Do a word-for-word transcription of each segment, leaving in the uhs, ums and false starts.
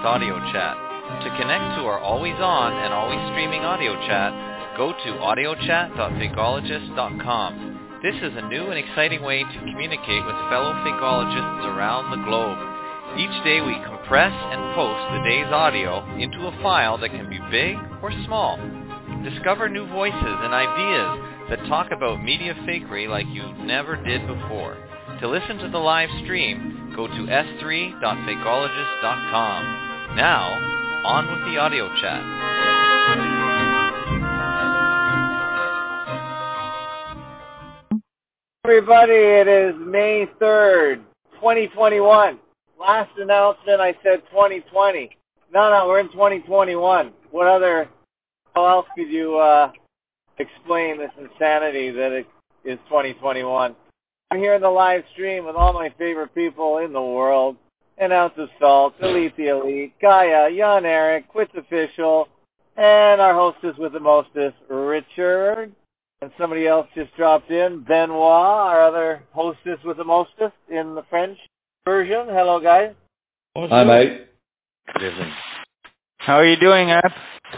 Audio Chat. To connect to our always-on and always streaming audio chat, go to audio chat dot fakeologist dot com. This is a new and exciting way to communicate with fellow fakeologists around the globe. Each day we compress and post the day's audio into a file that can be big or small. Discover new voices and ideas that talk about media fakery like you never did before. To listen to the live stream, go to s three dot fakeologist dot com. Now, on with the audio chat. Everybody, it is May third, twenty twenty-one. Last announcement I said twenty twenty. No, no, we're in twenty twenty-one. What other, how else could you uh, explain this insanity that it is twenty twenty-one? I'm here in the live stream with all my favorite people in the world. An Ounce of Salt, Elite the Elite, Gaia, Jan Eric, Quits Official, and our hostess with the mostest, Richard. And somebody else just dropped in, Benoit, our other hostess with the mostest in the French version. Hello, guys. Hi, mate. Good evening. How are you doing, Ab?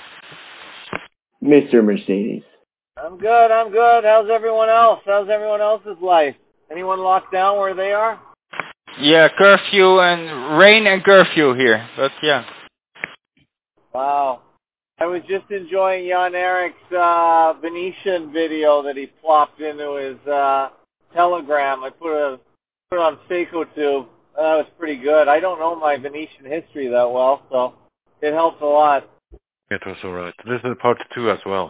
Mister Mercedes. I'm good, I'm good. How's everyone else? How's everyone else's life? Anyone locked down where they are? Yeah, curfew and rain and curfew here, but yeah. Wow. I was just enjoying Jan Eric's uh, Venetian video that he plopped into his uh, Telegram. I put, a, put it on FakeoTube. That was pretty good. I don't know my Venetian history that well, so it helps a lot. It was alright. This is part two as well.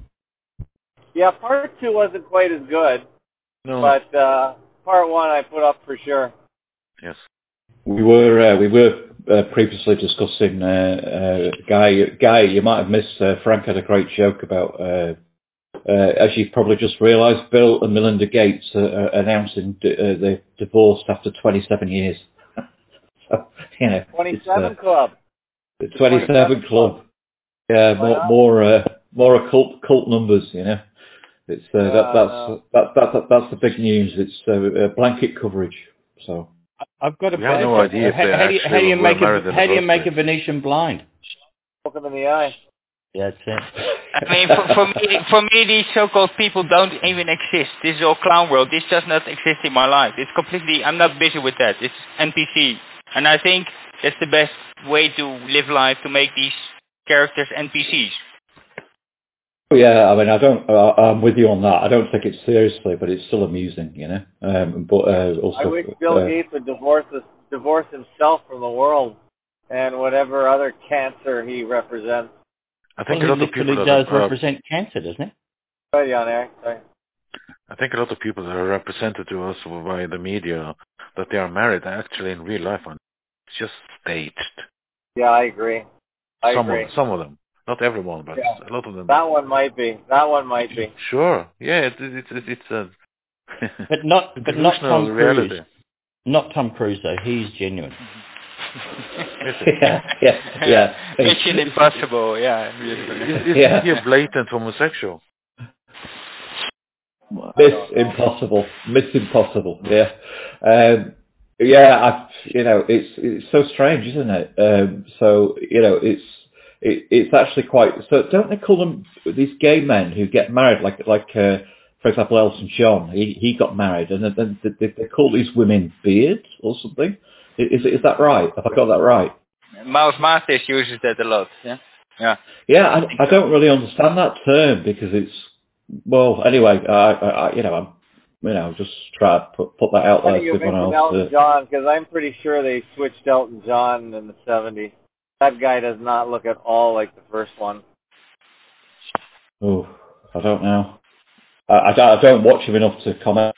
Yeah, part two wasn't quite as good, No. but uh, part one I put up for sure. Yes. We were uh, we were uh, previously discussing uh, uh, Guy. Guy, you might have missed. Uh, Frank had a great joke about, uh, uh, as you've probably just realised, Bill and Melinda Gates uh, uh, announcing d- uh, they divorced after twenty-seven years. So, you know, twenty-seven uh, Club. The twenty-seven Club. Club. Yeah, more Wow. more uh, more occult cult numbers. You know, it's uh, Yeah, that that's no. that, that, that that's the big news. It's uh, uh, blanket coverage. So. I've got a We have better no question. idea if how, they how do you, actually how do you were make a married in the how do you first make a place. Venetian blind? Look them in the eye. Yeah, that's it. I mean, for, for me, for me, these so-called people don't even exist. This is all clown world. This does not exist in my life. It's completely, I'm not busy with that. It's N P C. And I think that's the best way to live life, to make these characters N P Cs. Yeah, I mean, I don't. Uh, I'm with you on that. I don't take it seriously, but it's still amusing, you know. Um, but uh, also, I wish Bill uh, Gates would divorce us, divorce himself from the world and whatever other cancer he represents. I think Well, a he lot of people literally that does are, represent cancer, doesn't he? Sorry, Jan Eric. Sorry. I think a lot of people that are represented to us by the media that they are married actually in real life. It's just staged. Yeah, I agree. I some agree. of some of them, not everyone, but Yeah. a lot of them. That one might be. That one might be. Sure. Yeah, it, it, it, it's a. But not, but not Tom Cruise. reality. Not Tom Cruise though. He's genuine. yeah, yeah, yeah. Mission Impossible, yeah. Is, is Yeah. he a blatant homosexual? Miss Impossible, Miss Impossible. Yeah, um, yeah. I, you know, it's it's so strange, isn't it? Um, so you know, it's it, it's actually quite. So don't they call them these gay men who get married, like like uh, for example, Elton John? He he got married, and then they, they call these women beards or something. Is is that right? Have I got that right? Mouse Mathis uses that a lot, yeah? Yeah. Yeah, I, I don't really understand that term because it's, well, anyway, I, I, I you know, I'm, you know, just try to put, put that out there Funny you for everyone mentioned else. Elton To, John, because I'm pretty sure they switched Elton John in the seventies. That guy does not look at all like the first one. oh, I don't know. I, I, don't, I don't watch him enough to comment.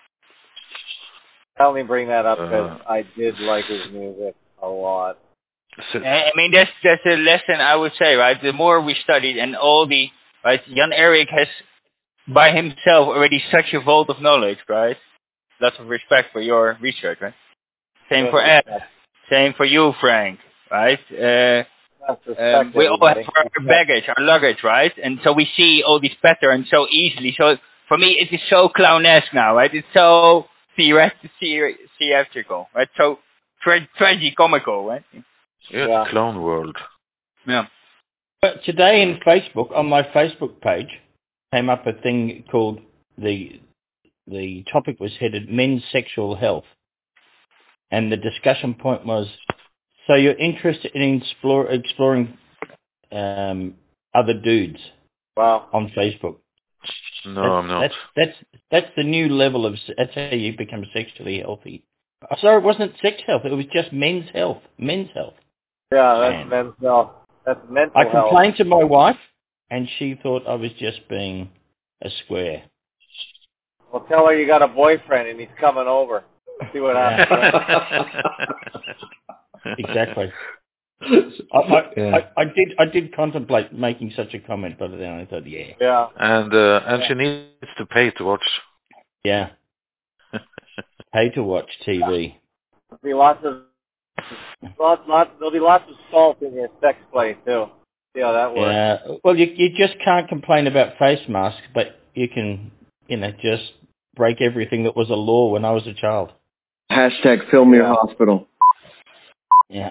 I only bring that up because Uh, I did like his music a lot. so, I mean, that's that's a lesson I would say, right? The more we studied and all the, right, Jan Erik has by himself already such a vault of knowledge, right? Lots of respect for your research, right? Same for Ed. Same for you, Frank, right? Uh, um, we all have our baggage, our luggage, right? And so we see all these patterns so easily. So for me, it is so clownesque now, right? It's so theoretical, theatrical, right? So tra- tragicomical, right? Yeah, Yeah. clone world. Yeah. But today in Facebook, on my Facebook page, came up a thing called the the topic was headed men's sexual health, and the discussion point was, so you're interested in explore, exploring um, other dudes Wow. on Facebook. No, that's, I'm not. That's, that's that's the new level of. That's how you become sexually healthy. Oh, sorry, it wasn't sex health. It was just men's health. Men's health. Yeah, that's Man. mental health. That's mental I health. complained to my wife, and she thought I was just being a square. Well, tell her you got a boyfriend and he's coming over. See what happens. Exactly. I, I, Yeah. I, I did I did contemplate making such a comment, but then I thought, yeah, Yeah. And uh, and Yeah. she needs to pay to watch. yeah. Pay to watch T V. There'll be lots of lots, lots. There'll be lots of salt in your sex play too. See how that works. Yeah. Well, you you just can't complain about face masks, but you can, you know, just break everything that was a law when I was a child. Hashtag film your Yeah. hospital. Yeah.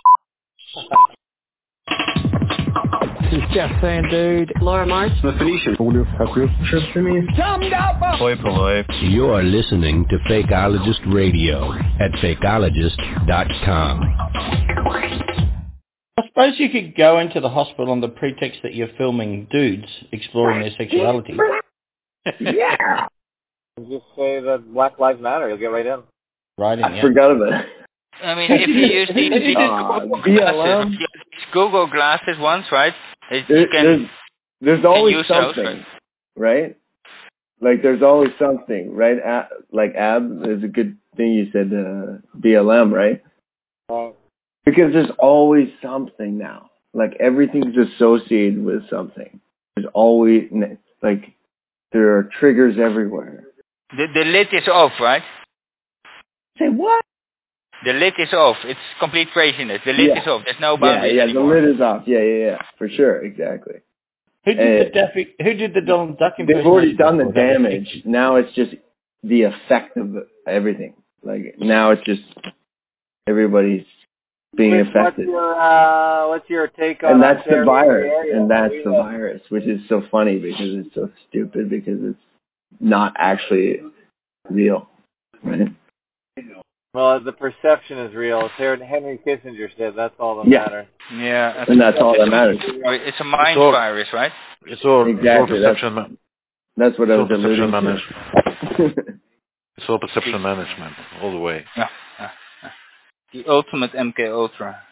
This is Jeff Van Dude. Laura Mars. The Phoenician. Julio Caprio. Tristan. You're listening to Fakeologist Radio at fakeologist dot com. I suppose you could go into the hospital on the pretext that you're filming dudes exploring their sexuality. Yeah. Just say that Black Lives Matter. You'll get right in. Right in, I yeah. forgot about it. I mean, if you use these, these Uh, Google B L glasses, M? you use Google glasses once, right? It, There, you can, there's there's can always use those, something, right? Like there's always something, right? A, like Ab is a good thing you said. Uh, B L M, right? Uh, Because there's always something now. Like everything's associated with something. There's always like there are triggers everywhere. the, the lid is off, right? Say what? The lid is off. It's complete craziness. The lid Yeah. is off. There's no Yeah, boundaries yeah. anymore. The lid is off. Yeah, yeah, yeah. For sure, exactly. Who did Uh, the Daffy, Who did the Donald Duck They've impersonation? already done the before? That was damage. fiction. Now it's just the effect of everything. Like now it's just everybody's being Chris, affected. What's your, uh, what's your take on And that's the Ontario virus. area? And that's the Yeah. virus, which is so funny because it's so stupid because it's not actually real. Right? Well, the perception is real. As Henry Kissinger said, that's all that Yeah. matters. Yeah. And that's all that matters. It's a mind It's all- virus, right? It's all, Exactly, it's all that's- perception. ma- That's what It's I all was perception alluding management. to. It's all perception management all the way. Yeah. yeah, yeah. The ultimate M K Ultra.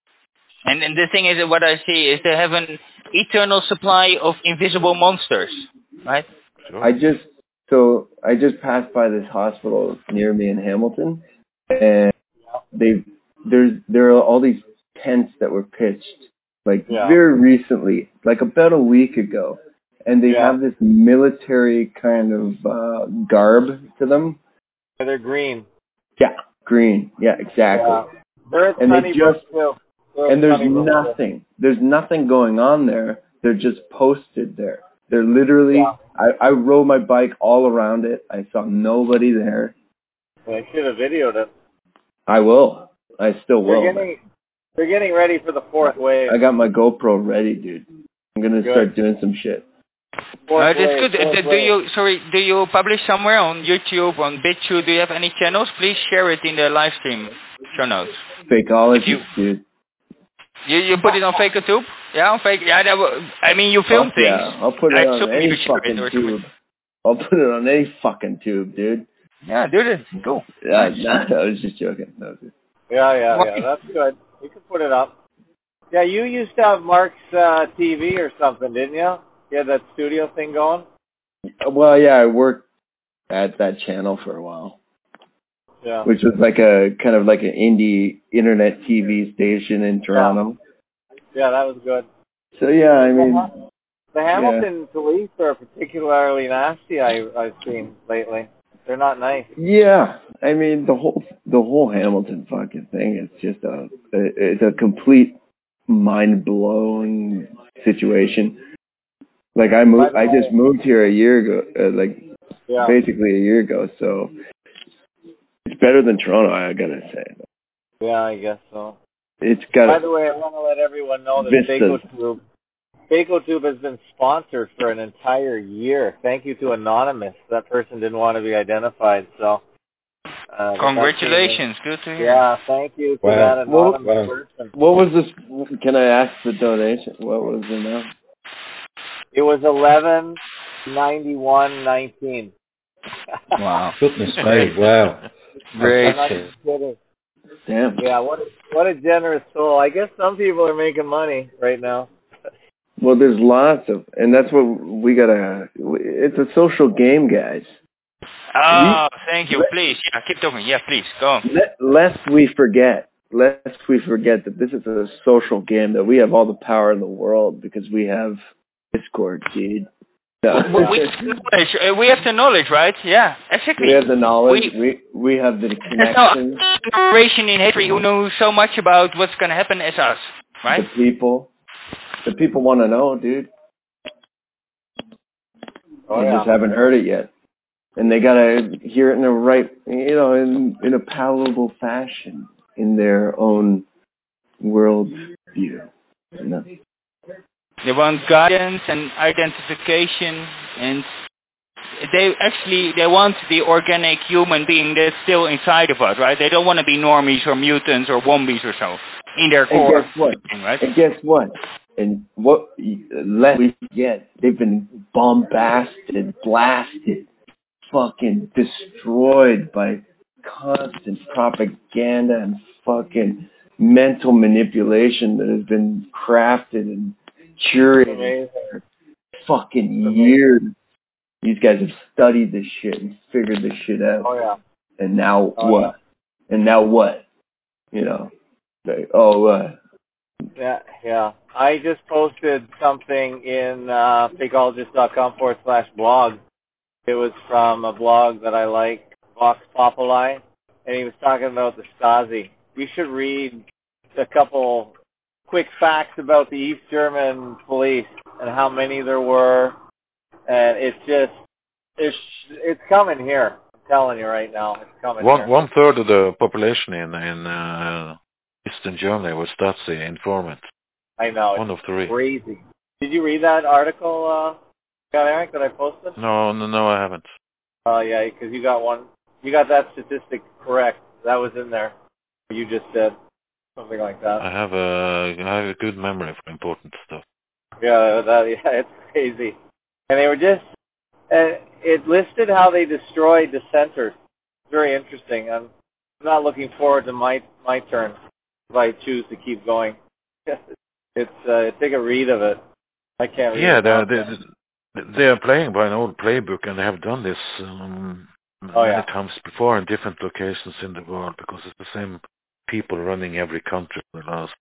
And, and the thing is, that what I see is they have an eternal supply of invisible monsters, right? Sure. I just so I just passed by this hospital near me in Hamilton, and they there's there are all these tents that were pitched like Yeah. very recently, like about a week ago, and they Yeah. have this military kind of uh, garb to them. They're green. Yeah, green. Yeah, exactly. Yeah. They're at And they Sunnybrook just- too. They're at And there's Sunnybrook, too. nothing. There's nothing going on there. They're just posted there. They're literally. Yeah. I, I rode my bike all around it. I saw nobody there. They should have videoed it. I will. I still They're will. getting, they're getting ready for the fourth wave. I got my GoPro ready, dude. I'm gonna Good. start doing some shit. Fourth Uh, that's wave, good. fourth Do, do wave. you sorry? Do you publish somewhere on YouTube, on BitChute? Do you have any channels? Please share it in the live stream show notes. Fakeologist, If you- dude. You you put it on FakeTube? Yeah, on Fake. Yeah, that will, I mean you film Fuck things. yeah, I'll put it I on assume any you share it fucking or tube. I'll put it on any fucking tube, dude. Yeah, do it. Cool. Yeah, nah, I was just joking. That was it. Yeah, yeah, Why? yeah. That's good. You can put it up. Yeah, you used to have Mark's uh, T V or something, didn't you? You had that studio thing going? Well, yeah, I worked at that channel for a while, Yeah. which was like a kind of like an indie internet T V station in Toronto. Yeah, that was good. So yeah, I mean, The Hamilton police are particularly nasty, I, I've seen lately. They're not nice. yeah, I mean the whole the whole Hamilton fucking thing is just a it's a complete mind blowing situation. Like I moved, I just moved here a year ago, uh, like Yeah. basically a year ago. So it's better than Toronto, I gotta say. Yeah, I guess so. it's got. By the way, I want to let everyone know that FacoTube, FacoTube has been sponsored for an entire year. Thank you to Anonymous. That person didn't want to be identified, so. Uh, Congratulations, good to hear. Yeah, thank you to wow. that anonymous wow. person. What was this? Can I ask the donation? What was the amount? It was eleven ninety one nineteen. Wow. Goodness me, wow. Great. I'm not even kidding. Damn. Yeah, what a, what a generous soul. I guess some people are making money right now. Well, there's lots of, and that's what we gotta. It's a social game, guys. Oh, thank you. Please, yeah, keep talking. Yeah, please, go on. Let, lest we forget, lest we forget that this is a social game, that we have all the power in the world because we have Discord, dude. No. we, we, we have the knowledge, right? Yeah, exactly. We have the knowledge. We, we we have the there's connection. no generation in history who knows so much about what's going to happen as us, right? The people. The people want to know, dude. Oh, they yeah. just haven't heard it yet. And they gotta hear it in a right, you know, in, in a palatable fashion in their own world view. You know? They want guidance and identification, and they actually, they want the organic human being that's still inside of us, right? They don't want to be normies or mutants or wombies or so in their core. And guess what? Right? And guess what? And what, let we forget, they've been bombasted, blasted, fucking destroyed by constant propaganda and fucking mental manipulation that has been crafted and curated for fucking years. These guys have studied this shit and figured this shit out. Oh, yeah. And now oh, what? Yeah. And now what? You know, like, oh, uh, Yeah, yeah. I just posted something in uh, fakeologist.com forward slash blog. It was from a blog that I like, Vox Populi, and he was talking about the Stasi. You should read a couple quick facts about the East German police and how many there were. And it's just, it's it's coming here. I'm telling you right now, it's coming One here. one third of the population in in uh, Eastern Germany was Stasi informant. I know. One of it's three. Crazy. Did you read that article, uh, Eric, that I posted? No, no, no, I haven't. Oh, uh, yeah, because you got one, you got that statistic correct. That was in there. You just said something like that. I have a I have a good memory for important stuff. Yeah, that, yeah, it's crazy. And they were just, uh, it listed how they destroyed dissenters. Very interesting. I'm not looking forward to my my turn if I choose to keep going. It's uh, take a read of it. I can't read Yeah, it. they're, they're, they are playing by an old playbook, and they have done this um, oh, many yeah. times before in different locations in the world, because it's the same people running every country for the last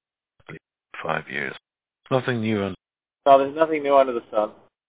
five years. Nothing new. And no, there's nothing new under the sun.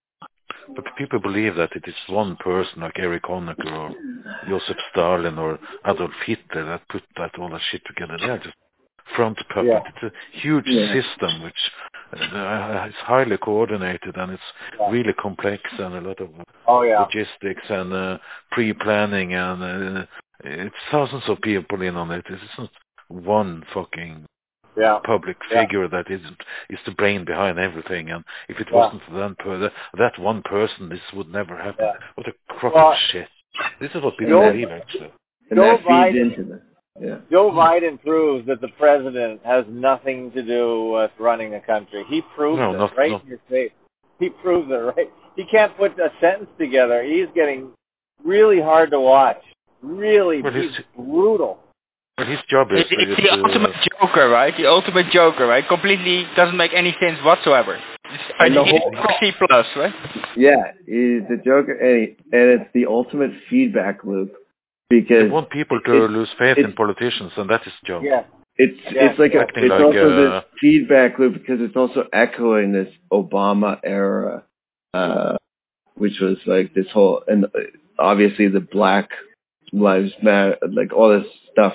But people believe that it is one person like Erich Honecker or Joseph Stalin or Adolf Hitler that put that all that shit together. They're just front puppet. Yeah. It's a huge yeah. system which uh, is highly coordinated, and it's yeah. really complex, and a lot of oh, yeah. logistics and uh, pre-planning, and uh, it's thousands of people in on it. It's not one fucking yeah. public figure yeah. that is is the brain behind everything, and if it yeah. wasn't for that, per, that one person, this would never happen. Yeah. What a crock well, of shit. This is what people Joe, believe, actually. And Joe that Biden, feeds into the, yeah. Joe Biden proves that the president has nothing to do with running a country. He proves no, it not, right not. in your face. He proves it right. He can't put a sentence together. He's getting really hard to watch. Really, well, he's brutal. But his job is... It's, it's is, the uh, ultimate joker, right? The ultimate joker, right? Completely doesn't make any sense whatsoever. It's And the I whole- C plus, right? Yeah, he's the joker, and, and it's the ultimate feedback loop because they want people to it, lose faith it, in politicians, and that is his job. Yeah. It's yeah. it's like a, Acting it's like, also uh, this feedback loop because it's also echoing this Obama era, uh, which was like this whole, and obviously the Black Lives Matter, like all this stuff,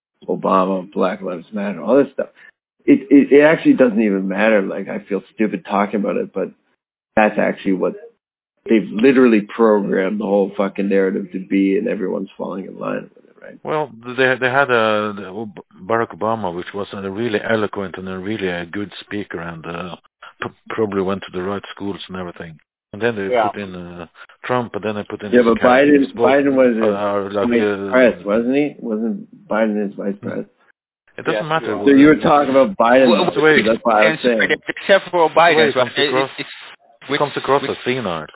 Obama, Black Lives Matter, all this stuff. It, it it actually doesn't even matter. Like, I feel stupid talking about it, but that's actually what they've literally programmed the whole fucking narrative to be, and everyone's falling in line with it, right? Well, they they had a Barack Obama, which was a really eloquent and a really a good speaker, and uh, p- probably went to the right schools and everything. And then they Yeah. put in uh, Trump, and then they put in Yeah, this but character Biden, who spoke, Biden was uh, his uh, like, vice uh, pres, wasn't he? Wasn't Biden his vice pres? It doesn't Yes, matter. you So you were talking about Biden, Well, though, That's the way- so that's why I was saying. There's several That's the way Bidens, it comes right? It- across. it's, It which, comes across which, as senile.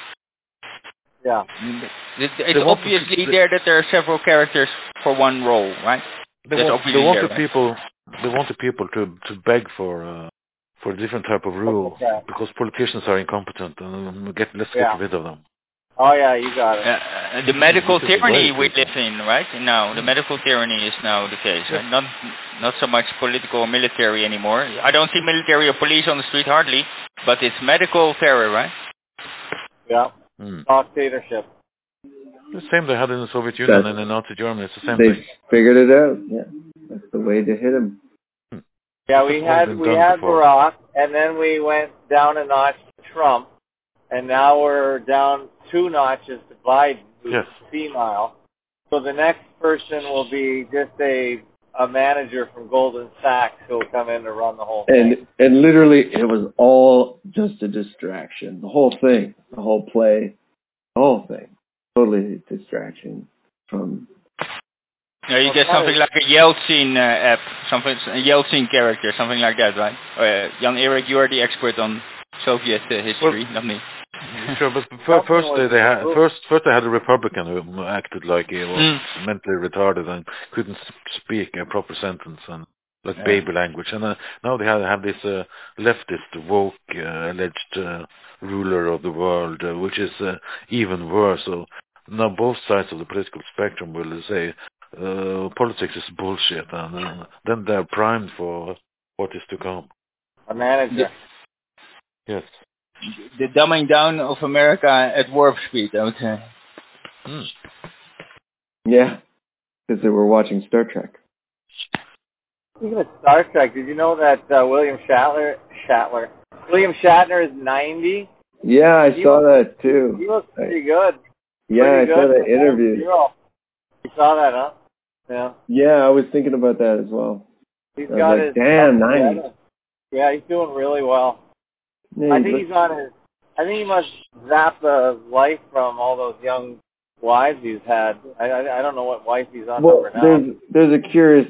Yeah. It, They it's want obviously to- they- there that there are several characters for one role, right? They That's want, they obviously want there, the right? people. They want the people to to beg for uh, for a different type of rule Okay. because politicians are incompetent, and get let's Yeah. get rid of them. Oh yeah, you got it. Uh, the medical This is tyranny right, we people. live in, right? Now, the medical tyranny is now the case, right? Not not so much political or military anymore. I don't see military or police on the street hardly, but it's medical terror, right? Yeah. Hmm. Dictatorship. The same they had in the Soviet Union That's- and in Nazi Germany. It's the same They thing. figured it out. Yeah, that's the way to hit him. Yeah, This we has all had been we done had before. Barack, and then we went down a notch to Trump, and now we're down two notches to Biden, who's Yes. senile. So the next person will be just a a manager from Goldman Sachs who will come in to run the whole thing. And and literally, it was all just a distraction. The whole thing, the whole play, the whole thing, totally a distraction from. Yeah, you get something like a Yeltsin uh, app, something a Yeltsin character, something like that, right? Uh, Jan Erik, you are the expert on Soviet uh, history, not me. Sure, but f- first they, they had first first they had a Republican who acted like he was Mm. mentally retarded and couldn't s- speak a proper sentence and like Yeah. baby language, and uh, now they have, have this uh, leftist woke uh, alleged uh, ruler of the world, uh, which is uh, even worse. So now both sides of the political spectrum will say uh, politics is bullshit, and uh, then they're primed for what is to come. A manager. Yes. The dumbing down of America at warp speed, I would say. Mm. Yeah, because they were watching Star Trek. Speaking of Star Trek, did you know that uh, William Shatner, Shatner, William Shatner is ninety? Yeah, I He saw was- that too. He looks pretty good. Yeah, I Pretty saw good that for that interview. hero. You saw that, huh? Yeah. Yeah, I was thinking about that as well. He's I was got like, his damn, stuff ninety. together. Yeah, he's doing really well. Yeah, I he think looks- he's on his. I think he must zap the life from all those young wives he's had. I I, I don't know what wife he's on well, over now. there's there's a curious,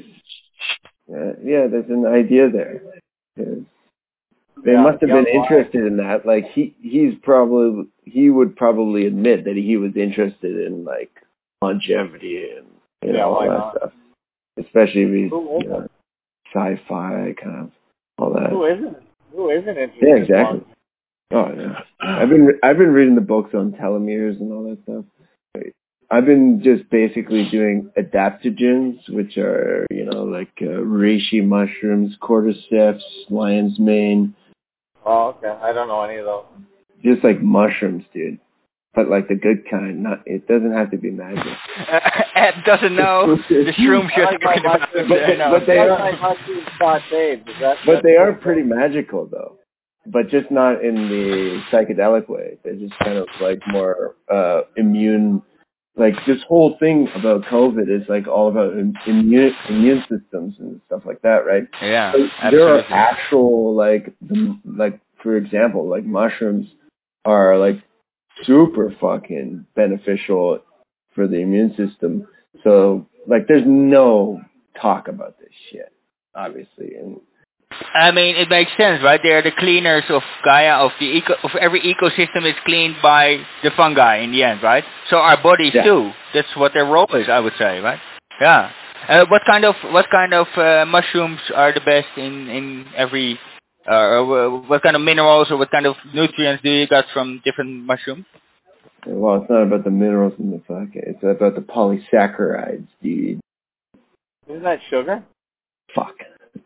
uh, yeah, there's an idea there. 'Cause They Yeah, must have young been wives. interested in that. Like he he's probably he would probably admit that he was interested in like longevity and you know Yeah, all why that not? stuff. Especially if he's Who you know, isn't? sci-fi kind of all that. Who isn't? Who isn't interested? Yeah, in exactly. long- Oh yeah. I've been re- I've been reading the books on telomeres and all that stuff. I've been just basically doing adaptogens, which are you know like uh, reishi mushrooms, cordyceps, lion's mane, Oh, okay. I don't know any of those. just like mushrooms, dude. But like the good kind. Not it doesn't have to be magic. Ed doesn't know the shrooms I you're like my talking about. mushrooms. But they- No. but they I are- like my mushrooms sauteed. Is that- But that's they are good. pretty magical though. But just not in the psychedelic way. They're just kind of like more uh immune. Like this whole thing about COVID is like all about im- immune immune systems and stuff like that, right? Yeah, So there are absolutely. actual like the, like for example, like mushrooms are like super fucking beneficial for the immune system. So like there's no talk about this shit, obviously. And I mean, it makes sense, right? They're the cleaners of Gaia, of the eco, of every ecosystem is cleaned by the fungi in the end, right? So our bodies Yeah. too. That's what their role is, I would say, right? Yeah. Uh, what kind of what kind of uh, mushrooms are the best in in every? Uh, wh- what kind of minerals or what kind of nutrients do you get from different mushrooms? well, it's not about the minerals in the fuck. It's about the polysaccharides, dude. Isn't that sugar? Fuck.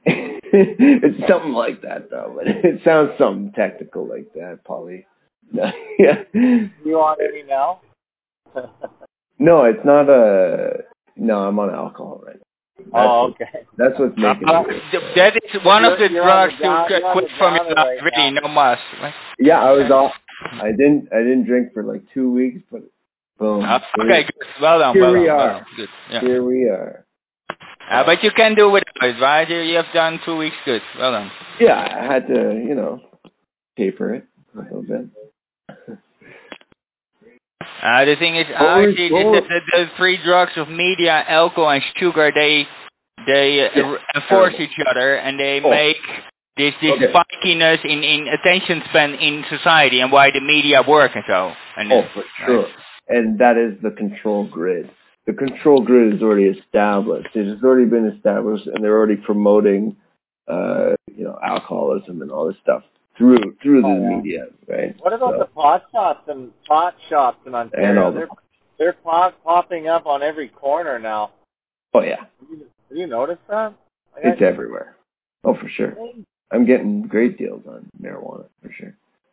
It's something like that though, but it sounds something technical like that, poly. No, yeah. Do you want any now? No, it's not a. No, I'm on alcohol right now. That's Oh, what- okay. That's what's making Uh, me. th- that is one of the You're- you're on drugs the down- to you're on quit the from your downer life. right Really, now. no must. Right? Yeah, I was off. I didn't. I didn't drink for like two weeks, but Boom. Uh, okay, good. Well done. Here well we done. are. Well done. Good. Yeah. Here we are. Uh, but you can do without it, right? You, you have done two weeks good. Well done. Yeah, I had to, you know, taper it a little bit. Uh, the thing is, What was- actually, what the, was- the, the three drugs of media, alcohol, and sugar, they they uh, Yeah. enforce each other, and they Oh. make this this Okay. spikiness in, in attention span in society, and why the media work and so. And Oh, uh, for sure. And that is the control grid. The control grid is already established. It has already been established, and they're already promoting, uh, you know, alcoholism and all this stuff through through the Oh, yeah. media, right? What about So- the pot shops and pot shops in And Ontario? all the- They're they're pop, popping up on every corner now. Oh yeah, Have you, have you noticed that? Like, it's I- everywhere. Oh, for sure. I'm getting great deals on marijuana for sure.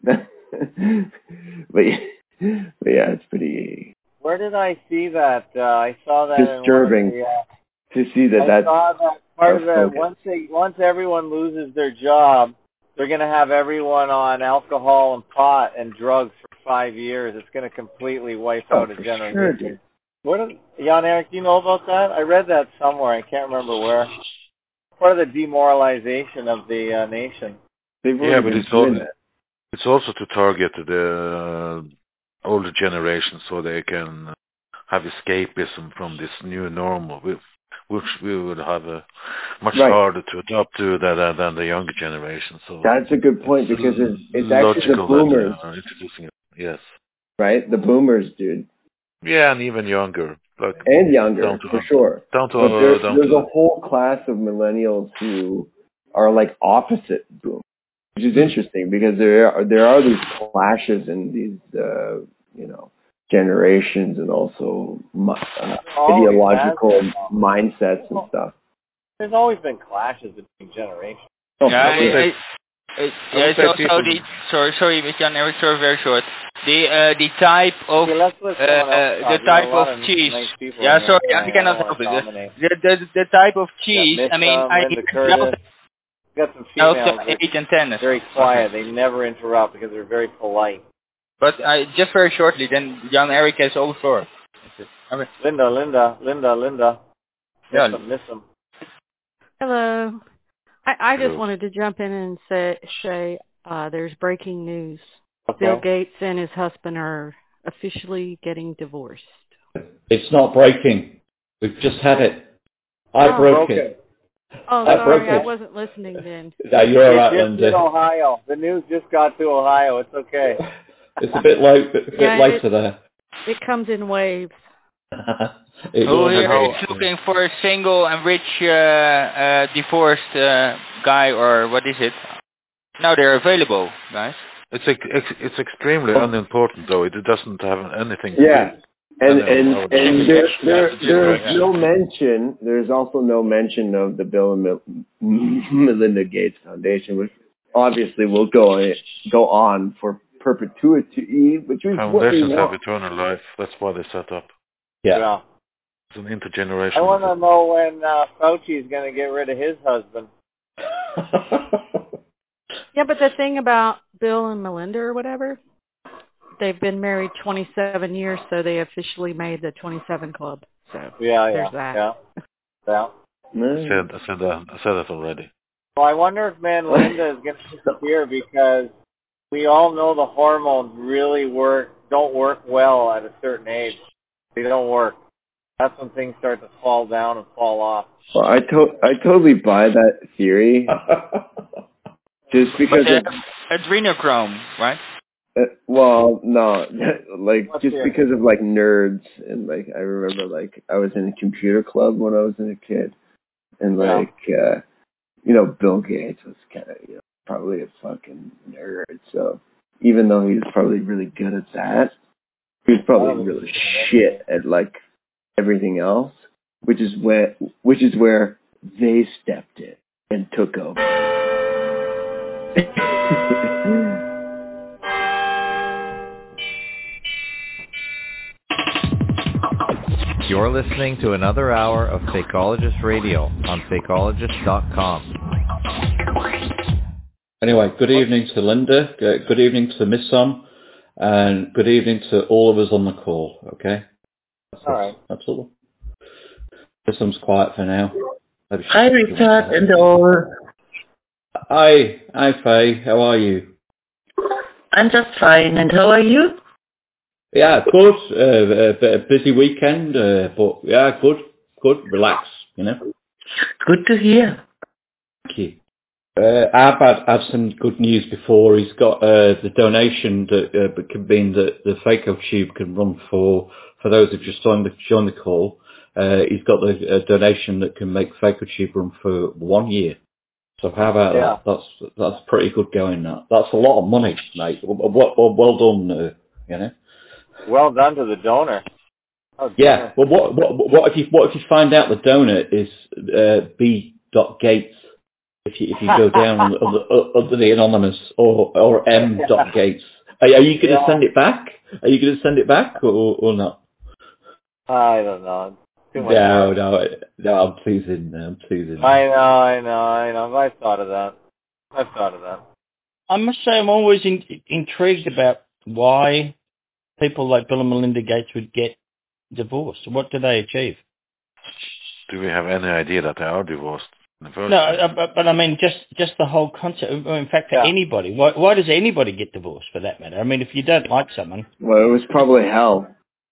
but, yeah, but yeah, it's pretty Where did I see that? Uh, I saw that disturbing in one of the, uh, to see that I that's saw that part of our it. focus. Once they, once everyone loses their job, they're going to have everyone on alcohol and pot and drugs for five years. It's going to completely wipe Oh, out a for generation. sure, dude. What, is, Jan Eric, do you know about that? I read that somewhere. I can't remember where. Part of the demoralization of the uh, nation. They've Yeah, already but been it's doing all, that. it's also to target the uh, older generation so they can have escapism from this new normal, which, which we would have a much Right. harder to adapt to than, than the younger generation. So That's a good point it's because it's, it's actually the logical boomers, that they are introducing it. Yes. right? The boomers, dude, Yeah, and even younger. Like and younger down to for sure. Down to But there, down there's to a whole class of millennials who are like opposite boom, which is interesting because there are there are these clashes in these uh, you know generations and also uh, Always ideological has. mindsets and stuff. There's always been clashes between generations. Oh, Yeah, for sure. it, it, it, I yeah, would say so, so people- the sorry, sorry, with Jan Eric, sorry, very short. The uh, the type of Okay, let's let uh, someone else uh, talk. the There's type a lot of of cheese. nice people Yeah, in here. sorry, Yeah, I cannot I don't help wanna it. dominate. The, the the type of cheese. Got I mean, Misham, I Linda hear Curtis. Got some now females. eight They're and ten. very quiet. They never interrupt because they're very polite. But I just very shortly, then Jan Eric has all the floor. Okay. Linda, Linda, Linda, Linda. Miss Yeah. them, miss them. Hello. I, I just Hello. wanted to jump in and say, say uh, there's breaking news. Okay. Bill Gates and his husband are officially getting divorced. It's not breaking. We've just had it. I Oh. broke Okay. it. Oh, I broke sorry, I it. wasn't listening then. No, you're all It right, just Linda. hit Ohio. The news just got to Ohio. It's okay. It's a bit late, a bit Yeah, later there. It comes in waves. It Who will here be. is looking for a single and rich uh, uh, divorced uh, guy, or what is it? Now they're available, guys. It's ex- ex- it's extremely unimportant though. It doesn't have anything to Yeah. do. And I know, and I would- and there there Yeah. there's Yeah. no mention. There's also no mention of the Bill and Mel- Melinda Gates Foundation, which obviously will go go on for perpetuity, which is what we Foundations have want. eternal life. That's why they set up. Yeah. Yeah. It's an intergenerational. I want to know when uh, Fauci's going to get rid of his husband. Yeah, but the thing about Bill and Melinda or whatever, they've been married twenty-seven years, so they officially made the twenty-seven club. So Yeah, there's yeah, that. yeah. Yeah. I Mm. said, I said that. I said that already. Well, I wonder if man Linda is going to disappear because we all know the hormones really work, don't work well at a certain age. They don't work. That's when things start to fall down and fall off. Well, I to- I totally buy that theory just because But, of uh, adrenochrome, right? uh, well, no, like What's just there? because of like nerds and like I remember like I was in a computer club when I was a kid, and Yeah. like uh, you know Bill Gates was kind of you know probably a fucking nerd. So even though he was probably really good at that, he was probably really shit at like everything else, which is where which is where they stepped in and took over. You're listening to another hour of Fakeologist Radio on Fakeologist dot com. Anyway, good evening to Linda. Good good evening to Misham. And good evening to all of us on the call, okay? That's, All right. Absolutely. Some's quiet for now. Hi, Richard and all. Hi, hi Faye, how are you? I'm just fine, and how are you? Yeah, good. Uh, a, a busy weekend, uh, but yeah, good, good. Relax, you know. Good to hear. Thank you. Uh, I've had, had some good news before. He's got uh, the donation that uh, can mean that the Phaco Tube can run for, for those who've just joined the, joined the call. Uh, he's got the uh, donation that can make Phaco Tube run for one year. So how about Yeah. that? That's that's pretty good going. That that's a lot of money, mate. Well, well, well done, uh, you know. Well done to the donor. Oh, Yeah. Well, what what what if you what if you find out the donor is uh, B. Gates? If you if you go down under, under, under the anonymous or or M. Gates, are, are you going to Yeah. send it back? Are you going to send it back or or not? I don't know. Too much No, work. no, no. I'm teasing. I'm teasing. I know, I know, I know. I've thought of that. I've thought of that. I must say I'm always in, intrigued about why people like Bill and Melinda Gates would get divorced. What do they achieve? Do we have any idea that they are divorced in the first No, place? uh, but, but I mean, just just the whole concept. In fact, for Yeah. anybody, why, why does anybody get divorced for that matter? I mean, if you don't like someone, Well, it was probably hell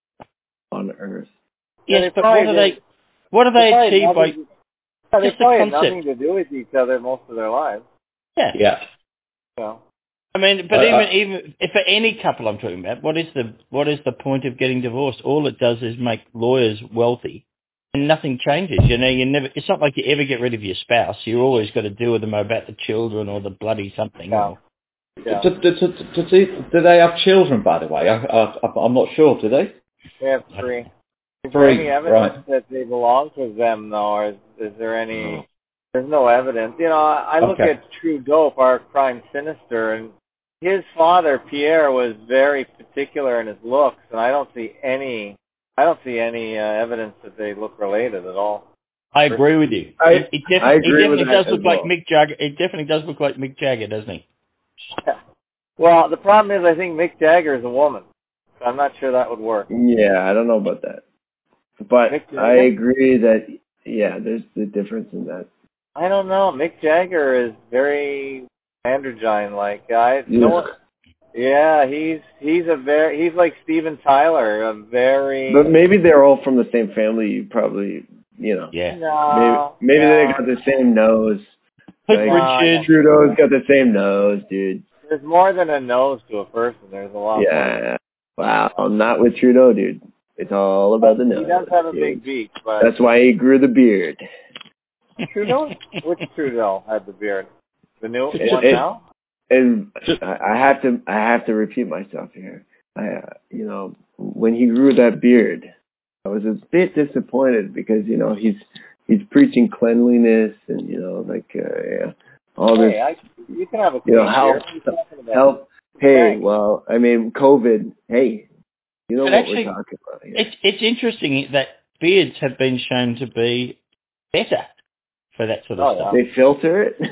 on earth. Yeah, yes, they but probably what do did- they what do They they probably had achieve by nothing- yeah, they just the probably had concept? nothing to do with each other most of their lives. Yeah. Yeah. So. I mean, but Uh, even uh, even if for any couple I'm talking about, what is the what is the point of getting divorced? All it does is make lawyers wealthy, and nothing changes. You know, you never. It's not like you ever get rid of your spouse. You always got to deal with them about the children or the bloody something. Yeah. Or, Yeah. Do, do, do, do, they, do they have children, by the way? I, I, I'm not sure. Do they? They have three. Is there Three, any evidence right. that they belong to them, though, or is, is there any... No. There's no evidence. You know, I, I look Okay. at True Dope, our crime sinister, and his father, Pierre, was very particular in his looks, and I don't see any... I don't see any uh, evidence that they look related at all. I agree with you. I- it, it, defi- I it agree with definitely that does look as like well. Mick Jagger. It definitely does look like Mick Jagger, doesn't he? Yeah. Well, the problem is I think Mick Jagger is a woman, so I'm not sure that would work. Yeah, I don't know about that. But Mick Jagger? I agree that, yeah, there's the difference in that. I don't know. Mick Jagger is very androgyne-like. I no one, yeah, he's he's a very he's like Steven Tyler, a very. But maybe they're all from the same family. You probably, you know. Yeah. No, Maybe, maybe no. they got the same nose. Put Like, Richard. Trudeau's got the same nose, dude. There's more than a nose to a person. There's a lot more. Yeah. Wow. Not with Trudeau, dude. It's all about the nose. He does have a dude. big beak, but That's why he grew the beard. Trudeau, which Trudeau had the beard? The new It- one it- now? And I I have to, I have to repeat myself here. I, uh, you know, when he grew that beard, I was a bit disappointed because you know he's he's preaching cleanliness and you know like uh, yeah, all this. Hey, I, you can have a You clean know, health, beard. What are you talking about? help. Hey, Thanks. well, I mean, COVID. Hey, you know But what actually, we're talking about here. It's it's interesting that beards have been shown to be better for that sort of Oh, stuff. yeah. They filter it.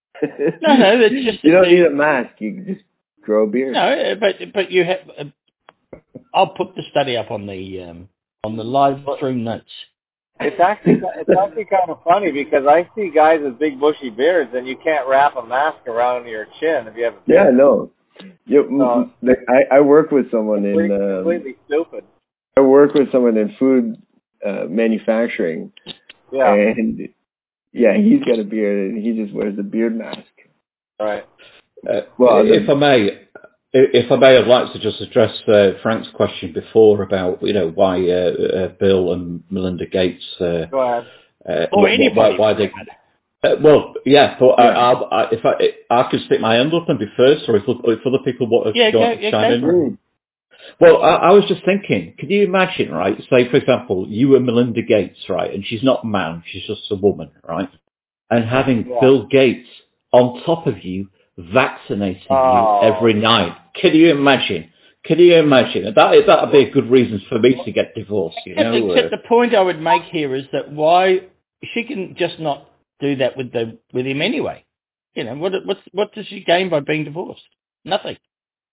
No, no, it's just you don't the- need a mask. You can just grow a beard. No, but but you have. Uh, I'll put the study up on the um, on the live stream notes. It's actually it's actually kind of funny because I see guys with big bushy beards and you can't wrap a mask around your chin if you have a Yeah, beard. no. You, m- m- I, I work with someone in Completely, um, completely stupid. I work with someone in food uh, manufacturing, Yeah. and yeah, he's got a beard and he just wears a beard mask. Right. Uh, Well, if the- I may, if I may, I'd like to just address uh, Frank's question before about you know why uh, uh, Bill and Melinda Gates. Uh, Go ahead. uh, Or why, anybody. why they? Uh, well, yeah, but Yeah. I, I, I, if I, I could stick my hand up and be first, or if, if other people want to Yeah, go- chime yeah, go in. for Mm. Well, I, I was just thinking, could you imagine, right? Say, for example, you were Melinda Gates, right? And she's not a man, she's just a woman, right? And having Yeah. Bill Gates on top of you, vaccinating Oh. you every night. Can you imagine? Can you imagine? That that would be a good reason for me to get divorced, you Except, know? except Uh, the point I would make here is that why she can just not do that with the with him anyway. You know what? What's what does she gain by being divorced? Nothing.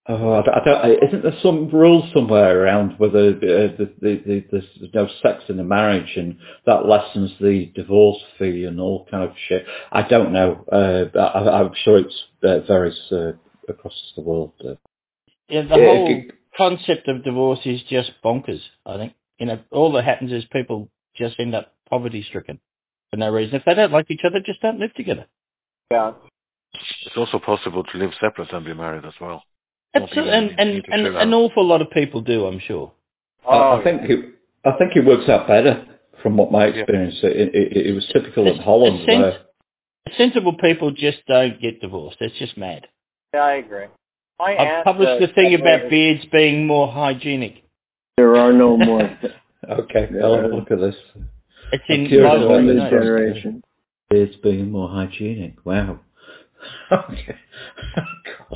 Oh, I don't, I don't, isn't there some rule somewhere around whether uh, the, the, the, there's no sex in the marriage and that lessens the divorce fee and all kind of shit? I don't know. Uh, I, I'm sure it's uh, varies uh, across the world. Uh, Yeah, the yeah, whole it, concept of divorce is just bonkers, I think. You know, all that happens is people just end up poverty-stricken for no reason. If they don't like each other, just don't live together. Yeah. It's also possible to live separate and be married as well. Absolutely, and, and, and an awful lot of people do, I'm sure. Oh, I, I think it, I think it works out better from what my experience. Yeah. It, it, it was typical in Holland. Sens- where sensible people just don't get divorced. It's just mad. Yeah, I agree. My I've published the thing about beards being more hygienic. There are no more. Okay, I'll have a look at this. It's in my older generation. Beards being more hygienic. Wow. Okay. God.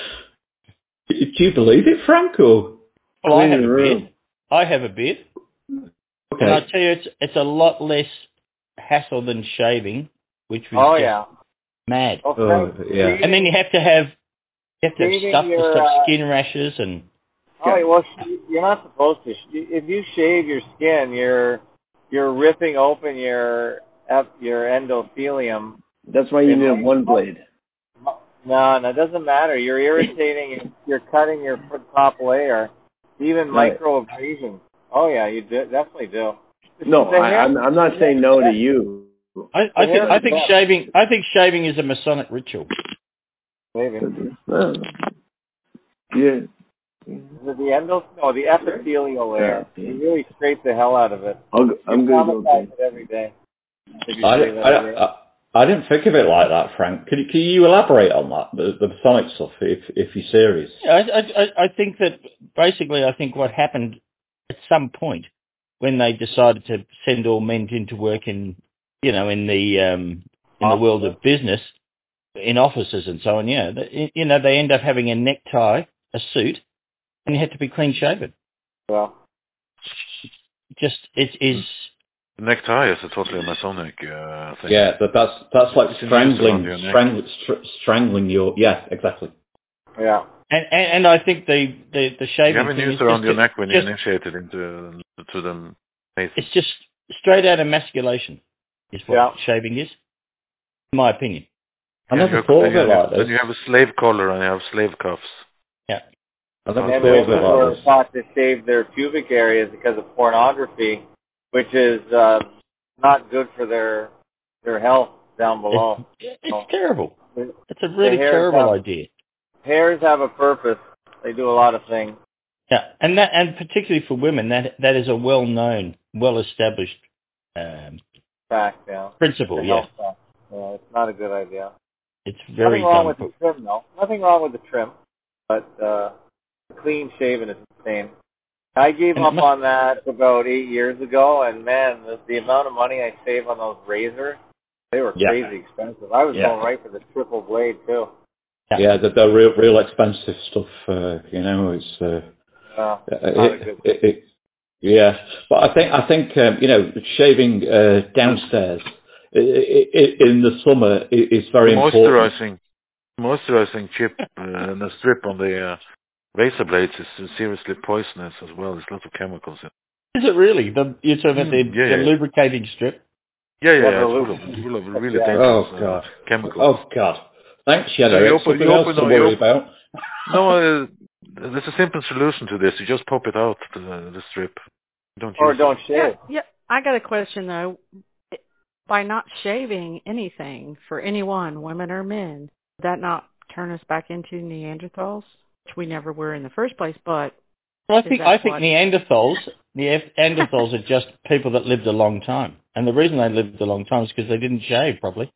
Do you believe it, Frank? Or? Well, I have a beard. I have a beard. Okay. And I tell you, it's it's a lot less hassle than shaving, which was oh, just yeah. mad. Oh, oh, yeah. And then you have to have you have to have stuff your, to stop uh, skin rashes and. Oh well, you're not supposed to. If you shave your skin, you're you're ripping open your your endothelium. That's why you need a one blade. No, no, it doesn't matter. You're irritating. You're cutting your top layer, even Right. microabrasions. Oh yeah, you do, definitely do. No, I, I'm I'm not saying no to you. I, I think I think shaving I think shaving is a Masonic ritual. Maybe. Uh, yeah. The, the endo, no, the epithelial layer. Yeah. You really scrape the hell out of it. I'll, I'm you going to go. it every day. I, I, I, I didn't think of it like that, Frank. Can you, can you elaborate on that, the, the Masonic stuff, if if you're serious? Yeah, I, I I think that basically I think what happened at some point when they decided to send all men into work in you know in the um, in the world of business, in offices and so on. Yeah, you know they end up having a necktie, a suit. And you have to be clean shaven. Well, just it is. The necktie is a totally Masonic uh, thing. Yeah, but that's that's like strangling, strangling, str- strangling your. Yeah, exactly. Yeah. And and, and I think the the the shaving. You haven't thing used is around your just, neck when just, you initiated into to them. It's just straight out of emasculation, is what yeah. shaving is, in my opinion. I never thought of it like this. Then you have a slave collar and you have slave cuffs. Yeah. And women were taught to shave their pubic areas because of pornography, which is uh, not good for their their health down below. It's, it's so, terrible. It's a really terrible have, idea. Hairs have a purpose. They do a lot of things. Yeah, and that and particularly for women, that that is a well-known, well-established um, fact. Yeah. Principle. Yeah. Fact. Yeah, it's not a good idea. It's very Nothing wrong dumb. with the trim, though. Nothing wrong with the trim, but. Uh, Clean shaven is insane. I gave and up must, on that about eight years ago, and man, the, the amount of money I save on those razors, they were yeah. crazy expensive. I was yeah. going right for the triple blade too. Yeah, yeah the, the real, real expensive stuff. Uh, you know, it's. Uh, uh, it, it, it, yeah, but I think I think um, you know shaving uh, downstairs it, it, in the summer is very moisturizing, important. Moisturizing chip uh, and a strip on the. Uh, Razor blades is seriously poisonous as well. There's lots of chemicals in it. Is it really? The, you're talking about the, yeah, the yeah. lubricating strip? Yeah, yeah, yeah. It's full of, full of really dangerous oh, God. Uh, chemicals. Oh, God. Thanks, Shadow. So you open, something else to worry about. No, uh, there's a simple solution to this. You just pop it out, the, the strip. Don't or use don't it. shave. Yeah, yeah, I got a question, though. By not shaving anything for anyone, women or men, would that not turn us back into Neanderthals? Which we never were in the first place, but well, I think I think what... Neanderthals Neanderthals are just people that lived a long time, and the reason they lived a long time is because they didn't shave properly.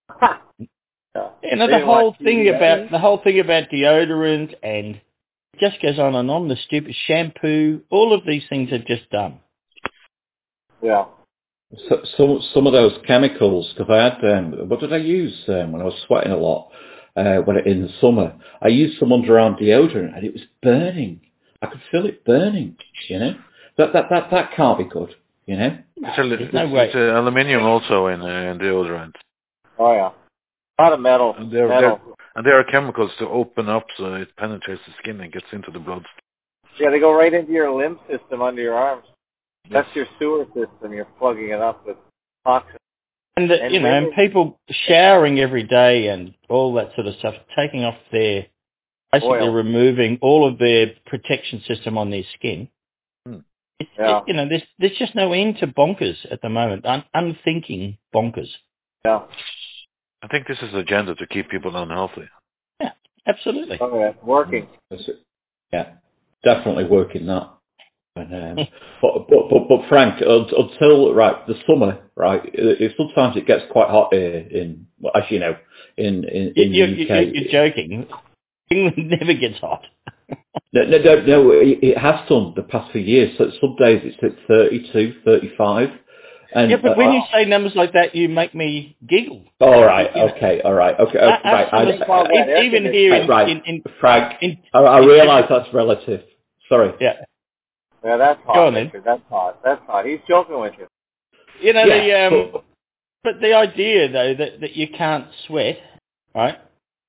yeah. You know the whole thing about the whole thing about deodorant and it just goes on and on. The stupid shampoo, all of these things are just dumb. Yeah. So, some some of those chemicals, because I had um, what did I use um, when I was sweating a lot? Uh, when it, in the summer, I used some underarm deodorant and it was burning. I could feel it burning. You know, that that that that can't be good. You know, it's, a, it's, no it's uh, aluminium also in, uh, in deodorant. Oh yeah. A lot of metal. And there, metal. there, and there are chemicals to open up so it penetrates the skin and gets into the blood. Yeah, they go right into your lymph system under your arms. That's your sewer system. You're plugging it up with toxins. And, the, And you know, and women- people showering every day and all that sort of stuff, taking off their, basically Oil. removing all of their protection system on their skin. Hmm. It's, Yeah. it, you know, there's there's just no end to bonkers at the moment. Un- unthinking bonkers. Yeah. I think this is an agenda to keep people unhealthy. Yeah, absolutely. Oh, yeah. Working. That's it. Yeah, definitely working that. And, um, but, but but but Frank, un- until right the summer, right? It, it, sometimes it gets quite hot here in, well, as you know, in in, in You, the you, U K. you, you're joking. England never gets hot. No, no, no, no it, it has done the past few years. So some days it's at thirty-two, thirty-five. And, Yeah, but when uh, you say numbers like that, you make me giggle. all right, You know, okay, all right, okay, our- okay our right. summers- I, I- e- even here in, right, in, in, Frank, in, I, I in- realise that's relative. Sorry. yeah, Yeah, that's hot, Go on, then. Richard. That's hot. That's hot. He's joking with you. you know Yeah, the um, but- but the idea though that that you can't sweat, right?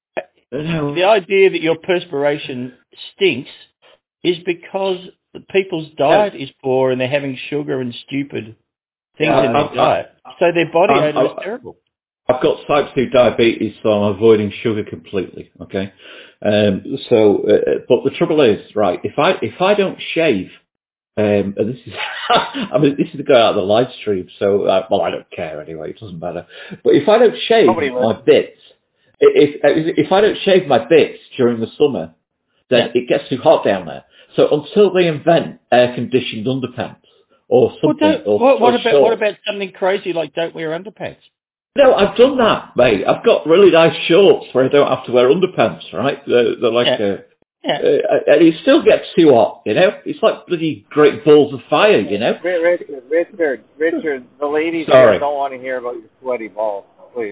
No. The idea that your perspiration stinks is because the people's diet is poor and they're having sugar and stupid things Yeah, in their I- I- diet. So their body I'm- odor is I- terrible. I've got type two diabetes, so I'm avoiding sugar completely. Okay, um, so uh, but the trouble is, right? If I if I don't shave, um, and this is I mean this is the guy out of the live stream, so uh, well I don't care anyway. It doesn't matter. But if I don't shave Nobody my listens. bits, if if if I don't shave my bits during the summer, then it gets too hot down there. So until they invent air conditioned underpants or Well, something, don't, or, what, what or about shorts. what about something crazy like don't wear underpants? No, I've done that, mate. I've got really nice shorts where I don't have to wear underpants, right? They're, they're like, Yeah. uh, Yeah. uh, and it still gets too hot, you know? It's like bloody great balls of fire, you know? Ri- Richard, Richard, Richard, the ladies Sorry. here don't want to hear about your sweaty balls, please.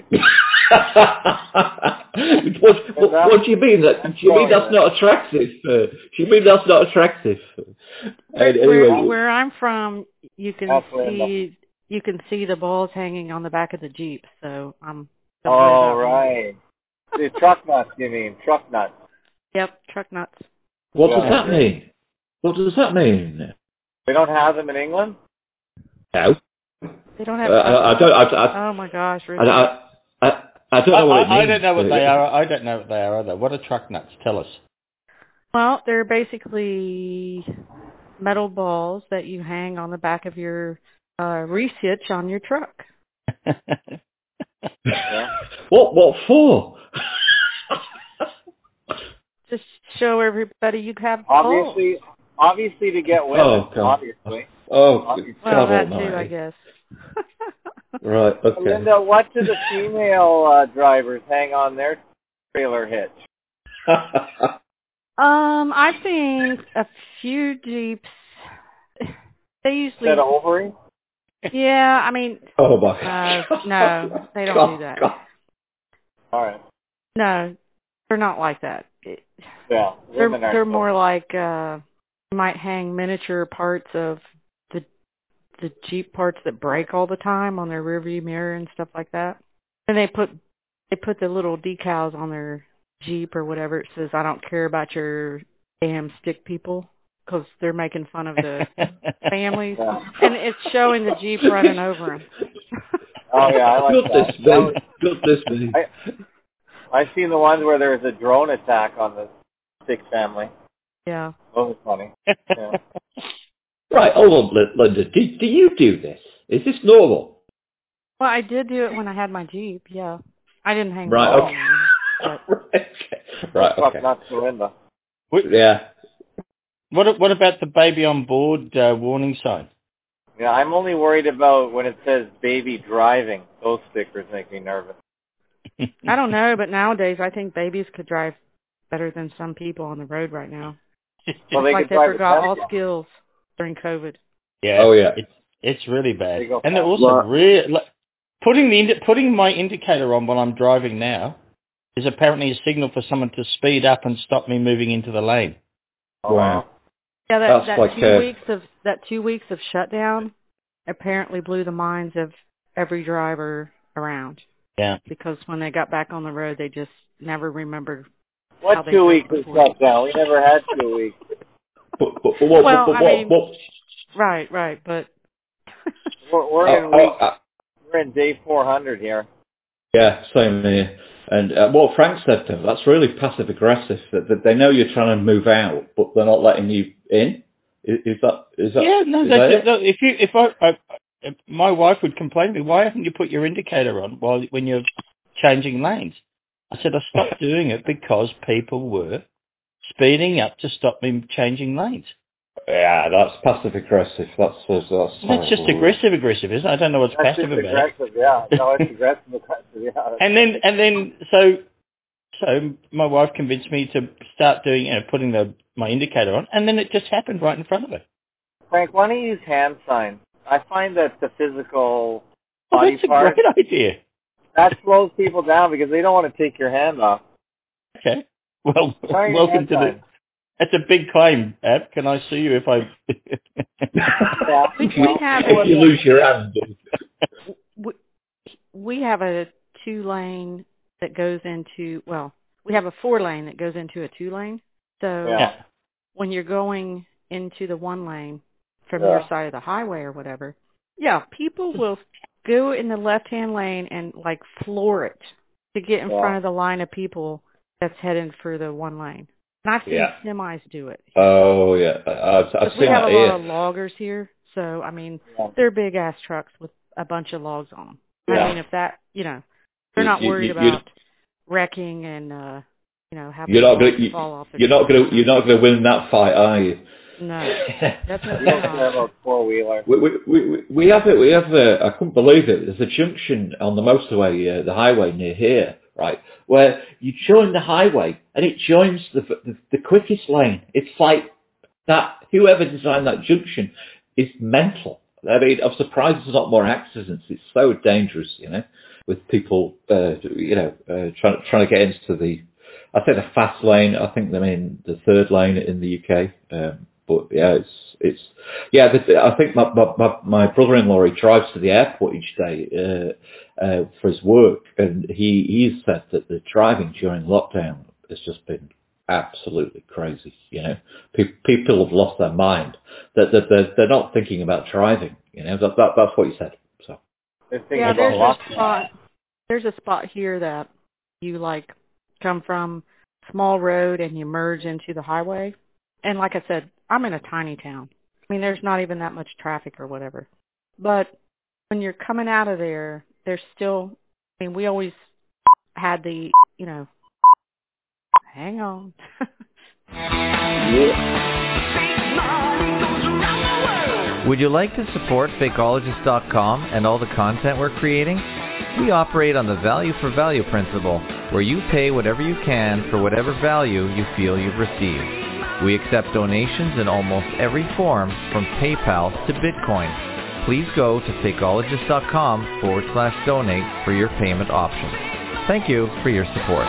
what, what, what do you mean? That, do you mean that's not attractive? Uh, do you mean that's not attractive? Where, And where, anyway, where I'm from, you can That's where I'm see you can see the balls hanging on the back of the Jeep. So I'm. Oh, right. The truck nuts, you mean? Truck nuts. Yep, truck nuts. what Yeah. does that mean? What does that mean? We don't have them in England? No. They don't Uh, have. I, I don't. I, I, oh my gosh, I, Richard. I, I, I don't know what it I, means. I don't know what Uh, they are. I don't know what they are either. What are truck nuts? Tell us. Well, they're basically metal balls that you hang on the back of your uh, rear hitch on your truck. Yeah. What? What for? Just show everybody you have balls. Obviously, obviously to get women. Oh, God. Obviously. Oh, Obviously. Well, God that almighty. too, I guess. Right. Okay. Linda, what do the female uh, drivers hang on their trailer hitch? Um, I've seen a few Jeeps. They usually, Set of ovary? yeah. I mean, oh my. uh, no, they don't God, do that. God. All right. No, they're not like that. It, Yeah. they're Women are they're more like uh, you might hang miniature parts of the the Jeep parts that break all the time on their rearview mirror and stuff like that. And they put they put the little decals on their Jeep or whatever. It says, "I don't care about your damn stick people," because they're making fun of the families, Yeah. and it's showing the Jeep running over them. Oh, yeah, I like Goodness that. that me. was, Goodness me. I, I've seen the ones where there was a drone attack on the stick family. Yeah. Those are funny. Yeah. Right. Hold on, Lin- Linda. Do, do you do this? Is this normal? Well, I did do it when I had my Jeep. Yeah, I didn't hang Right. the ball Okay. on them, but right. Okay. Right. Fuck, Okay. not Linda. Yeah. What what about the baby on board uh, warning sign? Yeah, I'm only worried about when it says baby driving. Those stickers make me nervous. I don't know. But nowadays, I think babies could drive better than some people on the road right now. Well, they It's like could they drive forgot a all Tesla. skills during COVID. Yeah. Oh, yeah. It's it's really bad, They go and they're fast. also Well- really like, putting the indi- putting my indicator on while I'm driving now is apparently a signal for someone to speed up and stop me moving into the lane. Oh, Wow. Yeah, that That's that like, two uh, weeks of that two weeks of shutdown apparently blew the minds of every driver around. Yeah. Because when they got back on the road, they just never remembered. What two weeks is shut down? We never had two weeks. But, but, but what, well, but, but, I mean, what, what? right, right, but we're, we're uh, in week, uh, we're in day four hundred here. Yeah, same here. And uh, what Frank said to them, that's really passive aggressive. That, that they know you're trying to move out, but they're not letting you in. Is, is that is that? Yeah, no, is that's that it. Look, if you if I, I if my wife would complain to me, why haven't you put your indicator on while when you're changing lanes? I said I stopped doing it because people were speeding up to stop me changing lanes. Yeah, that's passive aggressive. That's that's, that's, that's just aggressive aggressive, isn't it? I don't know what's that's passive just about aggressive, it. Yeah, no, it's aggressive aggressive. Yeah. And then and then so so my wife convinced me to start doing you know putting the my indicator on, and then it just happened right in front of her. Frank, why don't you use hand signs? I find that the physical oh, body that's a part, great idea. That slows people down because they don't want to take your hand off. Okay. Well, Try welcome to the. That's a big claim, Ab. Can I sue you if I? yeah. we, we have if you lose your hand. we, we have a two lane that goes into well, we have a four lane that goes into a two lane. So yeah. when you're going into the one lane from yeah. your side of the highway or whatever, yeah, people will go in the left-hand lane and like floor it to get in yeah. front of the line of people that's heading for the one lane. And I've seen yeah. semis do it. Oh yeah, I've, I've seen we have that a here. lot of loggers here, so I mean, yeah. they're big ass trucks with a bunch of logs on them. Yeah. I mean, if that, you know, they're not you, worried you, about wrecking and uh, you know having you're not logs gonna, you, fall off. You're not going to you're not going to win that fight, are you? No, definitely we don't not. care about four wheeler. We, we we we have it. We have a, I couldn't believe it. There's a junction on the motorway, uh, the highway near here, right, where you join the highway and it joins the, the the quickest lane. It's like that. Whoever designed that junction is mental. I mean, I'm surprised there's not more accidents. It's so dangerous, you know, with people, uh, you know, uh, trying trying to get into the. I say the fast lane. I think they're in the third lane in the U K. Um, But yeah, it's it's yeah. The, I think my, my my brother-in-law, he drives to the airport each day uh, uh, for his work, and he he said that the driving during lockdown has just been absolutely crazy. You know, Pe- people have lost their mind. That that they're, they're not thinking about driving. You know, that, that that's what he said. So yeah, there's a spot. There's a spot here that you like come from small road and you merge into the highway, and like I said, I'm in a tiny town. I mean, there's not even that much traffic or whatever. But when you're coming out of there, there's still, I mean, we always had the, you know, hang on. Would you like to support Fakeologist dot com and all the content we're creating? We operate on the value for value principle, where you pay whatever you can for whatever value you feel you've received. We accept donations in almost every form, from PayPal to Bitcoin. Please go to Fakeologist dot com forward slash donate for your payment options. Thank you for your support.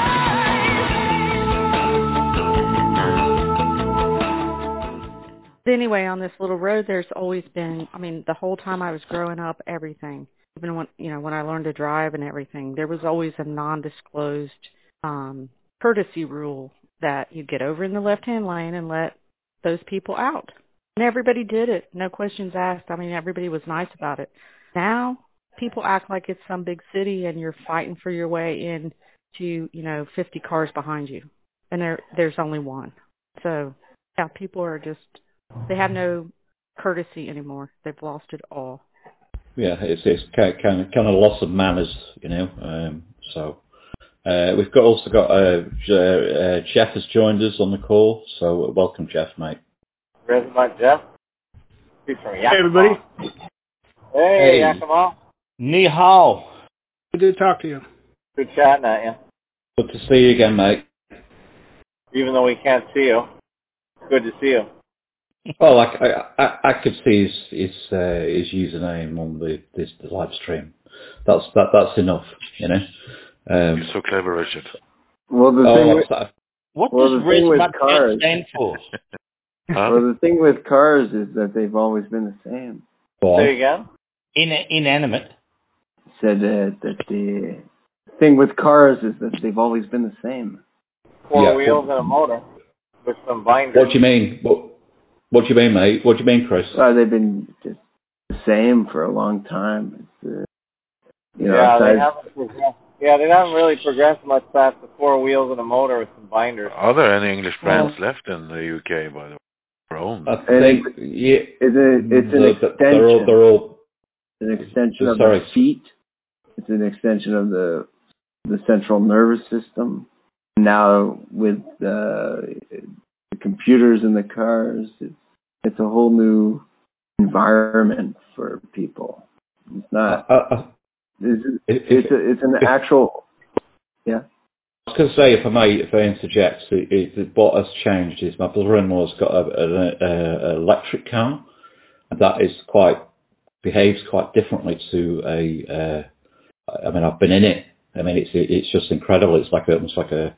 Anyway, on this little road, there's always been, I mean, the whole time I was growing up, everything. Even when, you know, when I learned to drive and everything, there was always a non-disclosed um, courtesy rule that you get over in the left-hand lane and let those people out. And everybody did it. No questions asked. I mean, everybody was nice about it. Now, people act like it's some big city and you're fighting for your way in to, you know, fifty cars behind you. And there, there's only one. So, yeah, people are just, they have no courtesy anymore. They've lost it all. Yeah, it's it's kind of kind of loss of manners, you know. Um, so. Uh, we've got also got uh, uh, Jeff has joined us on the call, so welcome, Jeff, mate. Resident Jeff. He's from Yakima. Hey, everybody. Hey, hey. Yakima. Ni hao. Good to talk to you. Good chatting at you. Good to see you again, mate. Even though we can't see you, good to see you. Well, I, I, I, I could see his his, uh, his username on the this the live stream. That's that that's enough, you know. Um, You're so clever, Richard. Well, the oh, thing with, what well, does the thing with cars stand for? Huh? Well, the thing with cars is that they've always been the same. Say again? In, inanimate. said uh, that the thing with cars is that they've always been the same. Four Yeah. wheels and a motor with some binders. What do you mean? What, what do you mean, mate? What do you mean, Chris? Uh, they've been just the same for a long time. It's, uh, you know, yeah, they aside- haven't progressed. Yeah, they haven't really progressed much past the four wheels and a motor with some binders. Are there any English brands Well- left in the U K, by the way? Their own? I And think yeah, It's, a, it's an the- extension. they're all they're all an extension of Sorry. the feet. It's an extension of the the central nervous system. Now with uh, the computers in the cars, it's, it's a whole new environment for people. It's not. I, I, It's, if- it's, a, it's an if- actual. Yeah. I was going to say, if I may, if I interject, it, it, what has changed is my brother-in-law's got an electric car, and that is quite behaves quite differently to a. Uh, I mean, I've been in it. I mean, it's it's just incredible. It's like a, almost like a.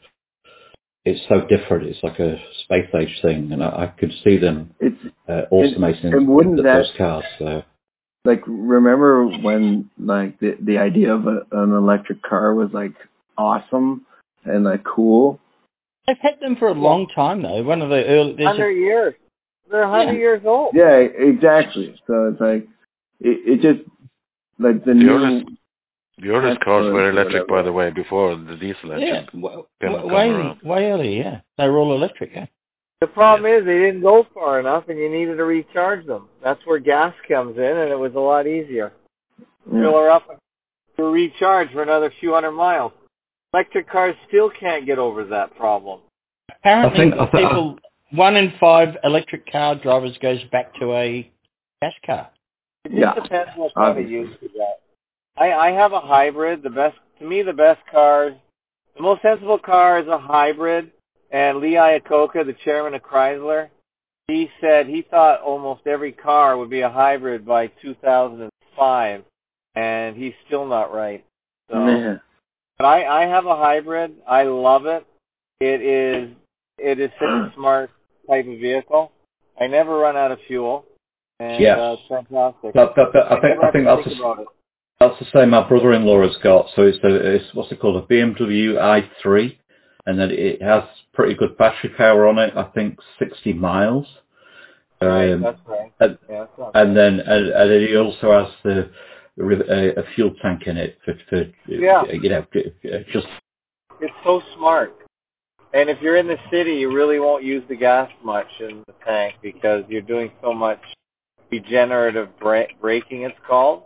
It's so different. It's like a space age thing, and I, I could see them It's uh, automating and wouldn't th- that- those cars. So. like remember when like the the idea of a, an electric car was like awesome and like cool. They've had them for a long time, though. One of the early... there's a- Hundred years. They're a hundred Yeah. years old. Yeah, exactly. So it's like it, it just like the, The new. earliest, the earliest cars Teslas were or electric, by whatever. the way, before the diesel engine Yeah, w- came, w- come way, around. way earlier, yeah. They were all electric, yeah. The problem is they didn't go far enough, and you needed to recharge them. That's where gas comes in, and it was a lot easier. Yeah. Fill her up to recharge for another few hundred miles. Electric cars still can't get over that problem. Apparently, I think- I think- people, one in five electric car drivers goes back to a gas car. It just Yeah, depends what kind of obviously. use you get. I, I have a hybrid. The best, to me, the best cars, the most sensible car is a hybrid. And Lee Iacocca, the chairman of Chrysler, he said he thought almost every car would be a hybrid by two thousand five, and he's still not right. So, Yeah. but I, I have a hybrid. I love it. It is it is such a smart type of vehicle. I never run out of fuel, and Yeah. uh, it's fantastic. But, but, but I think never I have think to that's think the, about it. that's the same my brother-in-law has got. So it's a it's what's it called, a B M W i three, and then it has pretty good battery power on it. I think sixty miles. Right, Um, that's right. and, Yeah, that's not and bad. then and, and then he also has the a, a fuel tank in it for, for Yeah. you know just It's so smart. And if you're in the city, you really won't use the gas much in the tank because you're doing so much regenerative bra- braking, it's called.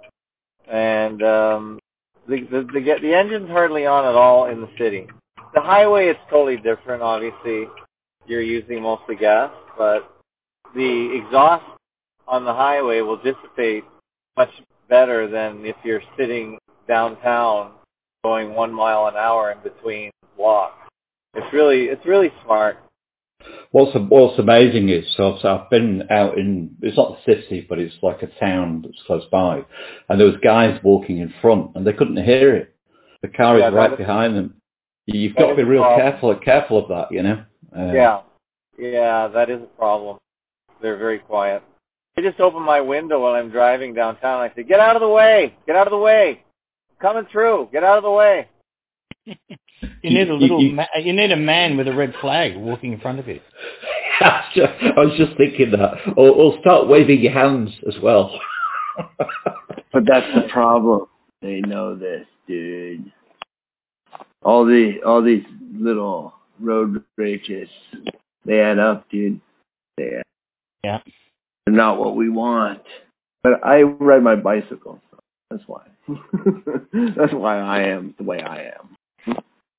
And um, the, the, the, the engine's hardly on at all in the city. The highway is totally different, obviously. You're using mostly gas, but the exhaust on the highway will dissipate much better than if you're sitting downtown going one mile an hour in between blocks. It's really, it's really smart. What's what's amazing is so, so I've been out in it's not the city but it's like a town that's close by, and there was guys walking in front and they couldn't hear it. The car Yeah, is that right is- behind them. You've that got to is be a real problem. careful careful of that, you know. Uh, Yeah, yeah, that is a problem. They're very quiet. I just open my window while I'm driving downtown. I say, "Get out of the way! Get out of the way! Coming through! Get out of the way!" You need a You- little, you- ma- you need a man with a red flag walking in front of you. I was just, I was just thinking that. Or, or start waving your hands as well. But that's the problem. They know this, dude. All the all these little road rages, they add up, dude. They add. Yeah. They're not what we want. But I ride my bicycle, so that's why. That's why I am the way I am.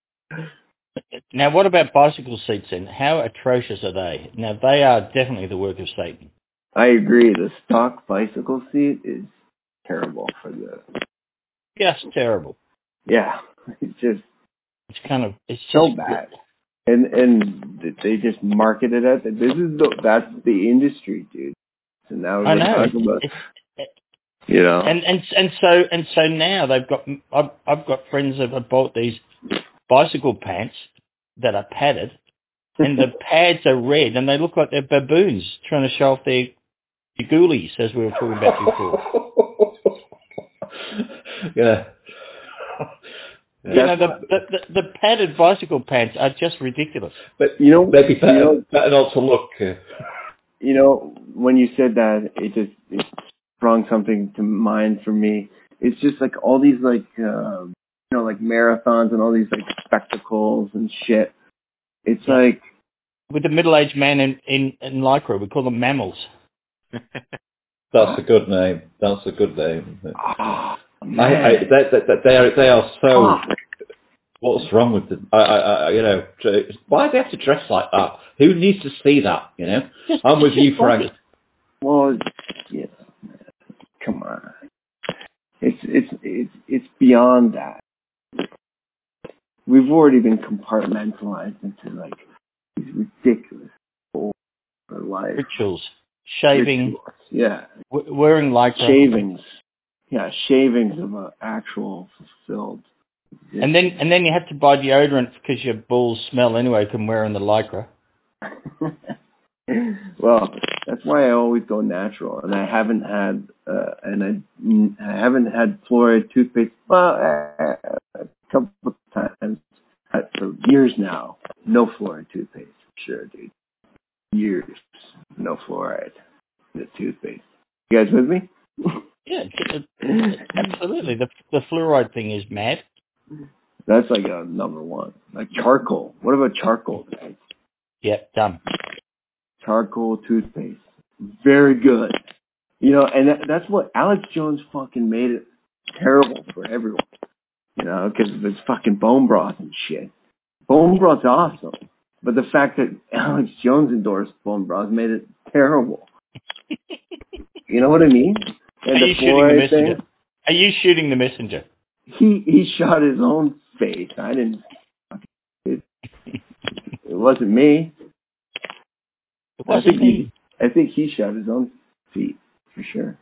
Now, what about bicycle seats then? How atrocious are they? Now, they are definitely the work of Satan. I agree. The stock bicycle seat is terrible for the. Just terrible. Yeah, it's just It's kind of, it's so just bad. And and they just market it as this is the that's the industry, dude. So now I we're know. talking about It's, it's, you know. and and and so and so now they've got. I've I've got friends that have bought these bicycle pants that are padded, and the pads are red, and they look like they're baboons trying to show off their, their ghoulies, as we were talking about before. Yeah, You know, the, the, the, the padded bicycle pants are just ridiculous. But, you know, maybe better, you know, better not to look. Uh, you know, when you said that, it just it sprung something to mind for me. It's just like all these like, uh, you know, like marathons and all these like spectacles and shit. It's yeah. like... With the middle-aged man in, in, in Lycra, we call them mammals. That's a good name. That's a good name. Oh, I, I, they, they, they, are, they are so... Oh. What's wrong with them? I, I, I, you know, why do they have to dress like that? Who needs to see that, you know? Just, I'm with you, Frank. Well, yeah, come on. It's, it's, it's, it's beyond that. We've already been compartmentalized into, like, these ridiculous goals for life. Rituals. Shaving. Rituals. Yeah. W- wearing lycra. Shavings. Yeah, shavings of an actual fulfilled. Existence. And then and then you have to buy deodorant because your balls smell anyway from wearing the lycra. Well, that's why I always go natural, and I haven't had uh, and I, I haven't had fluoride toothpaste. Well, uh, a couple of times uh, for years now. No fluoride toothpaste, sure, dude. Years, no fluoride in the toothpaste. You guys with me? Yeah, absolutely. The the fluoride thing is mad. That's like a number one. Like charcoal. What about charcoal, guys? Yep, done. Charcoal toothpaste. Very good. You know, and that, that's what Alex Jones fucking made it terrible for everyone. You know, because of his fucking bone broth and shit. Bone broth's awesome. But the fact that Alex Jones endorsed bone broth made it terrible. You know what I mean? And Are the you shooting the messenger? Thing, Are you shooting the messenger? He he shot his own face. I didn't. It, it wasn't me. It wasn't I think me. He, I think he shot his own feet for sure.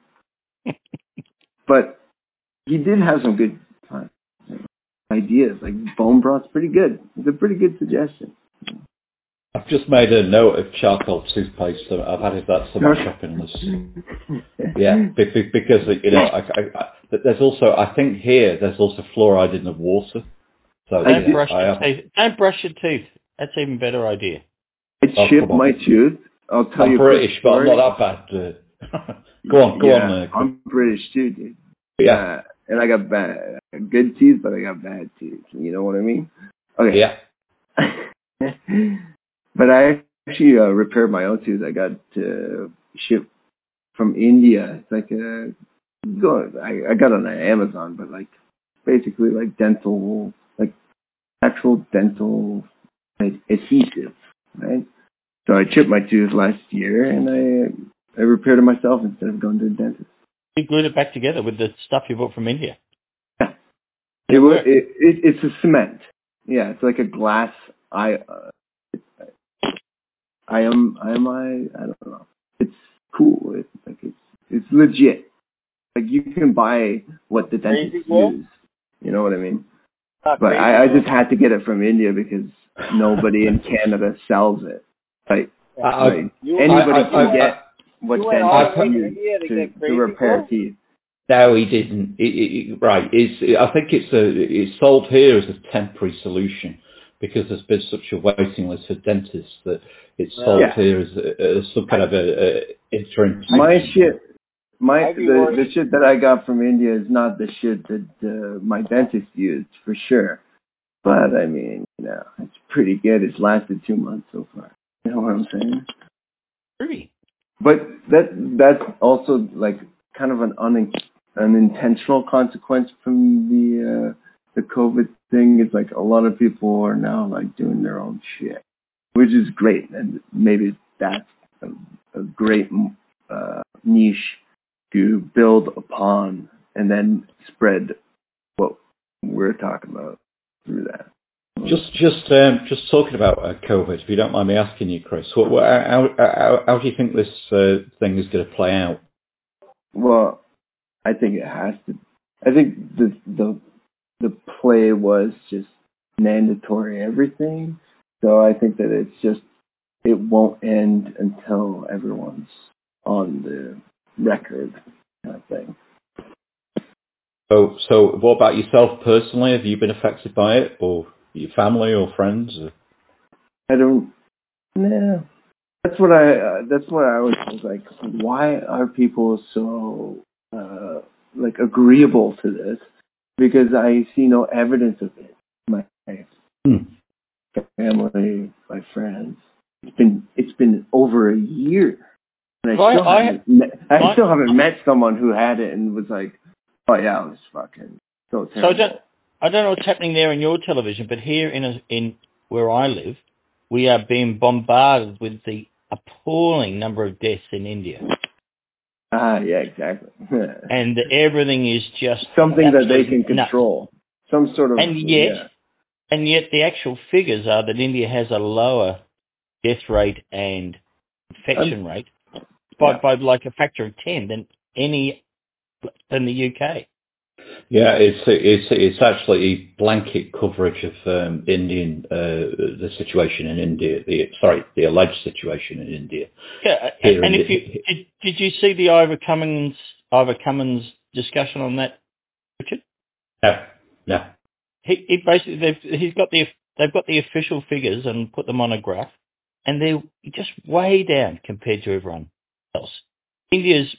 But he did have some good uh, ideas. Like bone broth's pretty good. It's a pretty good suggestion. I've just made a note of charcoal toothpaste. So I've added that to my shopping list. Yeah, because you know, I, I, I, there's also I think here there's also fluoride in the water. So don't yeah, brush I your have, teeth. Don't brush your teeth. That's an even better idea. I oh, chipped my tooth. I'll tell I'm you. British, but I'm not that bad. Uh, go on, go yeah, on. Uh, I'm British too, dude. Yeah, uh, and I got bad, good teeth, but I got bad teeth. You know what I mean? Okay. Yeah. But I actually uh, repaired my own tooth. I got uh, shipped from India. It's like a go. I, I got it on Amazon, but like basically like dental, like actual dental ad- adhesive, right? So I chipped my tooth last year, and I I repaired it myself instead of going to a dentist. You glued it back together with the stuff you bought from India. Yeah. It was. It, it, it's a cement. Yeah, it's like a glass. I. Uh, I am. I am. I. I don't know. It's cool. It's like it's. It's legit. Like you can buy what the dentists use. You know what I mean? Not but crazy, I, I though. just had to get it from India because nobody in Canada sells it. Like, I, like You- anybody I- I- can I- get what you went all the dentists way to use India to to, get to crazy repair clothes? teeth. No, he didn't. It, it, it, right, it's, I think it's a, it's sold here as a temporary solution because there's been such a waiting list for dentists that it's sold Yeah. here as, a, as some kind of a, a interim. My shit, my I'd be the, worried. the shit that I got from India is not the shit that uh, my dentist used for sure. But I mean, you know, it's pretty good. It's lasted two months so far. You know what I'm saying? Really? But that that's also like kind of an un, unintentional consequence from the uh, the COVID thing. Is like a lot of people are now like doing their own shit, which is great, and maybe that's a, a great uh, niche to build upon and then spread what we're talking about through that. Just, just, um, just talking about uh, COVID. If you don't mind me asking you, Chris, what, what, how, how, how do you think this uh, thing is going to play out? Well, I think it has to. I think the the the play was just mandatory everything. So I think that it's just it won't end until everyone's on the record kind of thing. So, so what about yourself personally? Have you been affected by it, or your family or friends? Or? I don't. Nah. That's what I. Uh, that's what I always was like. Why are people so uh, like agreeable to this? Because I see no evidence of it. My hmm. family, my friends. It's been it's been over a year, and I Well, still I, haven't. Met, I my, still haven't met someone who had it and was like, "Oh yeah, it was fucking so terrible." So I don't, I don't know what's happening there in your television, but here in a, in where I live, we are being bombarded with the appalling number of deaths in India. Ah, yeah, exactly. And everything is just something that they can control. Nuts. Some sort of and yet, yeah. and yet the actual figures are that India has a lower death rate and infection um, rate by, yeah. by like a factor of ten than any than the U K. Yeah, it's it's it's actually a blanket coverage of um, Indian uh, the situation in India. The sorry, the alleged situation in India. Yeah, and, and if the, you did, did you see the Ivor Cummins Ivor Cummins discussion on that, Richard? No, no. He, he basically they've he's got the they've got the official figures and put them on a graph, and they're just way down compared to everyone else. India's,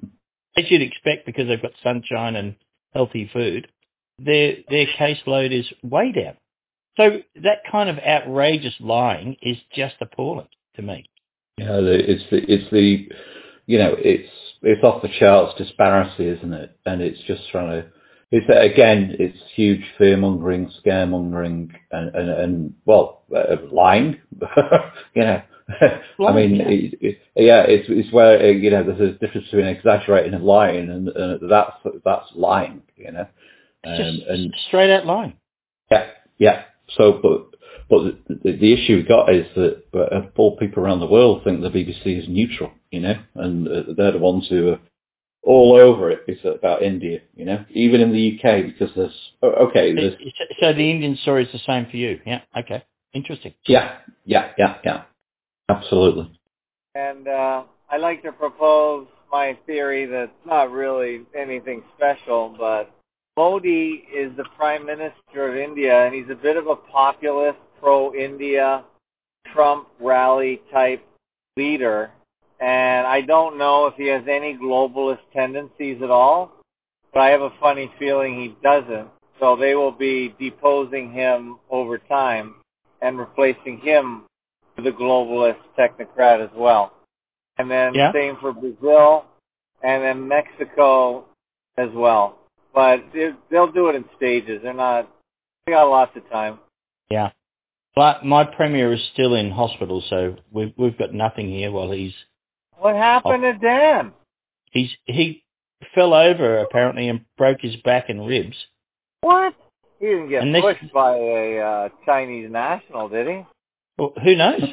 as you'd expect, because they've got sunshine and healthy food, their their caseload is way down. So that kind of outrageous lying is just appalling to me. Yeah, it's the it's the you know it's it's off the charts disparity, isn't it? And it's just trying to it's again it's huge fear mongering, scaremongering, and and, and well uh, lying. you know, lying, I mean, yeah, it, it, yeah it's it's where uh, you know there's a difference between exaggerating and lying, and uh, that's that's lying. You know. Um, just and straight out lying. Yeah, yeah. So, but but the, the issue we got is that uh, all people around the world think the B B C is neutral, you know, and uh, they're the ones who are all over it. It's about India, you know, even in the U K because there's okay. There's, so the Indian story is the same for you, yeah? Okay, interesting. Yeah, yeah, yeah, yeah. Absolutely. And uh, I like to propose my theory that's not really anything special, but Modi is the Prime Minister of India, and he's a bit of a populist, pro-India, Trump rally type leader. And I don't know if he has any globalist tendencies at all, but I have a funny feeling he doesn't. So they will be deposing him over time and replacing him with a globalist technocrat as well. And then yeah. same for Brazil, and then Mexico as well. But they'll do it in stages. They're not, they got lots of time. Yeah. But my premier is still in hospital, so we've, we've got nothing here while he's... What happened off. to Dan? He's, he fell over, apparently, and broke his back and ribs. What? He didn't get and pushed this, by a uh, Chinese national, did he? Well, who knows?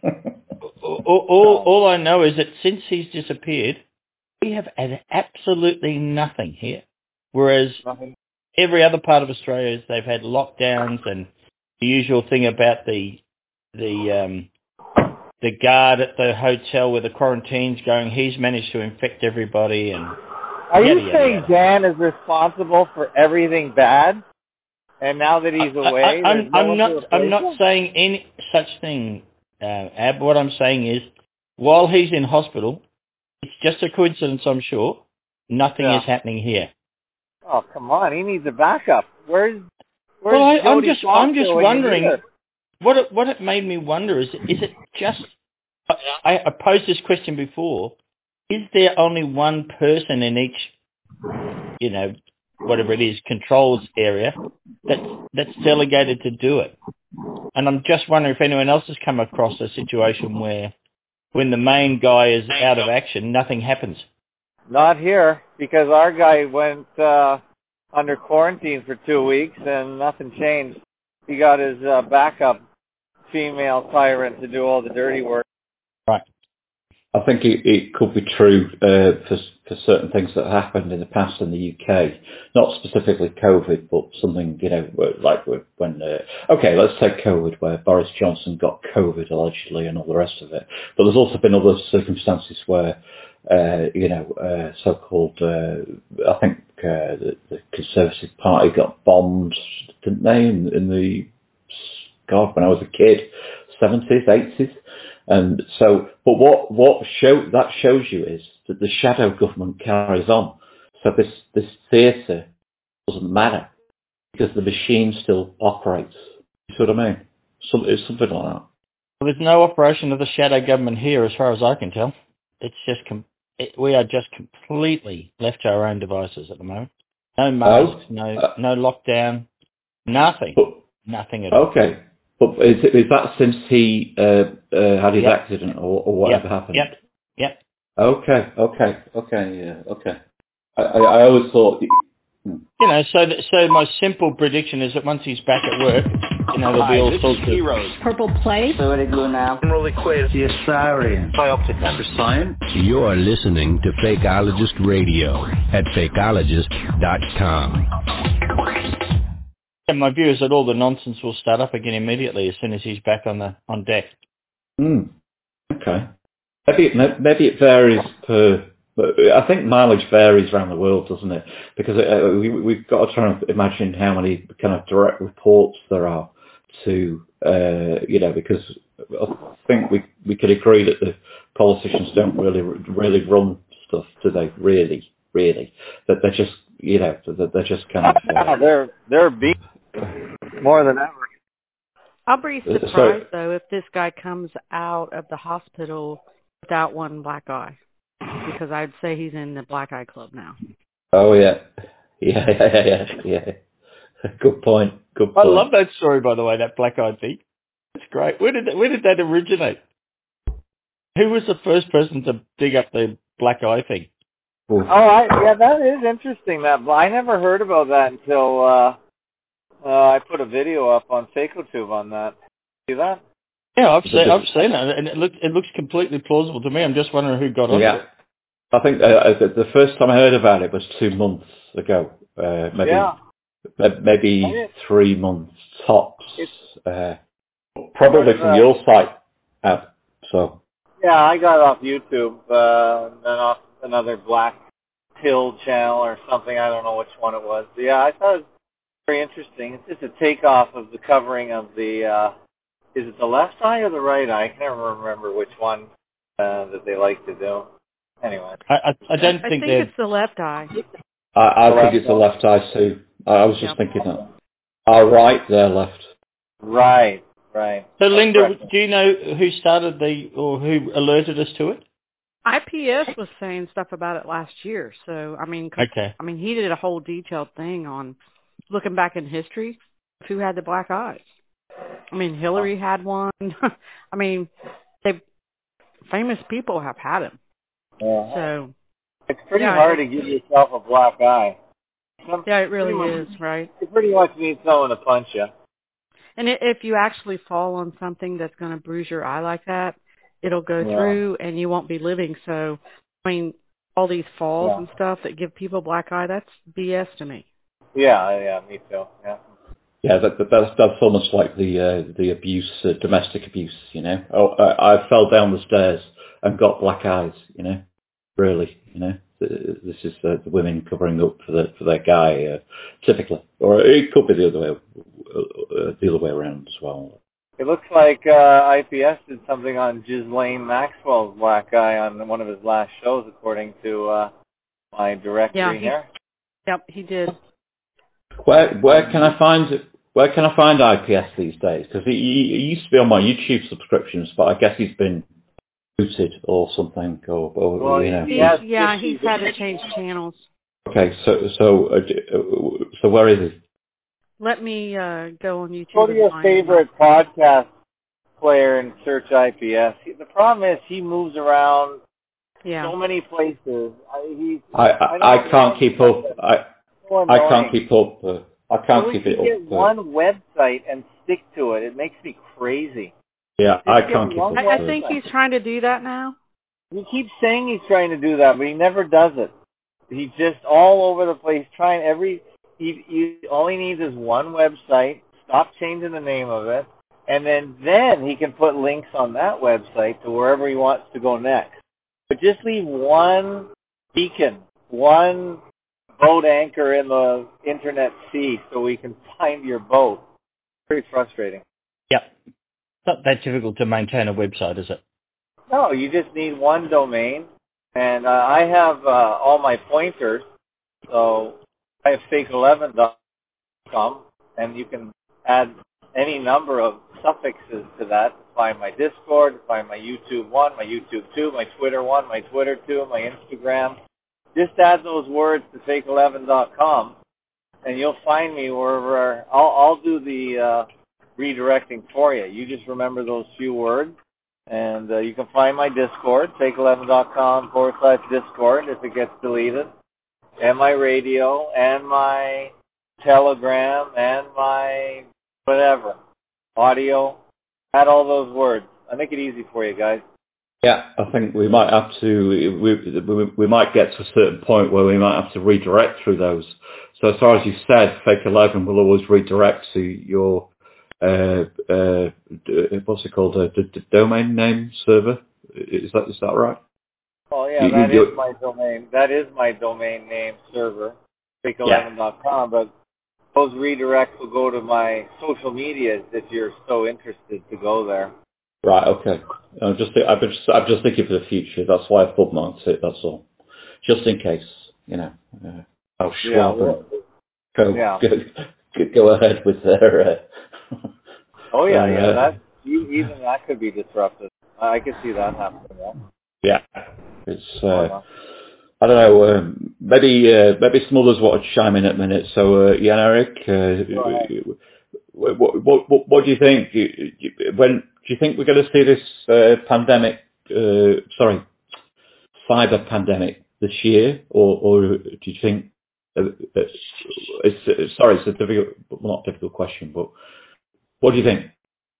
all, all, all I know is that since he's disappeared, we have had absolutely nothing here. Whereas every other part of Australia, they've had lockdowns and the usual thing about the the um, the guard at the hotel where the quarantine's going. He's managed to infect everybody. And are you yada, saying yada. Dan is responsible for everything bad? And now that he's away, I, I, I'm, no I'm not. I'm not saying any such thing, uh, Ab. What I'm saying is, while he's in hospital, it's just a coincidence, I'm sure. Nothing yeah. is happening here. Oh, come on. He needs a backup. Where's, where's well, I, I'm Jody just, I'm just wondering, what it, what it made me wonder is, is it just, I, I posed this question before, is there only one person in each, you know, whatever it is, controls area, that's, that's delegated to do it? And I'm just wondering if anyone else has come across a situation where when the main guy is out of action, nothing happens. Not here, because our guy went uh, under quarantine for two weeks and nothing changed. He got his uh, backup female tyrant to do all the dirty work. Right. I think it, it could be true uh, for, for certain things that happened in the past in the U K. Not specifically COVID, but something, you know, like when... Uh, okay, let's take COVID, where Boris Johnson got COVID, allegedly, and all the rest of it. But there's also been other circumstances where... Uh, you know, uh, so-called, uh, I think uh, the, the Conservative Party got bombed, didn't they, in, in the, God, when I was a kid, seventies, eighties. And so, but what, what show, that shows you is that the shadow government carries on. So this, this theatre doesn't matter because the machine still operates. You see what I mean? Some, it's something like that. Well, there's no operation of the shadow government here as far as I can tell. It's just, com- it, we are just completely left to our own devices at the moment. No masks, Oh, no uh, no lockdown, nothing. but, nothing at all. okay. But is, it, is that since he uh, uh, had his Yep. accident or, or whatever Yep. happened? Yep. Yep. Okay, okay, okay, yeah, okay. I, I, I always thought... Hmm. You know, so that, so my simple prediction is that once he's back at work, you know, there'll be all sorts of heroes. Purple plate. Fluidic blue now. Really clear. The Assyrian. Bioptic For science. You're listening to Fakeologist Radio at fakeologist dot com. And my view is that all the nonsense will start up again immediately as soon as he's back on the on deck. Hmm. Okay. Maybe it, maybe it varies per... I think mileage varies around the world, doesn't it? Because uh, we, we've got to try and imagine how many kind of direct reports there are to, uh, you know, because I think we we could agree that the politicians don't really really run stuff, do they? Really, really, that they're just, you know, that they're just kind of. Uh, they're they're beat more than ever. I'll be surprised so, though if this guy comes out of the hospital without one black eye. Because I'd say he's in the Black Eye Club now. Oh, yeah. Yeah, yeah, yeah, yeah. Good point. Good point. I love that story, by the way, that black eye thing. It's great. Where did that, where did that originate? Who was the first person to dig up the black eye thing? Oh, I, yeah, that is interesting. That I never heard about that until uh, uh, I put a video up on FacoTube on that. See that? Yeah, I've seen, I've seen it, and it looks it looks completely plausible to me. I'm just wondering who got on yeah. it. I think uh, the, the first time I heard about it was two months ago, uh, maybe yeah. maybe three months tops. Uh, probably from your site, uh, so. Yeah, I got it off YouTube, uh, and then off another Black Pill channel or something. I don't know which one it was. But yeah, I thought it was very interesting. It's just a takeoff of the covering of the. Uh, Is it the left eye or the right eye? I can never remember which one uh, that they like to do. Anyway. I, I, I don't I think, think it's the left eye. I, I think it's the left eye too. I was just Yep. thinking that. Our right, their left. Right, right. So, That's Linda, correct. do you know who started the, or who alerted us to it? I P S was saying stuff about it last year. So, I mean, 'cause- Okay. I mean, he did a whole detailed thing on looking back in history of who had the black eyes. I mean, Hillary had one. I mean, they famous people have had them. Yeah. So It's pretty yeah, hard it, to give yourself a black eye. Some, yeah, it really pretty much, is, right? You pretty much need someone to punch you. And i if you actually fall on something that's going to bruise your eye like that, it'll go Yeah. through and you won't be living. So, I mean, all these falls Yeah. and stuff that give people black eye, that's B S to me. Yeah, yeah, me too. Yeah. Yeah, that, that, that's that's almost like the uh, the abuse, uh, domestic abuse. You know, oh, I, I fell down the stairs and got black eyes. You know, really. You know, this is uh, the women covering up for the for their guy, uh, typically, or it could be the other way, uh, the other way around as well. It looks like uh, I P S did something on Ghislaine Maxwell's black eye on one of his last shows, according to uh, my directory Yeah, he, here. Yep, he did. Where where can I find it? Where can I find I P S these days? Because he, he used to be on my YouTube subscriptions, but I guess he's been booted or something, or, or well, you know. He, has yeah, he's had to change channels. Okay, so so uh, so where is he? Let me uh, go on YouTube. Go to and your find favorite him. podcast player and search I P S. He, the problem is he moves around Yeah. so many places. I, he's, I I, I, I can't keep up. I so I can't keep up. Uh, I can't so keep we it can get up. Uh, one website and stick to it. It makes me crazy. yeah, Just I get can't keep one up. I, I uh, think he's trying to do that now. He keeps saying he's trying to do that, but he never does it. He's just all over the place trying every. He, he all he needs is one website. Stop changing the name of it, and then then he can put links on that website to wherever he wants to go next. But just leave one beacon, one boat anchor in the internet sea so we can find your boat. Very frustrating. Yep. It's not that difficult to maintain a website, is it? No, you just need one domain. And uh, I have uh, all my pointers. So I have fake eleven dot com, and you can add any number of suffixes to that to find my Discord, to find my YouTube one, my YouTube two, my Twitter one, my Twitter two, my Instagram. Just add those words to fake eleven dot com, and you'll find me wherever. I'll, I'll do the uh, redirecting for you. You just remember those few words, and uh, you can find my Discord, fake eleven dot com forward slash Discord if it gets deleted, and my radio, and my Telegram, and my whatever, audio. Add all those words. I make it easy for you guys. Yeah, I think we might have to, we, we, we might get to a certain point where we might have to redirect through those. So as far as you said, Fake eleven will always redirect to your, uh, uh, what's it called, a d- d- domain name server? Is that is that right? Oh yeah, you, that you, is my domain. That is my domain name server, fake eleven dot com, but those redirects will go to my social medias if you're so interested to go there. Right, okay. I'm just, I'm just, I'm just thinking for the future. That's why I've bookmarked it, that's all. Just in case, you know. Uh, oh, sure. Yeah, well, go, yeah. go, go ahead with their... Uh, oh, yeah, uh, yeah. That, even that could be disrupted. I could see that happening, yeah. Yeah. It's... Uh, I don't know, um, maybe uh, maybe some others want to chime in at a minute. So, uh, Jan Erik, uh, what, what, what, what do you think? When do you think we're going to see this uh, pandemic, uh, sorry, cyber pandemic this year? Or, or do you think, uh, it's, sorry, it's a difficult, well, not difficult question, but what do you think?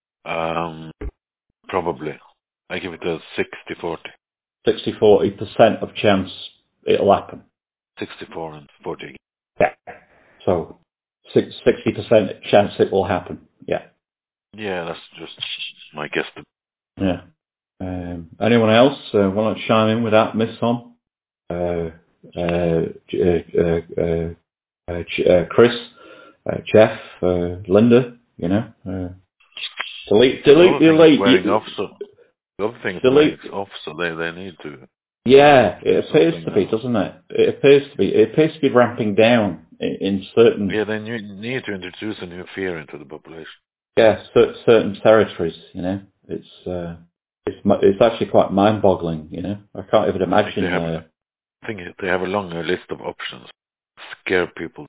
Um, probably. I give it a sixty forty. sixty forty percent of chance it'll happen. sixty-four and forty. Yeah. So sixty percent chance it will happen. Yeah. Yeah, that's just my guess. Yeah. Um, anyone else uh, want to chime in with that, Miss Tom? Uh, uh, uh, uh, uh, uh, Chris, uh, Jeff, uh, Linda, you know. Uh, delete, delete, delete. Wearing off, so the other thing is wearing off, so they, they need to. Yeah, it appears to be, doesn't it? It appears to be. It appears to be ramping down in, in certain. Yeah, they need to introduce a new fear into the population. Yeah, certain territories. You know, it's uh, it's it's actually quite mind-boggling. You know, I can't even imagine. They have, uh, I think they have a longer list of options. Scare people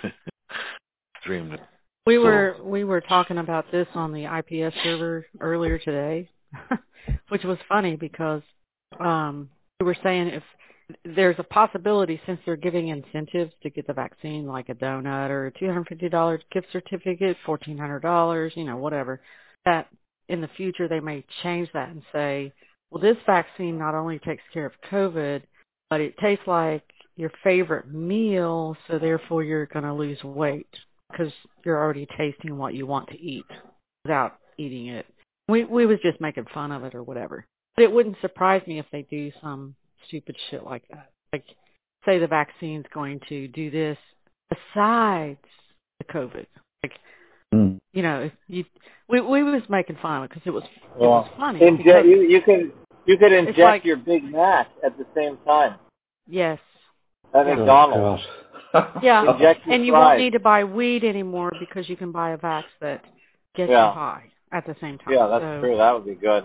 extremely. We so. were we were talking about this on the I P S server earlier today, which was funny because um, we were saying if there's a possibility, since they're giving incentives to get the vaccine, like a donut or a two hundred fifty dollars gift certificate, fourteen hundred dollars, you know, whatever, that in the future they may change that and say, well, this vaccine not only takes care of COVID, but it tastes like your favorite meal, so therefore you're going to lose weight because you're already tasting what you want to eat without eating it. We we was just making fun of it or whatever. But it wouldn't surprise me if they do some stupid shit like that. Like, say the vaccine's going to do this besides the COVID. Like, mm. you know, if you we we was making fun of it because it was well, it was funny. Inje- you you can you could inject like, your Big Mac at the same time. Yes. At yeah. McDonald's. Yeah, Inject and you fries. won't need to buy weed anymore because you can buy a vax that gets yeah. you high at the same time. Yeah, that's so. true. That would be good.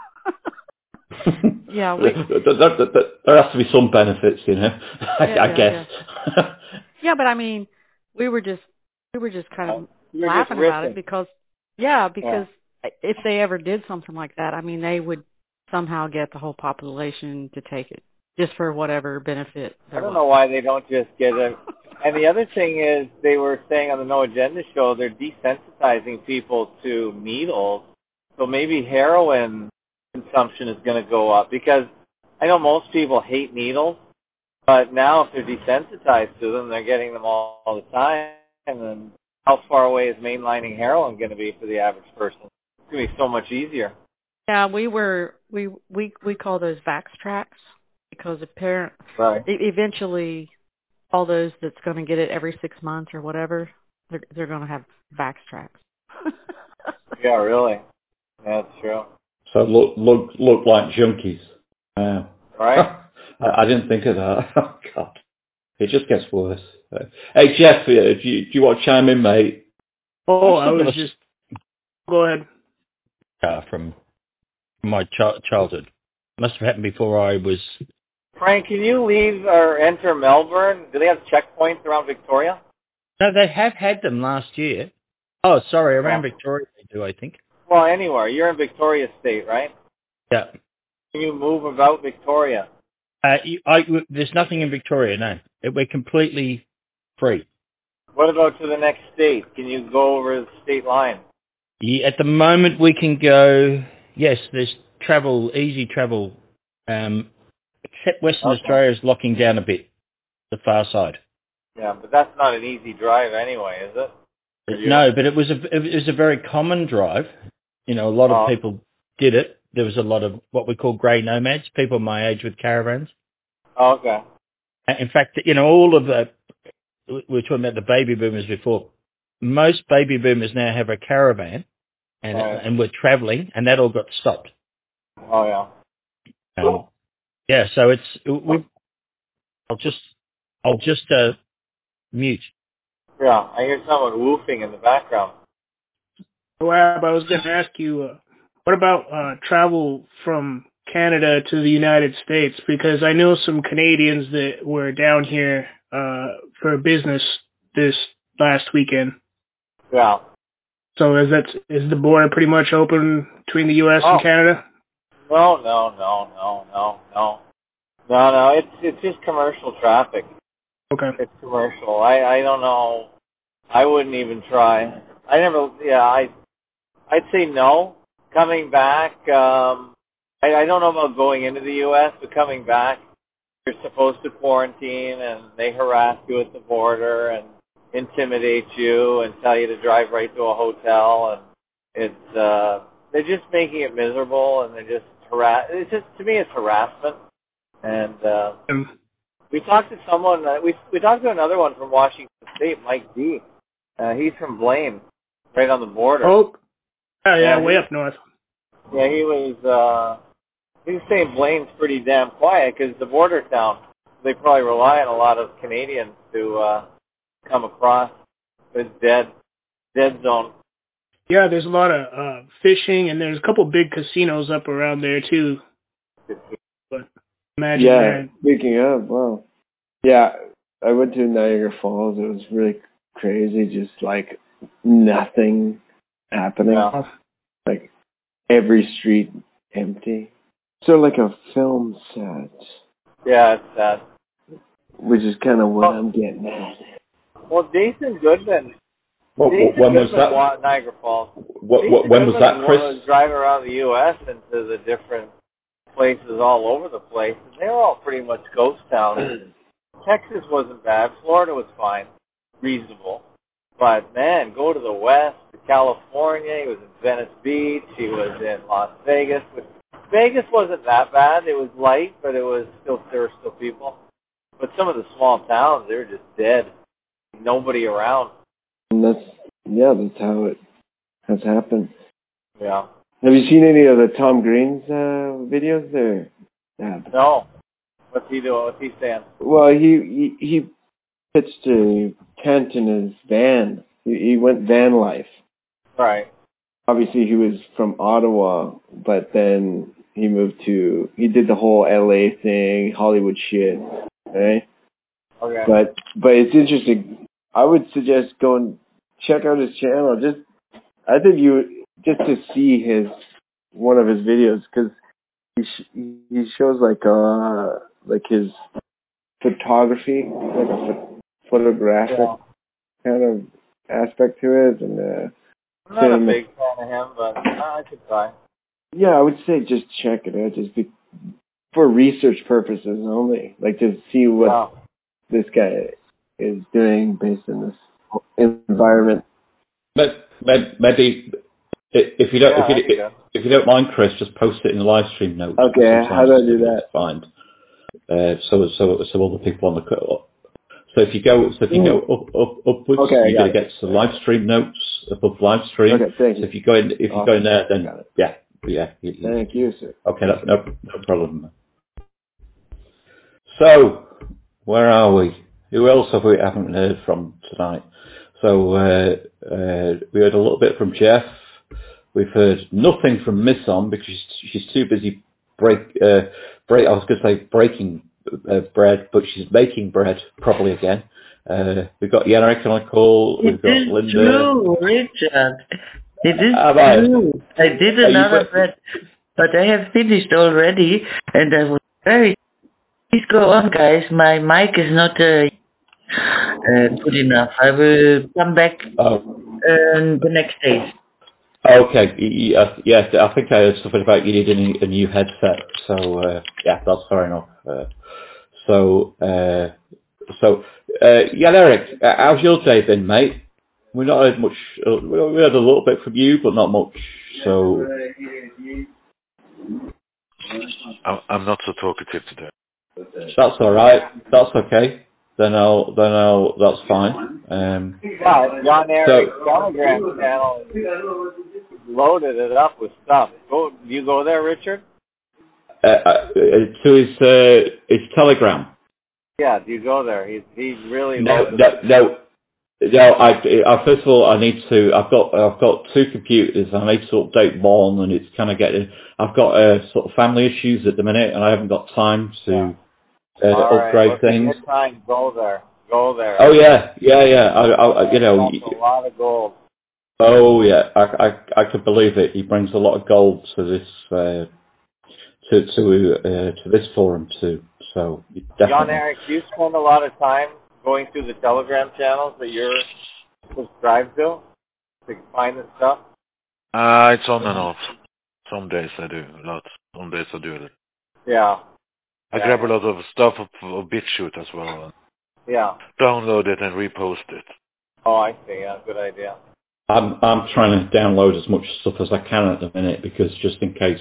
yeah, we, there, there, there, there has to be some benefits, you know. I, yeah, I yeah, guess. Yeah. yeah, but I mean, we were just we were just kind of You're laughing just about it because, yeah, because yeah. if they ever did something like that, I mean, they would somehow get the whole population to take it just for whatever benefit. I don't was. know why they don't just get it. And the other thing is, they were saying on the No Agenda show, they're desensitizing people to needles. So maybe heroin consumption is going to go up, because I know most people hate needles, but now if they're desensitized to them, they're getting them all, all the time. And then how far away is mainlining heroin going to be for the average person? It's going to be so much easier. Yeah, we were we we we call those vax tracks because apparent right. eventually all those that's going to get it every six months or whatever, they're, they're going to have Vax tracks. Yeah, really. Yeah, that's true. So look, look, look like junkies. Uh, right? I, I didn't think of that. Oh, God. It just gets worse. Uh, hey, Jeff, uh, do, you, do you want to chime in, mate? Oh, I was just... Go ahead. Uh, from my ch- childhood. Must have happened before I was... Frank, can you leave or enter Melbourne? Do they have checkpoints around Victoria? No, they have had them last year. Oh, sorry, around Oh. Victoria they do, I think. Well, anywhere. You're in Victoria State, right? Yeah. Can you move about Victoria? Uh, you, I, there's nothing in Victoria, no. It, we're completely free. What about to the next state? Can you go over the state line? Yeah, at the moment we can go, yes, there's travel, easy travel, um, except Western Okay. Australia is locking down a bit, the far side. Yeah, but that's not an easy drive anyway, is it? For you? No, but it was a it was a very common drive. You know, a lot of Oh. people did it. There was a lot of what we call grey nomads, people my age with caravans. Oh, okay. In fact, you know, all of the, we were talking about the baby boomers before. Most baby boomers now have a caravan, and Right. and we're travelling, and that all got stopped. Oh, yeah. Um, yeah, so it's we. I'll just I'll just uh, mute. Yeah, I hear someone woofing in the background. Wab, I was going to ask you, uh, what about uh, travel from Canada to the United States? Because I know some Canadians that were down here uh, for business this last weekend. Yeah. So is that is the border pretty much open between the U S Oh. and Canada? No, no, no, no, no, no. No, no, it's it's just commercial traffic. Okay. It's commercial. I, I don't know. I wouldn't even try. I never, yeah, I, I'd say no. Coming back, um, I, I don't know about going into the U S, but coming back, you're supposed to quarantine, and they harass you at the border and intimidate you and tell you to drive right to a hotel, and it's, uh, they're just making it miserable, and they're just harass. It's just, to me, it's harassment. And uh, Um, we talked to someone. Uh, we we talked to another one from Washington State, Mike D. Uh, he's from Blaine, right on the border. oh, yeah, yeah, Yeah, way he- up north. Yeah, he was. Uh, he was saying Blaine's pretty damn quiet because the border town. They probably rely on a lot of Canadians to uh, come across. It's dead, dead zone. Yeah, there's a lot of uh, fishing, and there's a couple big casinos up around there too. But imagine Yeah, that. speaking of, wow. Yeah, I went to Niagara Falls. It was really crazy, just like nothing happening. Yeah. Like every street empty. So like a film set, Yeah, it's sad. which is kind of what I'm getting at. Well, Jason Goodman. What, Jason what, when was Goodman that? wa- Niagara Falls. What, Jason what, when was Goodman that, Chris? was driving around the U S into the different places all over the place. And they were all pretty much ghost towns. Texas wasn't bad. Florida was fine, reasonable. But man, go to the west, to California. He was in Venice Beach. He was in Las Vegas. Which, Vegas wasn't that bad. It was light, but it was still there were still people. But some of the small towns, they were just dead. Nobody around. And that's, yeah, that's how it has happened. Yeah. Have you seen any of the Tom Green's uh, videos there? Yeah. No. What's he doing? What's he saying? Well, he, he, he pitched a tent in his van. He, he went van life. Right. Obviously, he was from Ottawa, but then he moved to, he did the whole L A thing, Hollywood shit, right? Okay. But, but it's interesting. I would suggest going check out his channel. Just, I think you, just to see his, one of his videos, because he, sh- he shows like, uh, like his photography, like a ph- photographic Yeah. kind of aspect to it, and uh, I'm not a cinema- big fan of him, but uh, I could try. yeah, I would say just check it out, just be, for research purposes only, like to see what Wow. this guy is doing based in this environment. But maybe if you don't, Yeah, if you that'd be good. if you don't mind, Chris, just post it in the live stream notes. Okay, how do I do that? Fine. Uh, so so so other people on the call, So if you go, so if you go up, up, upwards, Okay, you're going to it. get to the live stream notes above live stream. Okay, thank you. So if you go in, if you Awesome. go in there, then yeah, yeah. You, you, Thank you, sir. Okay, no, no, no problem. So where are we? Who else have we haven't heard from tonight? So uh, uh, we heard a little bit from Jeff. We've heard nothing from Miss On because she's, she's too busy break uh, break. I was going to say breaking uh, bread, but she's making bread probably again. Uh, we've got Yannick on a call. We've It got is Linda. true, Richard. It is How about it? true. I did Are you another go- bread, but I have finished already, and I was very... Please go on, guys. My mic is not uh, uh, good enough. I will come back Oh. uh, the next day. Okay, y- y- uh, yes, I think I heard something about you needing a new headset. So uh, yeah, that's fair enough. Uh, so uh, so uh, yeah, Eric, uh, how's your day been, mate? We've not heard much. Uh, we heard a little bit from you, but not much. So I'm, I'm not so talkative today. that's all right. That's okay. Then I'll then I'll that's fine. Um, Yeah, John Eric's so Telegram channel loaded it up with stuff. Go, do you go there, Richard? uh, uh, to his uh, his Telegram. Yeah, do you go there? He's he's really No, loaded no, up. no. No, I, I, first of all, I need to, I've got, I've got two computers, I need to update one, and it's kind of getting, I've got uh, sort of family issues at the minute, and I haven't got time to uh, All right, upgrade well, things. Next time, go there. Go there. Oh yeah, yeah, yeah, I, I, you know. That's a lot of gold. Oh yeah, I, I, I could believe it. He brings a lot of gold to this, uh, to, to, uh, to this forum too, so definitely. John Eric, do you spend a lot of time going through the Telegram channels that you're subscribed to to find the stuff? Uh, it's on and off. Some days I do a lot. Some days I do it. Yeah. I yeah. grab a lot of stuff of, of BitChute as well. And yeah. Download it and repost it. Oh, I see. Yeah, good idea. I'm I'm trying to download as much stuff as I can at the minute because just in case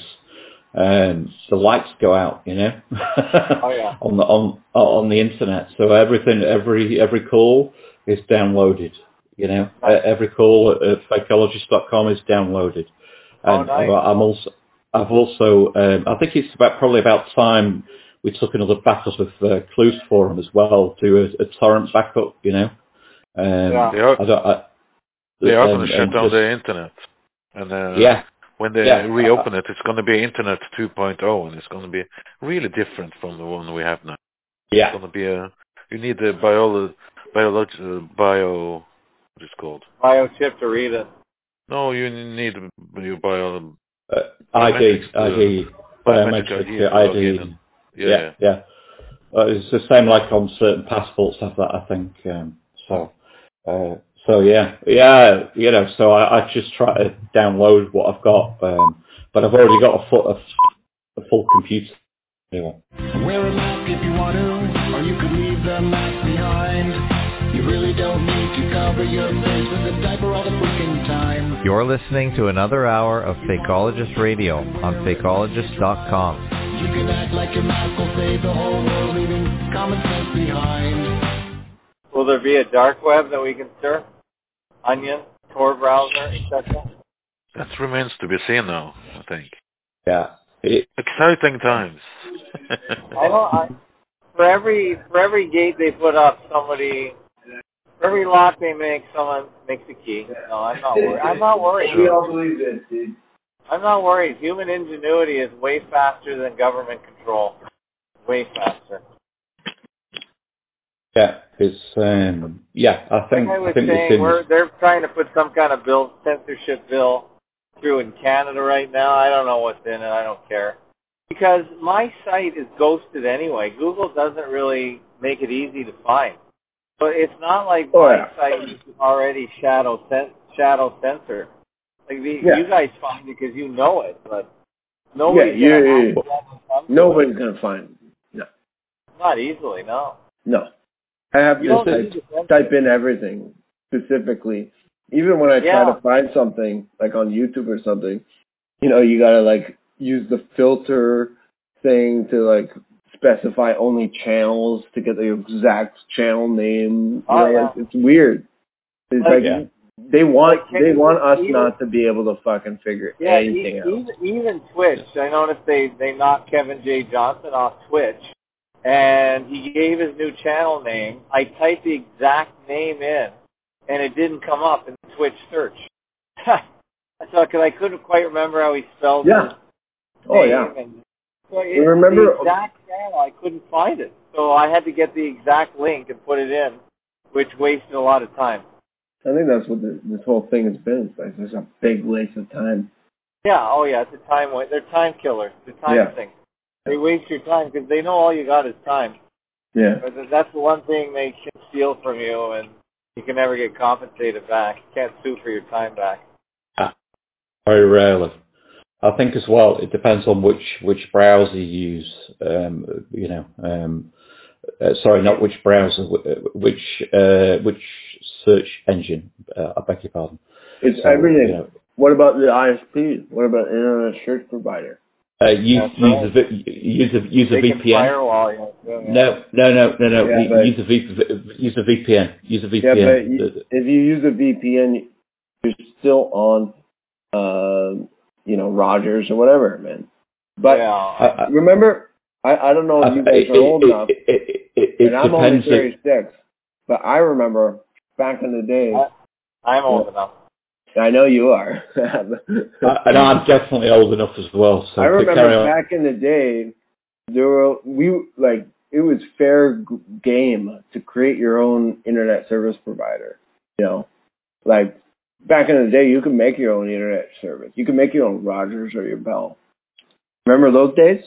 um, the lights go out, you know, oh, yeah. on the on on the internet. So everything, every every call is downloaded. You know, nice. Every call at fakeologist dot com is downloaded. And oh, nice. I'm also I've also um, I think it's about probably about time we took another backup of uh, Clues Forum as well, do a, a torrent backup. You know, um, yeah. they are, I don't, I, they are going to shut down just, the internet. And uh, yeah. when they yeah. reopen it, it's going to be Internet two point oh, and it's going to be really different from the one we have now. Yeah. It's going to be a, you need a bio, biological, bio, what is it called? Biochip to read it. No, you need your bio, uh, I D, I D, biometric I D. And, yeah, yeah. yeah. Uh, it's the same like on certain passports have that, I think. Um, so, uh, so yeah, yeah, you know. So I, I just try to download what I've got, um, but I've already got a full, a, a full computer. Anyway. Wear a mask if you want to, or you could leave the mask behind. You really don't need to cover your face with a diaper all the freaking time. You're listening to another hour of Fakeologist Radio on fakeologist dot com. You can act like your mask will save the whole world, leaving common sense behind. Will there be a dark web that we can surf? Onion, Tor browser, et cetera? That remains to be seen now, I think. Yeah. It, Exciting times. I don't, I, for every for every gate they put up, somebody, for every lock they make, someone makes a key. No, I'm not worried. I'm not worried. We all believe this, dude. I'm not worried. Human ingenuity is way faster than government control. Way faster. Yeah, it's um, yeah. I think like I was I think saying, in, we're, they're trying to put some kind of bill, censorship bill, through in Canada right now. I don't know what's in it. I don't care because my site is ghosted anyway. Google doesn't really make it easy to find. But it's not like oh, my yeah. site is already shadow cen- shadow censored. Like the, yeah. you guys find it because you know it, but nobody's yeah, gonna yeah, nobody's gonna find it. No. Not easily, no. No. I have you to type, type in everything specifically. Even when I yeah. try to find something like on YouTube or something, you know, you gotta like use the filter thing to like specify only channels to get the exact channel name. You Oh, know, yeah. like, it's weird. It's Like, like yeah. they want Like, they want us even- not to be able to fucking figure Yeah, anything e- out. even, even Twitch. I noticed they, they knocked Kevin J. Johnson off Twitch, and he gave his new channel name. I typed the exact name in, and it didn't come up in Twitch search. I thought, because I couldn't quite remember how he spelled Yeah. his Oh name. yeah. And so it, You remember- the exact channel, I couldn't find it. So I had to get the exact link and put it in, which wasted a lot of time. I think that's what the, this whole thing has been. It's like there's a big waste of time. Yeah, oh yeah, it's a time wa- they're time killers. They're time Yeah. things. They waste your time because they know all you got is time. Yeah. But that's the one thing they can steal from you, and you can never get compensated back. You can't sue for your time back. Ah, very rarely. I think as well, it depends on which, which browser you use. Um, you know, um, uh, sorry, not which browser, wh- which uh, which search engine. Uh, I beg your pardon. It's So, everything. you know, What about the I S P? What about internet search provider? uh, use That's use right. a vi- use a use a They can V P N. firewall you. Yeah. No, no, no, no, no. Yeah, u- but- use a v- use a V P N. Use a V P N. Yeah, but you, The- if you use a V P N, you're still on, uh, you know, Rogers or whatever, man. But Yeah. I- I- remember, I, I don't know if you I- guys it- are old it- enough, It, it, it, it and I'm only depends. thirty-six, but I remember back in the day, I, I'm old enough. I know you are. I, and I'm definitely old enough as well. So I to carry remember on. back in the day, there were we like it was fair g- game to create your own internet service provider. You know, like back in the day, you could make your own internet service. You could make your own Rogers or your Bell. Remember those days?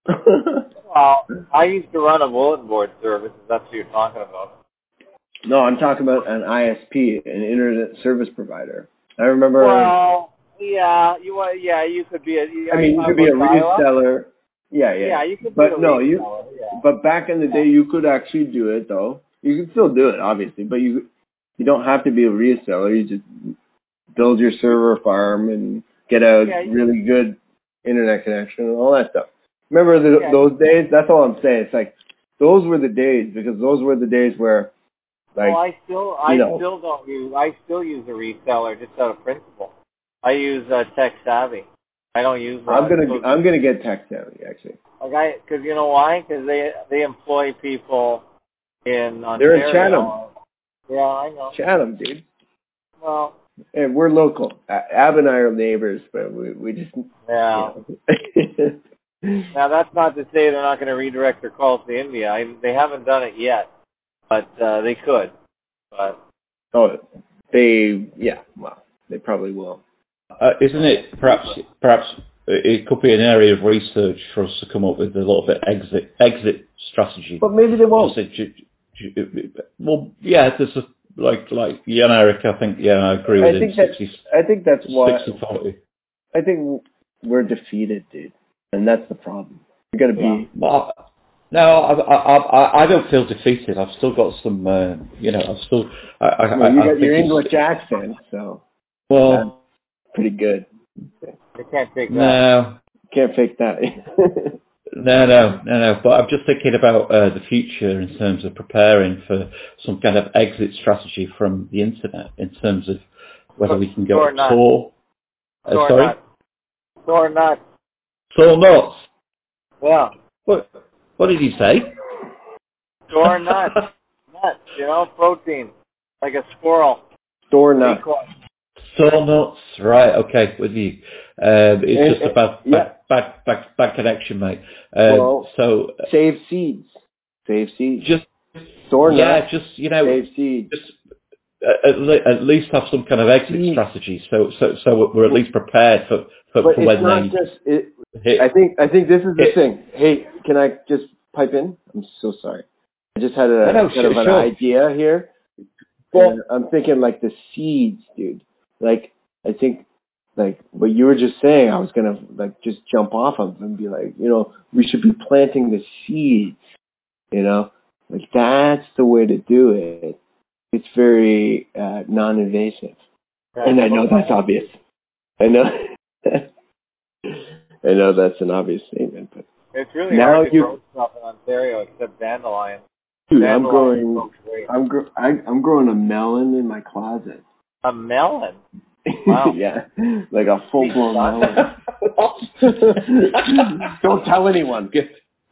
Well, I used to run a bulletin board service. If that's what you're talking about. No, I'm talking about an I S P, an internet service provider. I remember. Well, yeah, you wa- yeah, you could be a. I mean, you could be a dial-up? reseller. Yeah, yeah. Yeah, you could be But a no, you. reseller, yeah. But back in the day, you could actually do it, though. You could still do it, obviously, but you you don't have to be a reseller. You just build your server farm and get a Yeah, you- really good internet connection and all that stuff. Remember the, Yeah, those days? That's all I'm saying. It's like those were the days because those were the days where, like, well, I still, I you know. still don't use. I still use a reseller just out of principle. I use uh, Tech Savvy. I don't use. I'm gonna so- I'm gonna get tech savvy actually. Like I, because you know why? Because they they employ people in Ontario. They're in Chatham. Yeah, I know. Chatham, dude. Well, And we're local. A- Ab and I are neighbors, but we we just yeah. you know. Now that's not to say they're not going to redirect their calls to India. I, they haven't done it yet, but uh, they could. But Oh, they yeah. Well, they probably will. Uh, isn't it perhaps perhaps it could be an area of research for us to come up with a little bit exit exit strategy. But maybe they won't. Just a ju- ju- Well, yeah, there's a, like like Jan Eric. I think yeah, I agree with I him. think that sixty, I think that's why sixty forty. I think we're defeated, dude, and that's the problem. You got to Yeah. be. Well, no, I, I I I don't feel defeated. I've still got some, uh, you know, I've still. I, I, Well, you I got think your it's- English accent, so Well, that's pretty good. they can't take that. no. Can't fake that. No, no, no, no. But I'm just thinking about uh, the future in terms of preparing for some kind of exit strategy from the internet in terms of whether we can go Or to not. Tor. Uh, Or sorry? not. Or not. Tor nuts. Yeah. What? What did he say? Or nuts. Nuts. You know, protein, like a squirrel. Store nut. Acorn. Tor nuts. Right. Okay. With you. Um, it's Eh, just eh, a bad, yeah. bad, bad, bad, bad connection, mate. Um, Well, so uh, Save seeds. Save seeds. just Store yeah, nut. just you know, Save seeds. just uh, at, le- at least have some kind of exit Mm. strategy, so so so we're at least prepared for for, But for it's when not they just. It, hit. I think. I think this is the It- thing. Hey, can I just pipe in? I'm so sorry. I just had a No, no, kind sure, of an sure. idea here. Well- And I'm thinking like the seeds, dude. Like I think like what you were just saying, I was gonna like just jump off of and be like, you know, we should be planting the seeds. You know, like that's the way to do it. It's very uh, non-invasive, and I know that's obvious. I know. I know that's an obvious statement, but It's really Now hard to you- grow stuff in Ontario except dandelion. Dude, I'm Dandelion growing. grows great. I'm gr- I, I'm growing a melon in my closet. A melon? Wow. Yeah, like a full blown Please, melon. Don't tell anyone. Good,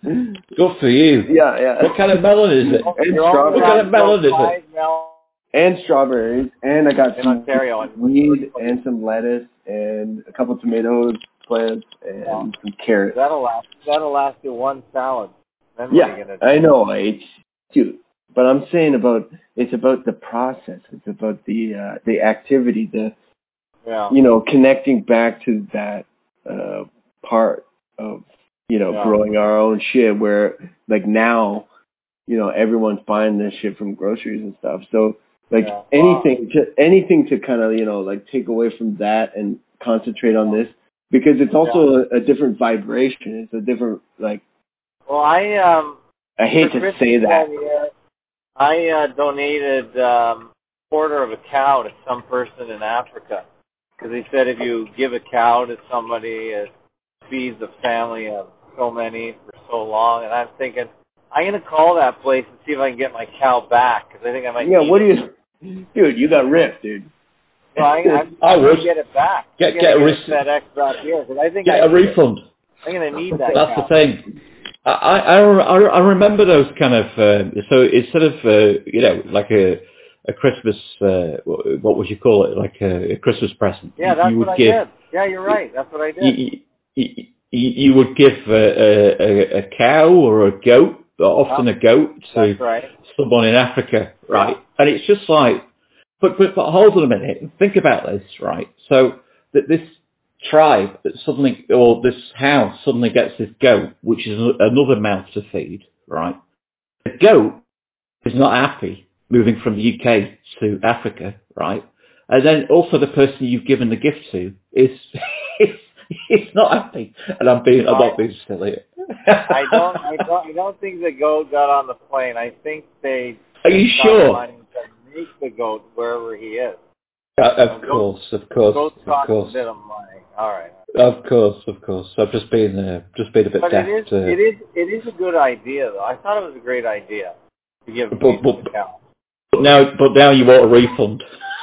good for you. Yeah, yeah. What kind of melon is it? And You're only strawberries. What kind of melon is five it? melons And strawberries. And I got in some Ontario. And weed and some lettuce and a couple tomatoes plants and Yeah. some carrots. That'll last. That'll last you one salad. Then what are you Yeah, gonna do? I know. It's dude, but I'm saying about it's about the process. It's about the uh, the activity, the Yeah. you know, connecting back to that uh, part of you know Yeah. growing our own shit. Where like now, you know, everyone's buying this shit from groceries and stuff. So like Yeah. anything to anything to kind of you know like take away from that and concentrate on this because it's also a, a different vibration. It's a different like. Well, I um. I hate for to Christmas say that. one year, I uh, donated um, a quarter of a cow to some person in Africa because they said if you give a cow to somebody, it feeds a family of so many for so long. And I'm thinking, I'm going to call that place and see if I can get my cow back because I think I might. Yeah, need what do it. you, dude? You got ripped, dude. So I, I'm, I I'm would. going to get it back. Get- I'm get a gonna rec- get FedEx back here because I think Get I a refund. I'm going to need that That's cow. the thing. I, I, I, I remember those kind of, uh, so instead of, uh, you know, like a, a Christmas, uh, what, what would you call it? Like a, a Christmas present. Yeah, you, that's you would what I give, did. Yeah, you're right. That's what I did. You, you, you, you would give a, a, a cow or a goat, often a goat, to That's right. someone in Africa, right? And it's just like, but, but, but hold on a minute, think about this, right? So that this tribe that suddenly, or this house suddenly gets this goat, which is another mouth to feed, right? The goat is not happy moving from the U K to Africa, right? And then also the person you've given the gift to is, is, is not happy. And I'm being, I'm not being silly. I don't, I don't, I don't think the goat got on the plane. I think they. Are you got sure? money to make the goat wherever he is. Uh, of course, of course, Goats of cost course. a bit of money. All right. Of course, of course. I've just been, uh, just been a bit But daft. it is, uh, it is, it is a good idea though. I thought it was a great idea to give But- people but- the cow. But now, but now you want a refund.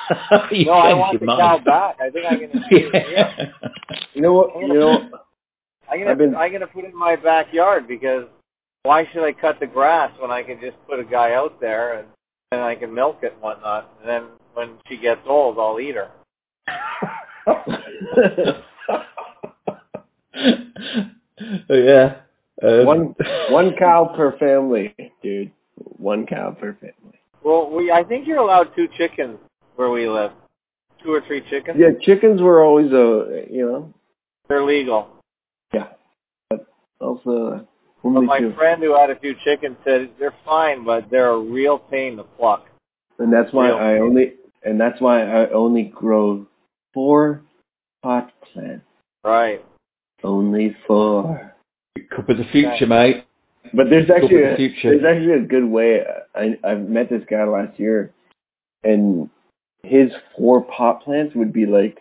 you No, I changed want your the mind. cow back. I think I'm going to do it here. You know what? I'm You gonna know, put- I'm gonna, I've been- I'm gonna put it in my backyard because why should I cut the grass when I can just put a guy out there and and I can milk it and whatnot, and then when she gets old, I'll eat her. yeah. Um, one one cow per family, dude. One cow per family. Well, we I think you're allowed two chickens where we live, two or three chickens. Yeah, chickens were always a you know. They're legal. Yeah. But also, But only my two. friend who had a few chickens said they're fine, but they're a real pain to pluck. And that's why Real I pain. only and that's why I only grow four pot plants. Right. Only four. Could be the future, mate. But there's Could actually be the a, future. there's actually a good way. I I met this guy last year, and his four pot plants would be like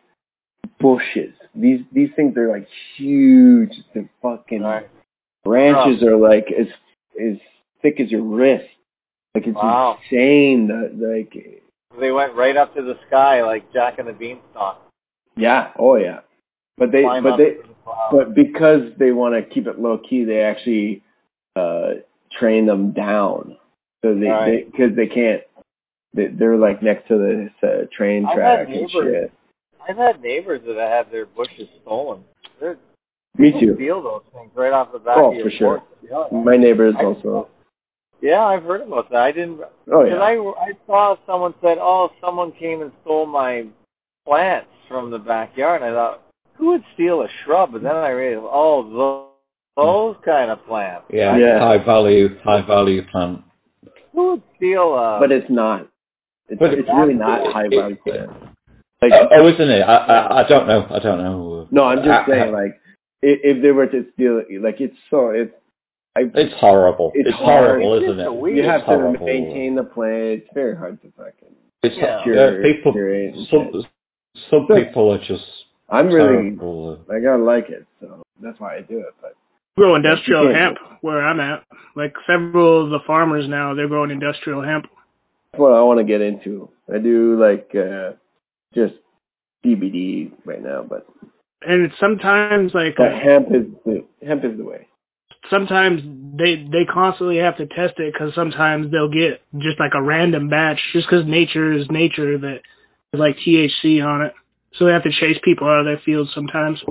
bushes. These these things are like huge. The fucking Right. branches are like as as thick as your wrist. Like it's Wow. insane. That like They went right up to the sky like Jack and the Beanstalk. yeah, oh yeah. But they Climb but up they to the clouds. but because they want to keep it low key, they actually uh train them down. So they Right. because they, they can't. They, they're like next to this uh, train I've track had and neighbors. shit. I've had neighbors that have had their bushes stolen. They're, Me people too. steal those things right off the back Oh, of your for sure. porch. Yeah. My neighbor is I- also. Yeah, I've heard about that. I didn't. Oh Because yeah. I, I saw someone said, oh, someone came and stole my plants from the backyard. And I thought, who would steal a shrub? But then I realized, oh, those, those kind of plants. Yeah, Yeah. high value, high value plant. Who would steal a... But it's not. It's, But it's really not high value it- plant. Like Oh, oh, isn't it? I, I, I don't know. I don't know. no, I'm just I- saying I- like if, if they were to steal it, like it's so it's. I, It's horrible. It's It's, hard. horrible, It's isn't just a it? weed. you It's have to horrible. maintain the plant. It's very hard to fucking. It's Yeah. yeah, people. curate and Some shit. some people are just I'm really terrible. I gotta like it, so that's why I do it. But grow industrial Yeah. hemp where I'm at. Like several of the farmers now, they're growing industrial hemp. That's what I want to get into. I do like uh, just C B D right now, but And it's sometimes like but a, hemp is the hemp is the way. sometimes they they constantly have to test it because sometimes they'll get just like a random batch just because nature is nature that has like T H C on it. So they have to chase people out of their fields sometimes.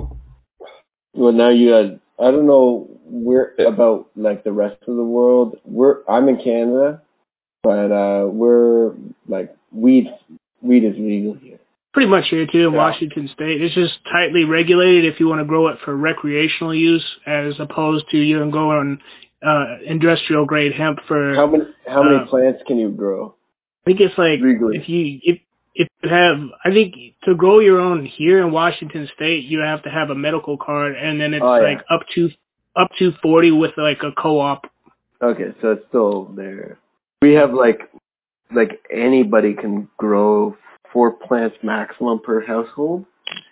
Well, now you got. I don't know where about like the rest of the world. We're I'm in Canada, but uh, we're like weed. Weed is legal here. Pretty much here too in Yeah. Washington State. It's just tightly regulated if you want to grow it for recreational use, as opposed to you can go on uh, industrial grade hemp for. How many how many uh, plants can you grow? I think it's like Legally. if you if if you have I think to grow your own here in Washington State you have to have a medical card and then it's Oh, yeah. like up to up to forty with like a co-op. Okay, so it's still there. We have like like anybody can grow four plants maximum per household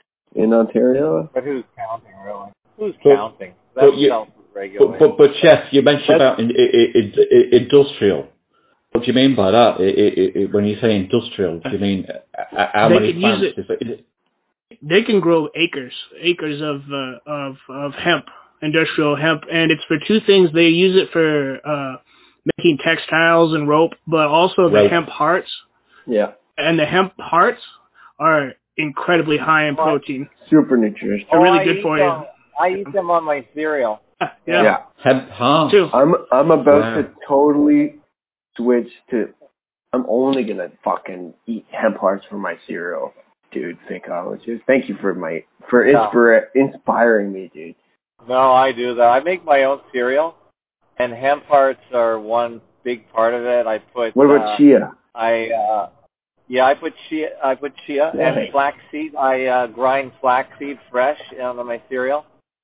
in Ontario. But who's counting, really? Who's But- counting? but That's you- self-regulated. But, but, but Jeff, you mentioned about in, in, in, in, industrial. What do you mean by that? I, I, I, when you say industrial, do you mean uh, how They many could use plants? it- Is it, is it, They can grow acres, acres of uh, of of hemp, industrial hemp, and it's for two things. They use it for uh, making textiles and rope, but also the Right. hemp hearts. Yeah, And the hemp hearts are incredibly high in protein. super nutritious. They're really Oh, I good eat for them. you. I eat them on my cereal. Yeah. Yeah. hemp heart? Too. I'm I'm about Wow. to totally switch to. I'm only gonna fucking eat hemp hearts for my cereal, dude. Thinkologist. Thank you for my for Yeah. inspira- inspiring me, dude. No, I do that. I make my own cereal, and hemp hearts are one big part of it. I put. What about uh, chia? I uh, yeah, I put chia. I put chia Nice. and flaxseed. I uh, grind flaxseed fresh on my cereal,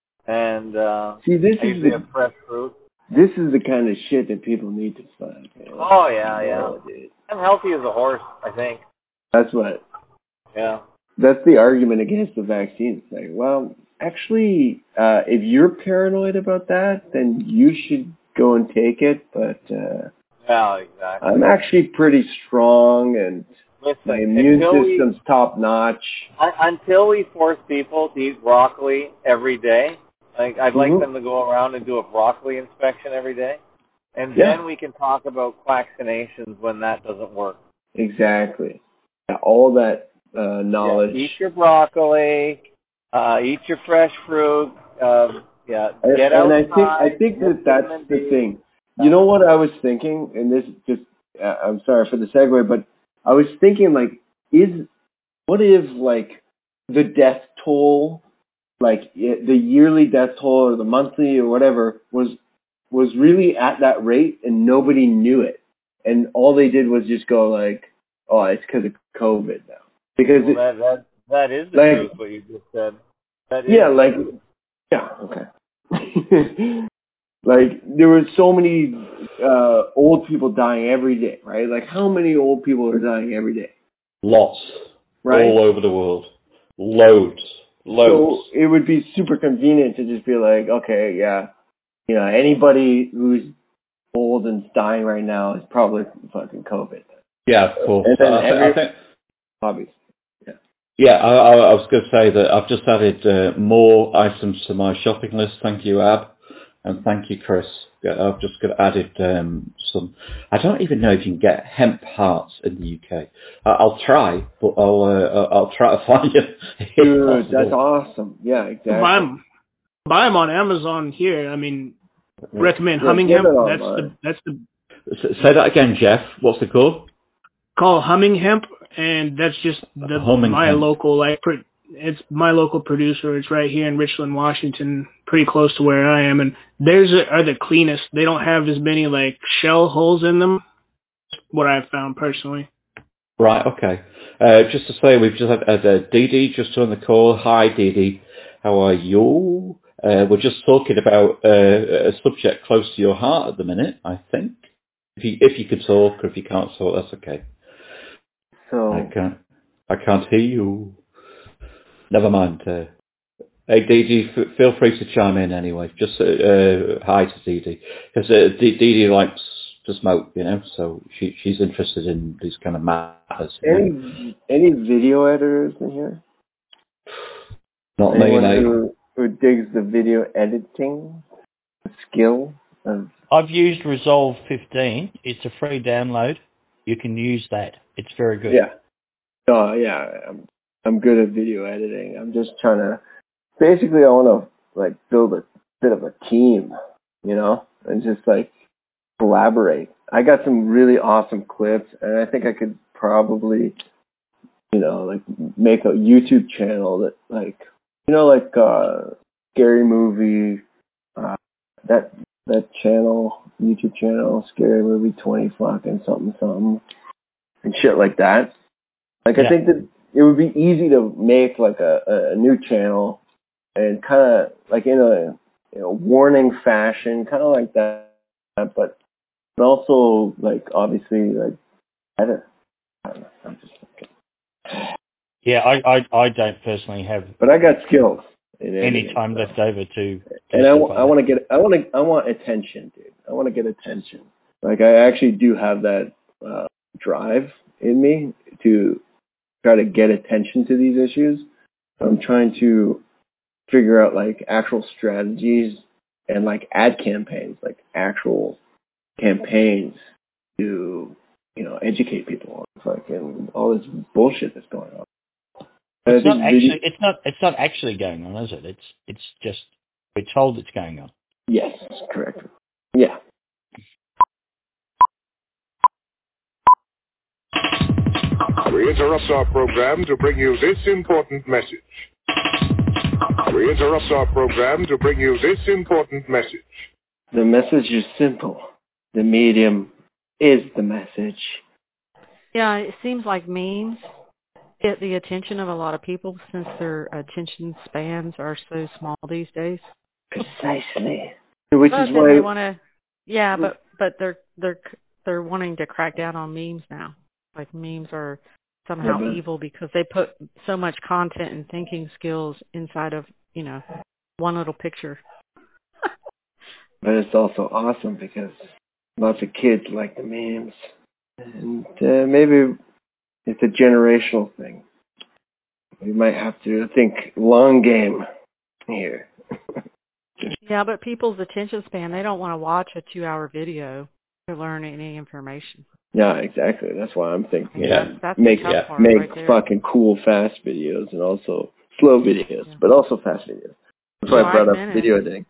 and uh, See, this I is usually the have fresh fruit. this is the kind of shit that people need to find. Man. Oh yeah, yeah. Oh, dude. I'm healthy as a horse, I think. That's what. Yeah. That's the argument against the vaccine. It's like, well, actually, uh, if you're paranoid about that, then you should go and take it. But uh, Yeah, exactly. I'm actually pretty strong, and Listen, my immune until we- system's top notch. Un- Until we force people to eat broccoli every day, like I'd like Mhm. them to go around and do a broccoli inspection every day, and Yeah. then we can talk about vaccinations when that doesn't work. Exactly. Yeah, all that uh, knowledge. Yeah, eat your broccoli, uh, eat your fresh fruit. Um, yeah, And- get and outside. I think I think get that that's vitamin the D. thing. You know what I was thinking, and this just uh, I'm sorry for the segue, but I was thinking like, is what if like the death toll, like i- the yearly death toll or the monthly or whatever was was really at that rate and nobody knew it, and all they did was just go like, oh, it's because of COVID now, because Well, it, that that that is the like- truth. What you just said. That is yeah, the like, truth. yeah, okay. Like, there were so many uh, old people dying every day, right? Like, how many old people are dying every day? Lots. Right. All over the world. Loads. Loads. So it would be super convenient to just be like, okay, yeah, you know, anybody who's old and dying right now is probably fucking COVID. yeah, of course. And then I, thi- every- I think, Obviously. yeah, I, I, I was going to say that I've just added uh, more items to my shopping list. Thank you, Ab. And thank you, Chris. Yeah, I've just got added um, some. I don't even know if you can get hemp hearts in the U K. I, I'll try, but I'll uh, I'll try to find it. if Dude, possible. that's awesome. Yeah, exactly. Buy them, buy them on Amazon here. I mean, recommend Yeah, Humming get Hemp. it That's the online. that's the S- Say that again, Jeff. What's it called? call Humming Hemp, and that's just the Humming my Hemp. local like pro- it's my local producer. It's right here in Richland, Washington, pretty close to where I am, and theirs are the cleanest. They don't have as many like shell holes in them. What I've found personally. Right, okay. Uh, just to say, we've just had, had uh, Dee Dee just on the call. Hi, Dee Dee. How are you? Uh, we're just talking about uh, a subject close to your heart at the minute, I think. If you if you could talk, or if you can't talk, that's okay. So, I can't. I can't hear you. Never mind. Uh, Hey, Dee Dee, f- feel free to chime in anyway. Just uh, uh, hi to Dee Dee. Because uh, Dee Dee likes to smoke, you know, so she she's interested in these kind of matters. Any know? any video editors in here? Not me, Anyone mate. who, who digs the video editing skill? Of... I've used Resolve fifteen. It's a free download. You can use that. It's very good. Yeah. Oh, yeah. I'm, I'm good at video editing. I'm just trying to... Basically, I want to, like, build a bit of a team, you know? And just, like, collaborate. I got some really awesome clips, and I think I could probably, you know, like, make a YouTube channel that, like, you know, like, uh, Scary Movie, uh, that, that channel, YouTube channel, Scary Movie twenty fucking something something, and shit like that. Like, Yeah. I think that it would be easy to make, like, a, a new channel and kind of, like, in a, you know, warning fashion, kind of like that, but also, like, obviously, like, better. I don't know, I'm just thinking. Yeah, I, I, I don't personally have But I got skills. in any editing, time so. left over to And I, justify I want to get, I want to, I want attention, dude. I want to get attention. Like, I actually do have that uh, drive in me to try to get attention to these issues. I'm trying to figure out, like, actual strategies and, like, ad campaigns, like, actual campaigns to, you know, educate people on fucking all this bullshit that's going on. And I It's not think actually. video- It's not. It's not actually going on, is it? It's. It's just. We're told it's going on. Yes, correct. Yeah. We interrupt our program to bring you this important message. We interrupt our program to bring you this important message. The message is simple. The medium is the message. Yeah, it seems like memes get the attention of a lot of people since their attention spans are so small these days. Precisely. Which But is then why they want to, yeah, but but they're they're they're wanting to crack down on memes now. Like memes are somehow Yeah, but- evil because they put so much content and thinking skills inside of, you know, one little picture. But it's also awesome because lots of kids like the memes. And uh, maybe it's a generational thing. We might have to think long game here. Yeah, but people's attention span, they don't want to watch a two-hour video to learn any information. Yeah, exactly. That's why I'm thinking. Yeah. That's, that's make the tough part make right there. fucking cool fast videos and also slow videos, Yeah. but also fast videos. That's why I brought Five up minutes. video editing.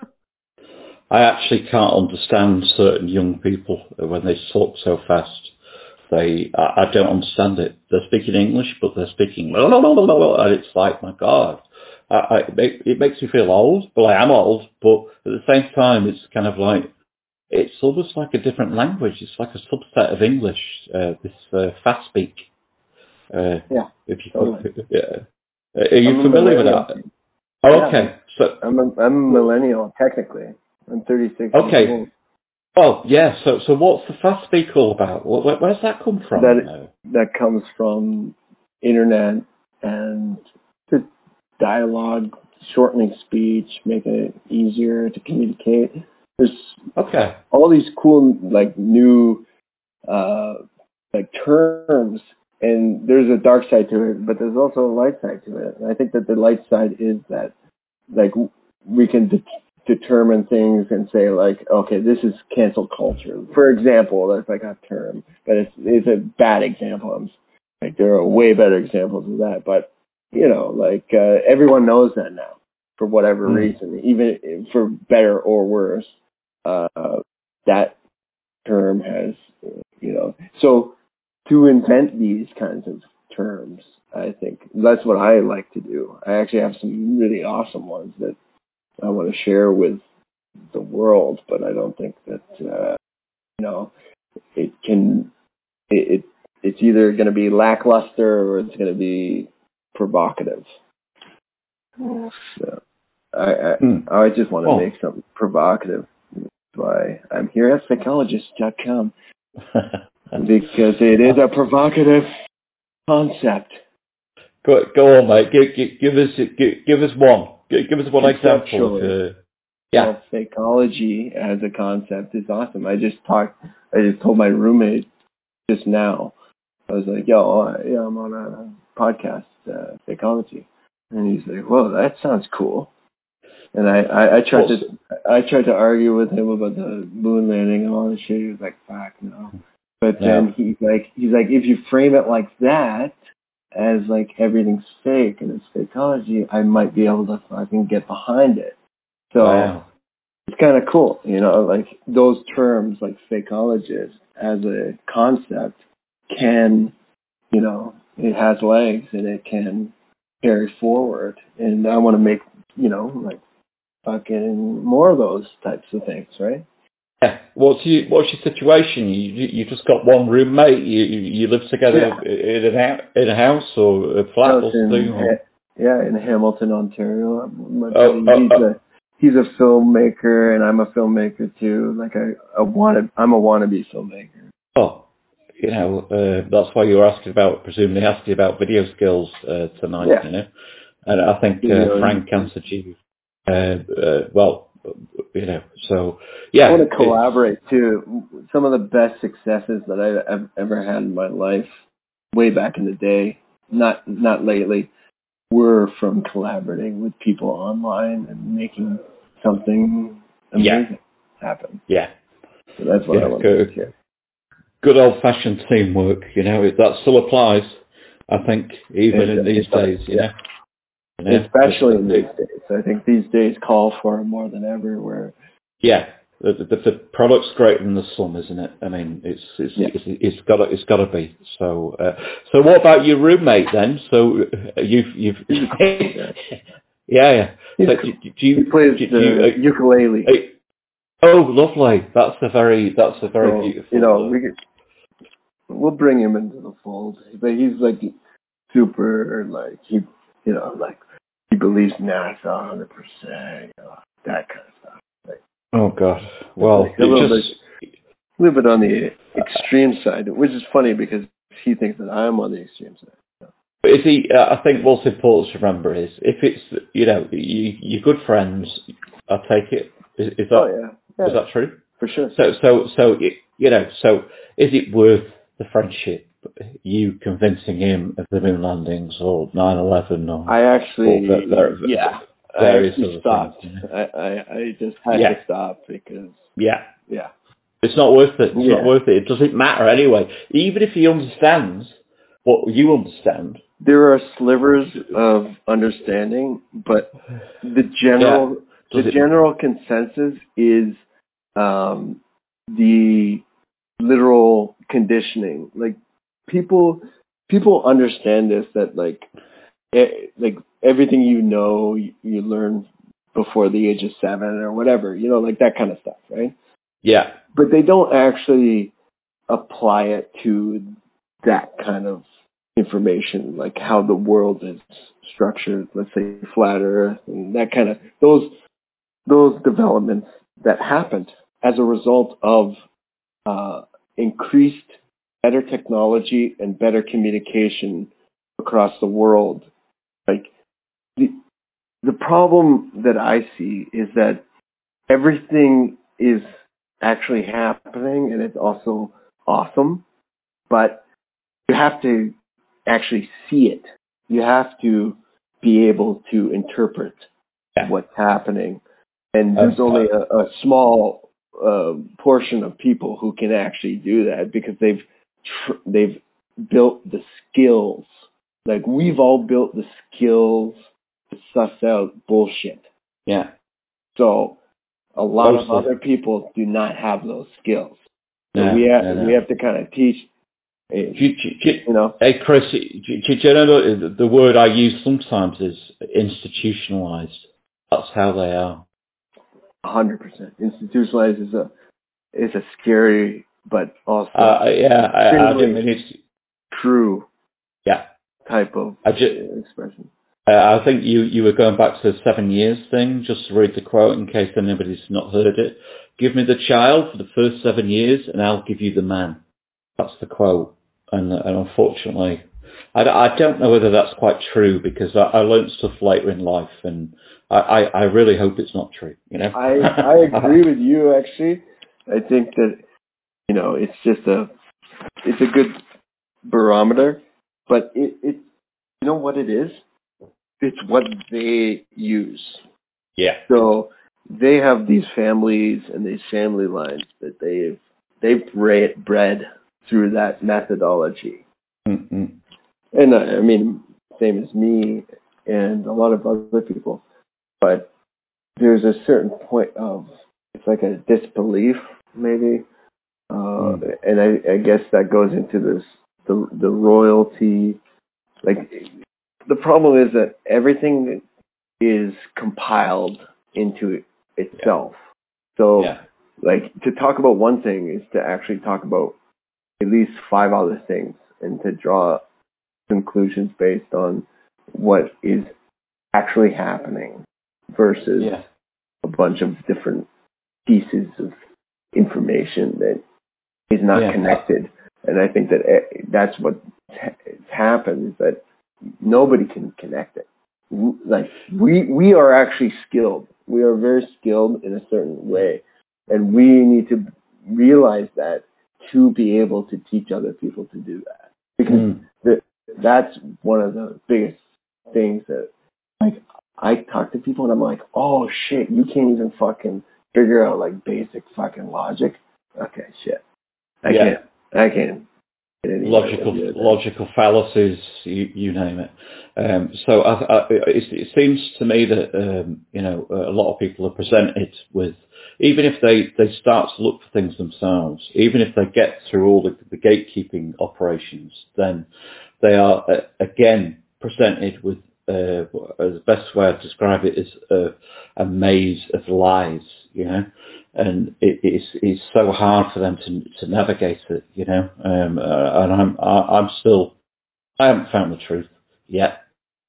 I actually can't understand certain young people when they talk so fast. They, I, I don't understand it. They're speaking English, but they're speaking, and it's like, my God, I, I, it, make, it makes me feel old. Well, I am old, but at the same time, it's kind of like, it's almost like a different language. It's like a subset of English. Uh, this uh, fast speak. Uh, Yeah, if you totally. could, yeah. Are you I'm a familiar with millennial. that? Oh, Yeah. okay. So I'm a, I'm a millennial, technically. I'm thirty-six Okay. years old. Oh, yeah, so so what's the fast speak all about? Where, where, where's that come from? That uh? that comes from internet and the dialogue, shortening speech, making it easier to communicate. There's Okay. all these cool, like, new uh, like terms, and there's a dark side to it, but there's also a light side to it. And I think that the light side is that, like, we can de- determine things and say, like, okay, this is cancel culture. For example, that's like a term, but it's it's a bad example. I'm, like, there are way better examples of that, but you know, like uh, everyone knows that now for whatever Mm. reason, even for better or worse. Uh, that term has, you know, so to invent these kinds of terms, I think that's what I like to do. I actually have some really awesome ones that I want to share with the world, but I don't think that, uh, you know, it can, it, it it's either going to be lackluster or it's going to be provocative. So I, I, Mm. I just want to Oh. make something provocative. That's why I'm here at psychologist dot com. Because it is a provocative concept. Go, go on, mate. Give, give, give us give, give us one. G- give us one example. Of, uh, yeah. Well, psychology as a concept is awesome. I just talked, I just told my roommate just now, I was like, yo, uh, yeah, I'm on a podcast, uh, psychology. And he's like, whoa, that sounds cool. And I, I, I tried to, I tried to argue with him about the moon landing and all this shit. He was like, fuck no. But then yeah. he's like, he's like, if you frame it like that, as like everything's fake and it's psychology, I might be able to fucking get behind it. So wow. It's kind of cool, you know, like those terms like psychologist as a concept can, you know, it has legs and it can carry forward. And I want to make, you know, like fucking more of those types of things, right? Yeah. What's your What's your situation? You you just got one roommate. You you, you live together yeah. in a in a house or a flat or something. In, or? Yeah, in Hamilton, Ontario. My oh, buddy, he's oh, oh. a he's a filmmaker, and I'm a filmmaker too. Like I, I wanted, I'm a wannabe filmmaker. Oh, you know, uh, that's why you were asking about, presumably asking about video skills uh, tonight. Yeah. You know, and I think uh, Frank answered you. Uh, uh, well. You know, so yeah. I want to collaborate too. Some of the best successes that I've ever had in my life, way back in the day, not not lately, were from collaborating with people online and making something amazing yeah. happen. Yeah. So that's what yeah, I want good, to do. Good old-fashioned teamwork, you know, that still applies, I think, even it, in these days, you yeah. know. You know? Especially in these days. I think these days call for it more than ever. Where yeah, the, the, the product's greater than the sum, isn't it? I mean, it's it's yeah. it's, it's got to, it's got to be. So uh, so what about your roommate then? So uh, you've you've yeah yeah. So, do, do you, he plays do, the do you, uh, ukulele. Uh, oh, lovely! That's a very that's a very so, beautiful. You know, uh, we could, we'll bring him into the fold, but he's like super like he you know like. He believes NASA one hundred percent, you know, that kind of stuff. Like, oh, God. Well, like a, little just... bit, a little bit on the extreme side, which is funny because he thinks that I'm on the extreme side. So. But is he, uh, I think what's important to remember is, if it's, you know, you, you're good friends, I take it. Is, is that oh, yeah. Yeah. Is that true? For sure. So, so, so, you know, so is it worth the friendship? You convincing him of the moon landings or nine eleven or I actually or the, the, yeah I actually stopped. Things, you know? I, I I just had yeah. to stop because yeah yeah it's not worth it. It's yeah. not worth it. It doesn't matter anyway. Even if he understands what you understand, there are slivers of understanding, but the general yeah. the it, general consensus is um, the literal conditioning. Like people, people understand this that like, e- like everything you know, you, you learn before the age of seven or whatever. You know, like that kind of stuff, right? Yeah. But they don't actually apply it to that kind of information, like how the world is structured. Let's say flat Earth and that kind of those those developments that happened as a result of uh, increased better technology and better communication across the world. Like the the problem that I see is that everything is actually happening and it's also awesome, but you have to actually see it. You have to be able to interpret yeah. what's happening. And there's um, only a, a small uh, portion of people who can actually do that because they've tr- they've built the skills. Like we've all built the skills to suss out bullshit. Yeah. So a lot Mostly. of other people do not have those skills. So no, we have no, no. we have to kind of teach. Do you, do you, you know, hey Chris, do you, do you know the word I use sometimes is institutionalized. That's how they are. A hundred percent institutionalized is a is a scary but also uh, yeah, I, I didn't mean it's true. Yeah, type of I just, expression. Uh, I think you you were going back to the seven years thing. Just to read the quote in case anybody's not heard it. Give me the child for the first seven years, and I'll give you the man. That's the quote. And, and unfortunately, I, I don't know whether that's quite true because I, I learned stuff later in life, and I, I, I really hope it's not true. You know, I I agree with you. Actually, I think that you know it's just a it's a good barometer, but it it you know what it is? It's what they use. Yeah. So they have these families and these family lines that they've they've bred, bred through that methodology. Mm-hmm. And I, I mean, same as me and a lot of other people. But there's a certain point of, it's like a disbelief, maybe. Uh, mm. And I, I guess that goes into this, the, the royalty. Like, the problem is that everything is compiled into itself. Yeah. So, yeah. like, to talk about one thing is to actually talk about at least five other things and to draw conclusions based on what is actually happening versus yeah. a bunch of different pieces of information that is not yeah. connected. And I think that that's what has happened, is that nobody can connect it. Like, we, we are actually skilled. We are very skilled in a certain way. And we need to realize that to be able to teach other people to do that. Because mm. the, that's one of the biggest things that, like, I talk to people and I'm like, oh shit, you can't even fucking figure out like basic fucking logic. Okay, shit. I yeah. can't. I can't. Logical, logical fallacies, you, you name it. Um, so I, I, it, it seems to me that um, you know a lot of people are presented with, even if they, they start to look for things themselves, even if they get through all the, the gatekeeping operations, then they are uh, again presented with uh, the best way I'd describe it is a, a maze of lies, you know. And it, it's it's so hard for them to to navigate it, you know. Um, uh, and I'm I, I'm still I haven't found the truth yet.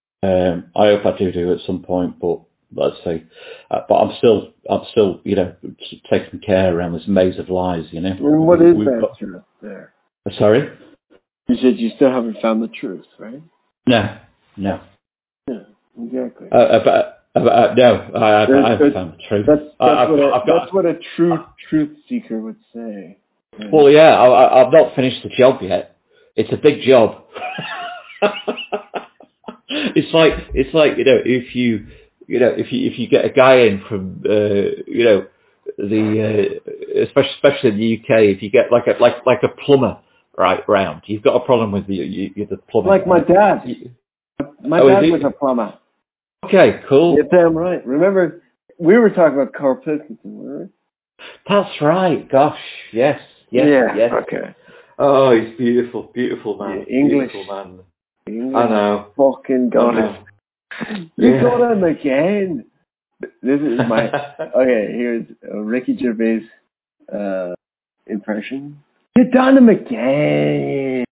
Um, I hope I do do at some point, but let's see. Uh, but I'm still I'm still you know taking care around this maze of lies, you know. And what is that got, truth there? Uh, sorry, you said you still haven't found the truth, right? No, no. Yeah, exactly. Uh, but. Uh, no, I, I, I haven't found the truth. That's, that's, I, what, a, I've got, that's what a true truth seeker would say. Yeah. Well, yeah, I, I've not finished the job yet. It's a big job. it's like it's like you know if you you know if you if you get a guy in from uh, you know the uh, especially especially in the U K, if you get like a like like a plumber right round, you've got a problem with the you, the plumber. Like my dad. My oh, dad was a plumber. Okay, cool. You're damn right. Remember, we were talking about Carl Pilkington, weren't we? That's right. Gosh, yes, yes, yeah, yes. Okay. Oh, he's beautiful, beautiful man. Yeah, English. Beautiful man. English. I know. Fucking got him. You yeah. got him again. This is my... okay, here's a Ricky Gervais uh, impression. You done him again.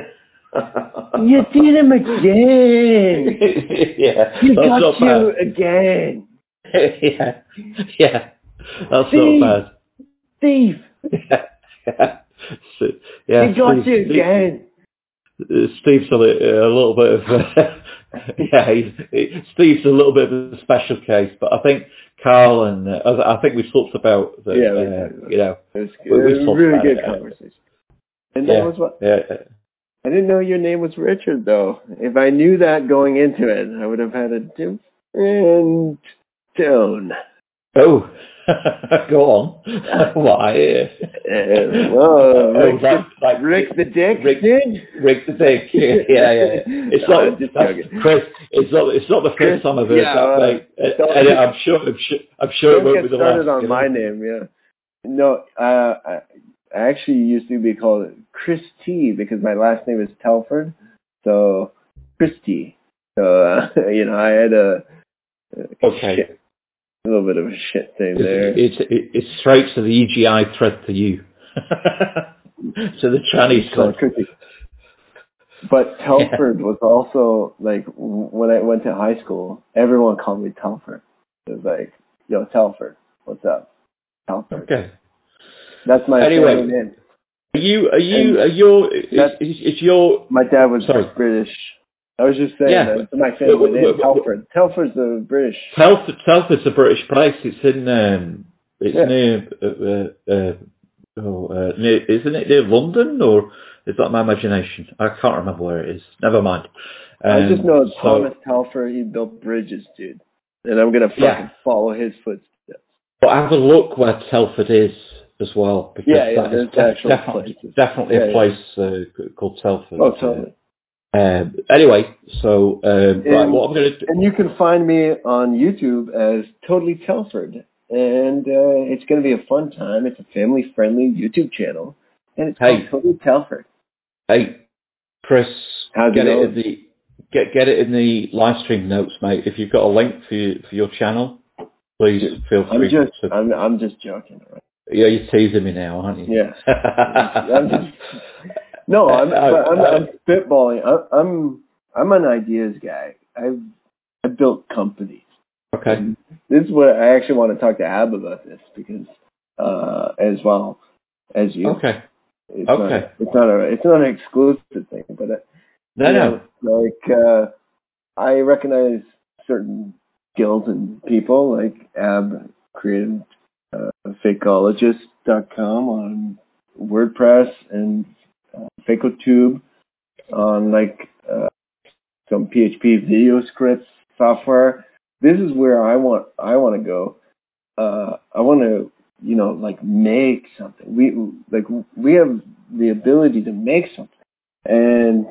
You did him again. yeah. You got you again. yeah. Yeah. That's Steve. not bad. Steve. yeah. So, yeah. He got Steve, you again. Steve, Steve's a, a little bit of uh, yeah. He's, he, Steve's a little bit of a special case, but I think Carl and uh, I think we talked about the, yeah, uh, you know, it was, we, we it was really good it. conversation. And yeah. that was what. Yeah. I didn't know your name was Richard, though. If I knew that going into it, I would have had a different tone. Oh, go on. Why? Uh, well, Rick, oh, that, the, like, Rick the Dick, Rick, did? Rick the Dick. Yeah, yeah. yeah. It's no, not. That's, Chris, it's not. It's not the first time I've heard yeah, that. Uh, mate. And I'm sure. I'm sure. I'm sure it won't be the last. Don't get started on my know? name. Yeah. No. Uh, I, I actually used to be called Chris T because my last name is Telford, so Christy. So uh, you know, I had a, a okay, shit, a little bit of a shit thing it's, there. It's it, it's straight to the E G I thread for you, to the Chinese club. But Telford yeah. was also like when I went to high school, everyone called me Telford. It was like, yo, Telford, what's up, Telford? Okay. That's my anyway, family name. Are you? Are you? And Are your? Is, is, is your? My dad was Sorry. British. I was just saying Yeah. that my family Well, name, well, well, Telford. Telford's the British. Telford, Telford's a British place. It's in. Um, it's Yeah. near. Uh, uh, oh, uh, near. Isn't it near London, or is that my imagination? I can't remember where it is. Never mind. Um, I just know so, Thomas Telford. He built bridges, dude, and I'm gonna fucking Yeah. follow his footsteps. But have a look where Telford is as well, because Yeah, yeah, that is there's the def- actual definitely places. definitely Yeah, a yeah. place uh, called Telford. Oh, totally. Uh, um, anyway, so um, right, And, what I'm going to do. and you can find me on YouTube as Totally Telford, and uh, it's going to be a fun time. It's a family-friendly YouTube channel, and it's Hey. called Totally Telford. Hey, Chris, How's get it it going? in the get get it in the live stream notes, mate. If you've got a link for your, for your channel, please feel I'm free just, to. I'm, I'm just joking, right? Yeah, you're teasing me now, aren't you? Yeah. I'm just, no, I'm, but I'm, I'm spitballing. I, I'm, I'm an ideas guy. I've, I've built companies. Okay. And this is what I actually want to talk to Ab about this because, uh, as well as you. Okay. It's Okay. Not, it's not a, it's not an exclusive thing, but uh, No, you no. know, like uh, I recognize certain skills in people. Like Ab created uh, fakeologist dot com on WordPress and uh, FakeoTube on like uh, some P H P video scripts software. This is where I want I want to go. Uh, I want to you know like make something. We like we have the ability to make something, and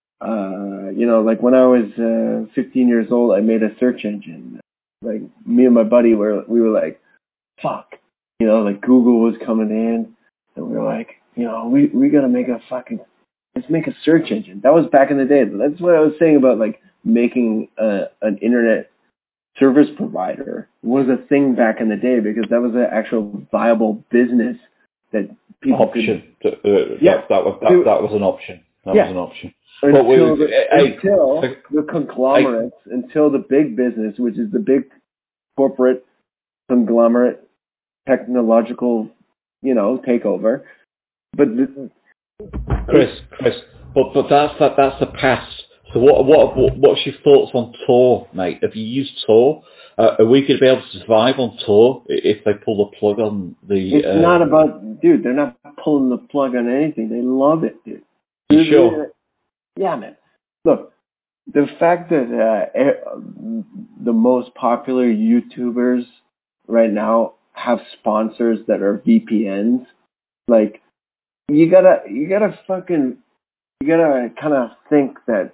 uh, you know like when I was uh, fifteen years old, I made a search engine. Like me and my buddy were we were like, fuck, you know, like Google was coming in, and we were like, you know, we we gotta make a fucking let's make a search engine. That was back in the day. That's what I was saying about like making a, an internet service provider was a thing back in the day because that was an actual viable business that people option. could. Uh, Yeah. that, that was that, that was an option. That Yeah. was an option. Until, But we, the, hey, until hey, the conglomerates, until the big business, which is the big corporate conglomerate technological, you know, takeover. But the, Chris, Chris, but but that's that that's the past. So what what, what what's your thoughts on Tor, mate? Have you used Tor? Uh, are we going to be able to survive on Tor if they pull the plug on the? It's uh, not about, dude. They're not pulling the plug on anything. They love it, dude. You Dude, sure? Yeah, man. Look, the fact that uh, e- the most popular YouTubers right now have sponsors that are V P Ns, like you gotta, you gotta fucking, you gotta kind of think that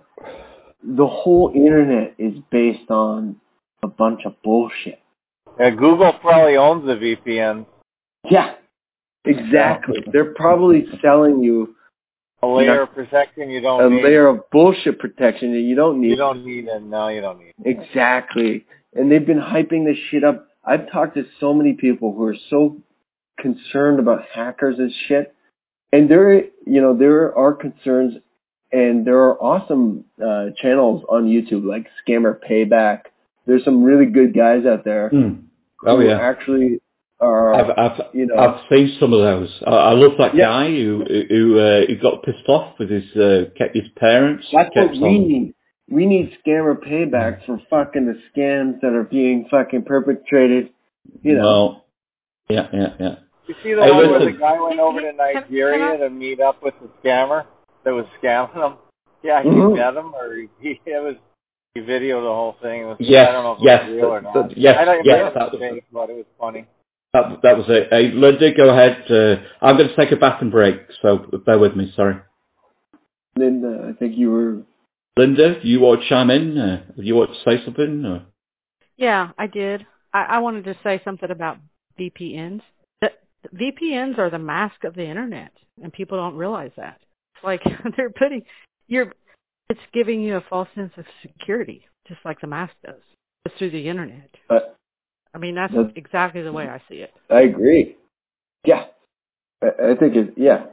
the whole internet is based on a bunch of bullshit. Yeah, Google probably owns the V P N. Yeah, exactly. They're probably selling you A layer you know, of protection you don't a need. layer of bullshit protection that you don't need. You don't need it. No, you don't need it. Exactly. And they've been hyping this shit up. I've talked to so many people who are so concerned about hackers and shit. And there, you know, there are concerns, and there are awesome uh, channels on YouTube like Scammer Payback. There's some really good guys out there Mm. Oh who yeah. actually are, I've I've you know, I've seen some of those. I, I love that Yeah. guy who who uh, who got pissed off with his uh, kept his parents. That's kept what we on. need. We need scammer paybacks for fucking the scams that are being fucking perpetrated. You know. Well, yeah, yeah, yeah. You see the Hey, one where listen. the guy went over to Nigeria to meet up with the scammer that was scamming him? Yeah, he Mhm. met him, or he, he it was he videoed the whole thing. It was, Yes, I don't know if it yes, was real or that- not. that- yes, I know it yes, made a that was mistake, but it was funny. that, that was it. Hey, Linda, go ahead. Uh, I'm going to take a bathroom break, so bear with me. Sorry, Linda, I think you were. Linda, you want to chime in? Uh, you want to say something? Or? Yeah, I did. I, I wanted to say something about V P Ns. The, the V P Ns are the mask of the internet, and people don't realize that. It's like they're putting you're. It's giving you a false sense of security, just like the mask does, just through the internet. Uh, I mean, that's, that's exactly the way I see it. I agree. Yeah, I, I think it. Yeah,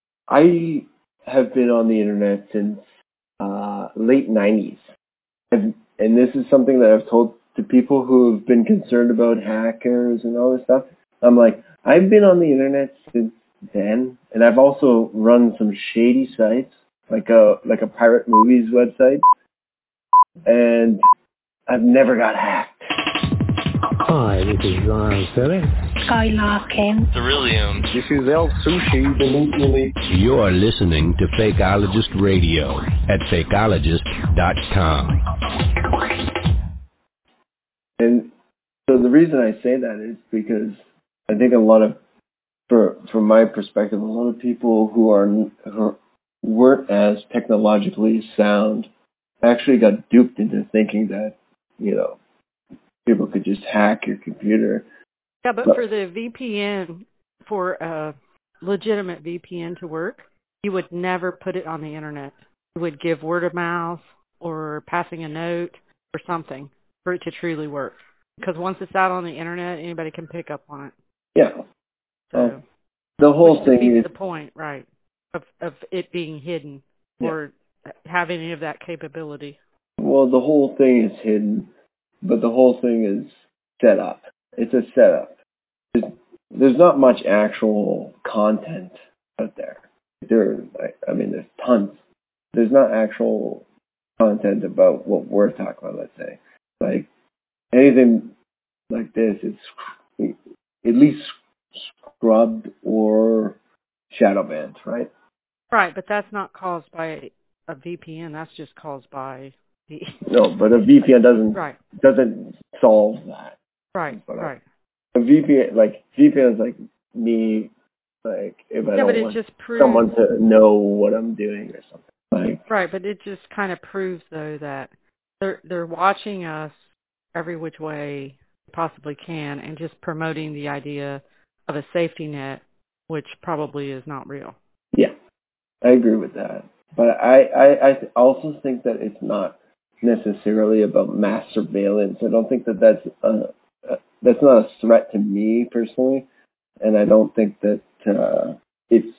I have been on the internet since uh, late nineties, and and this is something that I've told to people who have been concerned about hackers and all this stuff. I'm like, I've been on the internet since then. And I've also run some shady sites, like a like a pirate movies website, and I've never got hacked. Hi, this is Ryan Phillips. Skylarkin. Cerulean. This is El Sushi, the Nuclear. You're listening to Fakeologist Radio at fakeologist dot com. And so the reason I say that is because I think a lot of, for, from my perspective, a lot of people who are who weren't as technologically sound actually got duped into thinking that, you know, people could just hack your computer. Yeah, but, but for the V P N, for a legitimate V P N to work, you would never put it on the internet. You would give word of mouth or passing a note or something for it to truly work. Because once it's out on the internet, anybody can pick up on it. Yeah. So, uh, the whole thing is the point, right, of of it being hidden yeah. or having any of that capability. Well, the whole thing is hidden, but the whole thing is set up. It's a setup. There's, there's not much actual content out there. There, I mean, there's tons. There's not actual content about what we're talking about, let's say. Like, anything like this is at least scrubbed or shadow banned, right? Right, but that's not caused by a V P N. That's just caused by the... No, but a V P N doesn't right. doesn't solve that. Right, but right. A, a V P N, like, V P N is like me, like, if I yeah, don't but it want just proves... someone to know what I'm doing or something. Like, right, but it just kind of proves, though, that they're they're watching us every which way they possibly can and just promoting the idea of a safety net, which probably is not real. Yeah, I agree with that. But I, I, I also think that it's not necessarily about mass surveillance. I don't think that that's a, a, that's not a threat to me personally, and I don't think that uh, it's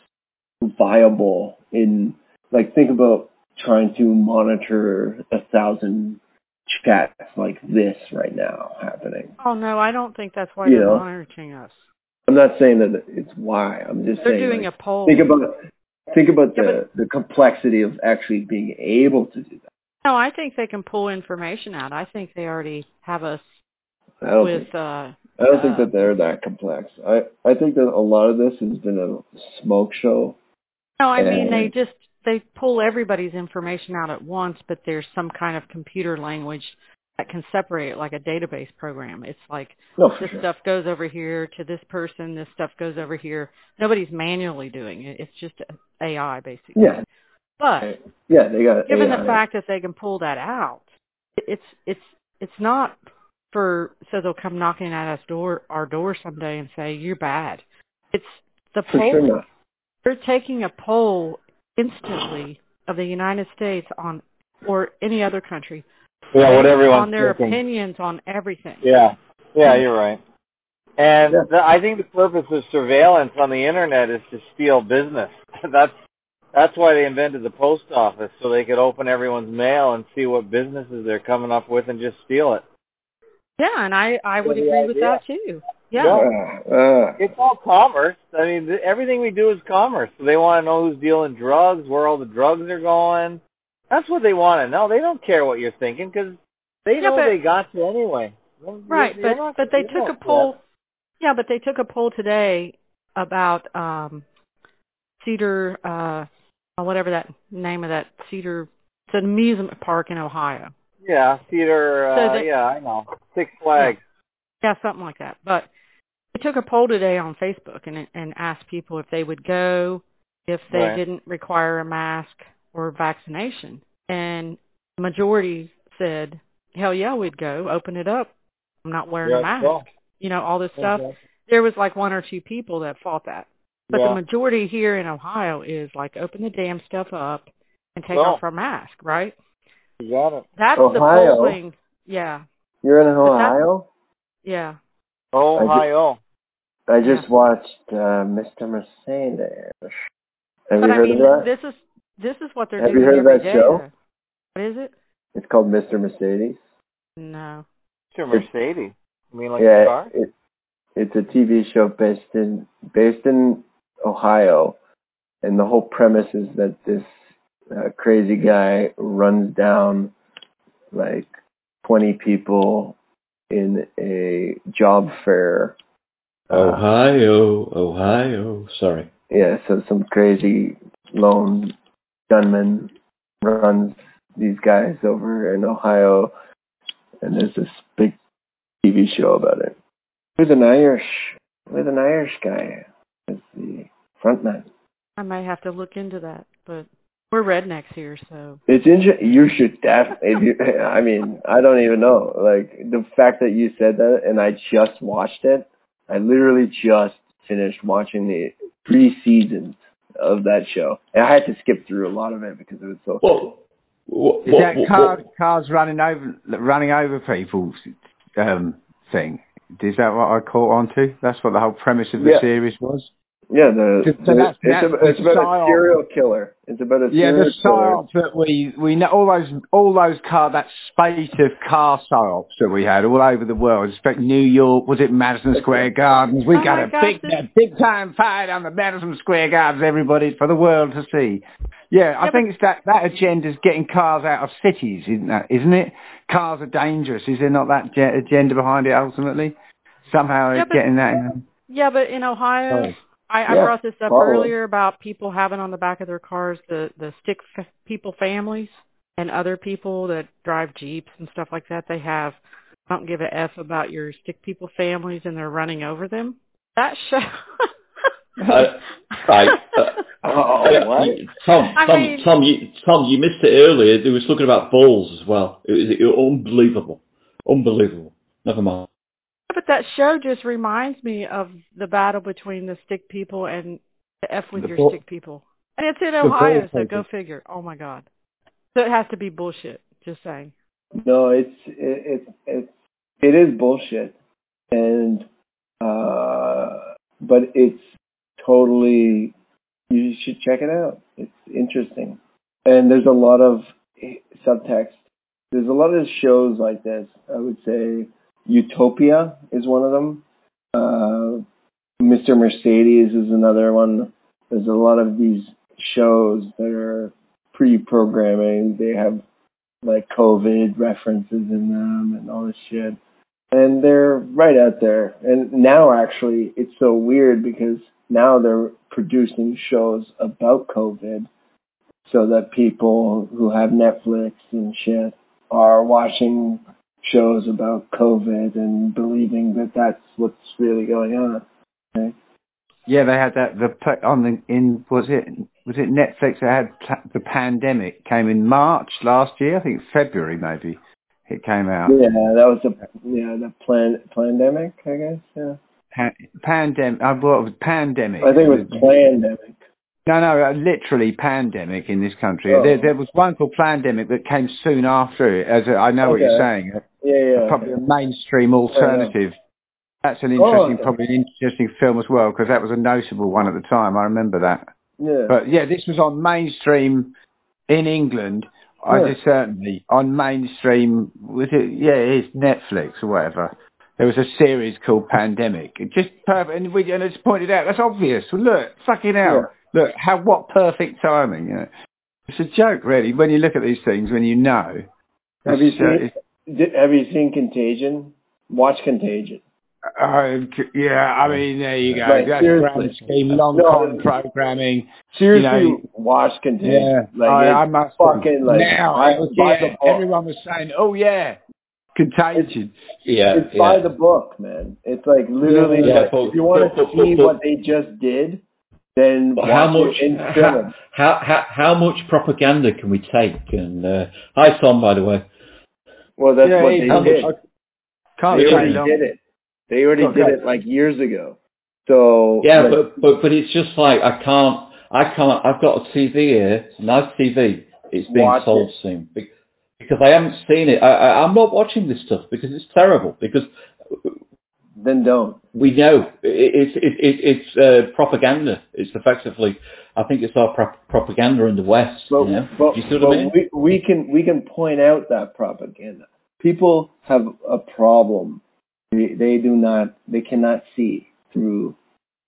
viable in, like, think about trying to monitor a thousand chats like this right now happening. Oh, no, I don't think that's why you they're know? monitoring us. I'm not saying that it's why. I'm just they're saying. They're doing like, a poll. Think about think about yeah, the, the complexity of actually being able to do that. No, I think they can pull information out. I think they already have us I don't with... Think, uh, I don't uh, think that they're that complex. I, I think that a lot of this has been a smoke show. No, I mean, they just... They pull everybody's information out at once, but there's some kind of computer language that can separate it, like a database program. It's like no, this sure. stuff goes over here to this person, this stuff goes over here. Nobody's manually doing it. It's just A I, basically. Yeah. But yeah, they got given A I. the fact that they can pull that out, it's it's it's not for so they'll come knocking at us door our door someday and say you're bad. It's the For poll. sure not. They're taking a poll instantly of the United States on or any other country. Yeah, what everyone's on their thinking. opinions on everything. Yeah, yeah, you're right. And yeah. the, I think the purpose of surveillance on the internet is to steal business. That's that's why they invented the post office, so they could open everyone's mail and see what businesses they're coming up with and just steal it. Yeah, and I I would That's agree the with idea. that too. Yeah. Uh, uh, it's all commerce. I mean, th- everything we do is commerce. So they want to know who's dealing drugs, where all the drugs are going. That's what they want to know. They don't care what you're thinking because they yeah, know but, they got you anyway. Right, You're, you're but not, but they took a poll. That. Yeah, but they took a poll today about um, Cedar, uh, whatever that name of that Cedar. It's an amusement park in Ohio. Yeah, Cedar. Uh, so they, yeah, I know. Six Flags. Yeah, yeah, something like that. But they took a poll today on Facebook and and asked people if they would go if they right. didn't require a mask or vaccination, and the majority said, "Hell yeah, we'd go. Open it up. I'm not wearing yeah, a mask." cool. You know, all this stuff. Okay. There was like one or two people that fought that. But yeah. the majority here in Ohio is like, open the damn stuff up and take cool. off our mask, right? You got it. That's Ohio. the polling. Yeah. You're in Ohio? Yeah. Ohio. I just, I just yeah. watched uh, Mister Mercedes. Have but you I heard mean, of that? This is, this is what they're Have doing you heard every of that day. show? What is it? It's called Mister Mercedes. No. Mister Mercedes? You mean like yeah, a car? It, it's a T V show based in based in Ohio, and the whole premise is that this uh, crazy guy runs down like twenty people in a job fair. Ohio, uh, Ohio. Sorry. Yeah, so some crazy lone gunman runs these guys over in Ohio, and there's this big T V show about it. With an Irish, with an Irish guy as the frontman. I might have to look into that, but we're rednecks here, so. It's interesting. You should definitely. I mean, I don't even know. Like the fact that you said that, and I just watched it. I literally just finished watching the three seasons of that show, and I had to skip through a lot of it because it was so. Well, what, is that what, car, what? cars running over running over people um, thing? Is that what I caught on to? That's what the whole premise of the Yeah. series was? Yeah, the, So the that's, it's, that's a, it's about psyop. a serial killer. It's about a Yeah, serial the psyop that we we know all those all those car that spate of car psyops that we had all over the world. Expect New York, was it Madison Square Gardens? We Oh got my a gosh, big this- a big time fight on the Madison Square Gardens, everybody, for the world to see. Yeah, I Yeah, think it's that that agenda's getting cars out of cities, isn't that? Isn't it? Cars are dangerous. Is there not that ge- agenda behind it ultimately? Somehow Yeah, it's but- getting that. In Yeah, but in Ohio, Sorry. I, I Yeah, brought this up probably. earlier about people having on the back of their cars the, the stick f- people families and other people that drive Jeeps and stuff like that. They have, don't give a F about your stick people families and they're running over them. That show. Uh, right. Uh, Oh, yeah, what? you- Tom, I Tom, mean- Tom, you, Tom, you missed it earlier. They was talking about balls as well. It was, it was unbelievable, unbelievable. Never mind. But that show just reminds me of the battle between the stick people and the F with The your bull- stick people. And it's in the Ohio, bull so people. go figure. Oh my God. So it has to be bullshit, just saying. No, it's it, it it it is bullshit, and uh, but it's totally. You should check it out. It's interesting, and there's a lot of subtext. There's a lot of shows like this. I would say Utopia is one of them. Uh, Mister Mercedes is another one. There's a lot of these shows that are pre-programming. They have like COVID references in them and all this shit. And they're right out there. And now actually it's so weird because now they're producing shows about COVID so that people who have Netflix and shit are watching shows about COVID and believing that that's what's really going on. Okay? Yeah, they had that the pla- on the in was it was it Netflix that had pla- the pandemic came in March last year, I think February maybe it came out. Yeah, that was the yeah the plan pandemic, I guess. Yeah, Pa- pandemic. I thought it was pandemic. I think it was pandemic. No, no, uh, literally pandemic in this country. Oh. There, there was one called Plandemic that came soon after it. As a, I know what Okay. you're saying. Yeah, yeah. Probably a mainstream alternative. That's an Oh, interesting, okay. probably an interesting film as well because that was a notable one at the time. I remember that. Yeah. But yeah, this was on mainstream in England. I Yeah. just certainly on mainstream. Was it? Yeah, it is Netflix or whatever. There was a series called Pandemic. It just perfect, and we and it's pointed out. That's obvious. Well, look, fucking hell. Yeah. Look, how what perfect timing. You know? It's a joke, really, when you look at these things. When you know. Have you It's, uh, seen did, Have you seen Contagion? Watch Contagion. Uh, yeah, I mean, there you go. Like, That's seriously. grand scheme, long No, con programming. Seriously, You know, watch Contagion. yeah, Like, I, it's I must fucking like now. by, I was, by yeah, the book. everyone was saying, "Oh yeah, Contagion." Yeah, It's by yeah. the book, man. It's like literally. Yeah, like, but- if you want but- to but- see but- what they just did, then But watch how much it in how, film. how how how much propaganda can we take? And uh, hi Tom, by the way. Well, that's Yeah, what it's- they how did. much- Can't They say already long. did it. They already Okay. did it like years ago. So Yeah, like, but but but it's just like I can't I can't. I've got a T V here, nice T V. It's being Watch sold it. soon Be- because I haven't seen it. I, I I'm not watching this stuff because it's terrible. Because then don't. we know it, it's it, it, it's uh, propaganda. It's effectively, I think it's our pro- propaganda in the West. But, you know? but, Do you see what but I mean? we, we can we can point out that propaganda. People have a problem. They, they do not. They cannot see through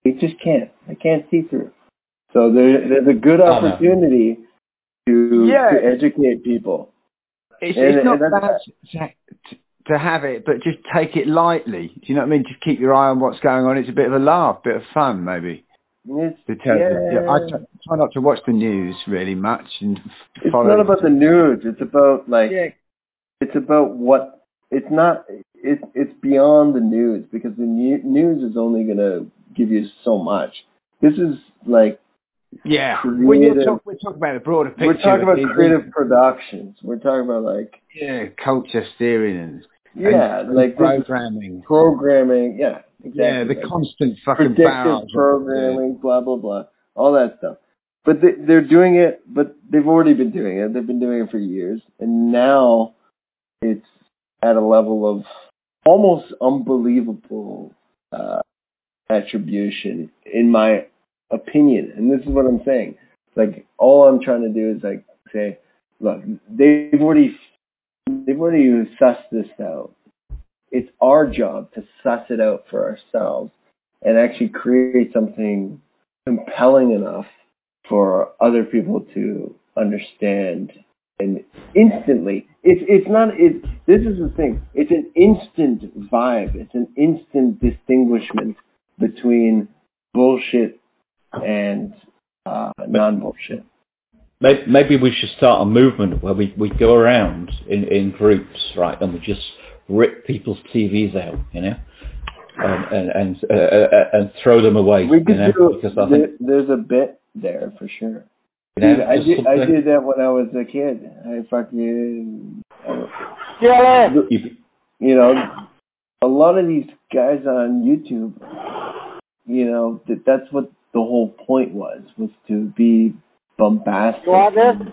They just can't. They can't see through. So there, there's a good opportunity to, Yeah. to educate people. It's, And- it's not and bad to, to have it, but just take it lightly. Do you know what I mean? Just keep your eye on what's going on. It's a bit of a laugh, bit of fun, maybe. It's, To tell you. yeah. I try, try not to watch the news really much and It's follow. not about the news. It's about like it's about what it's not. It's it's beyond the news because the new, news is only gonna give you so much. This is like Yeah, creative, when you're talk, we're talking about the broader picture. we're talking about of the- creative productions. We're talking about like yeah, culture steering and yeah, and like this is programming. programming. Yeah, exactly. Yeah, the like constant fucking predictive barrage. programming, blah blah blah, all that stuff. But they, they're doing it. But they've already been doing it. They've been doing it for years, and now it's at a level of almost unbelievable uh, attribution, in my opinion. And this is what I'm saying. Like, all I'm trying to do is like say, look, they've already they've already sussed this out. It's our job to suss it out for ourselves and actually create something compelling enough for other people to understand. And instantly, it's it's not it. This is the thing. It's an instant vibe. It's an instant distinguishment between bullshit and uh, non-bullshit. Maybe, maybe we should start a movement where we, we go around in, in groups, right, and we just rip people's T Vs out, you know, and and and, uh, uh, and throw them away. We could you know, do. because I There, think, there's a bit there for sure. you know, Dude, I just did. I something- did that when I was a kid. I fucking. I, Yeah. you- you know, a lot of these guys on YouTube, you know, that that's what the whole point was, was to be bombastic. You want this?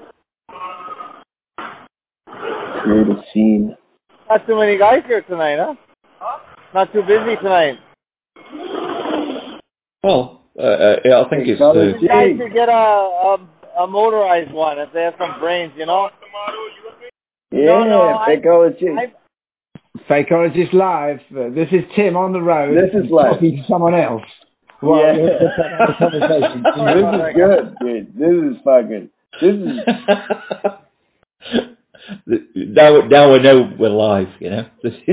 Create a scene. Not too many guys here tonight, huh? Not too busy tonight. Well, uh, uh, yeah, I think it's. Got Uh, it. You guys should get a, a a motorized one if they have some brains, you know. Yeah, No, no, I- Fakeologist. I- Fakeologist Live. Uh, this is Tim on the road. This is live. talking to someone else. Well, Yeah. you're just having a conversation. This is good, dude. This is fucking. This is. now, now I know we're live, you know.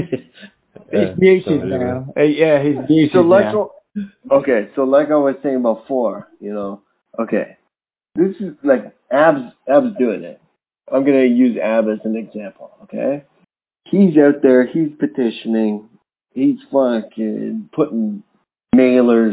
He's Uh, muted so anyway. now. Uh, yeah, he's muted So like, now. okay, so like I was saying before, you know, okay, this is like Ab's Ab's doing it. I'm gonna use Ab as an example, okay? He's out there, he's petitioning, he's fucking putting mailers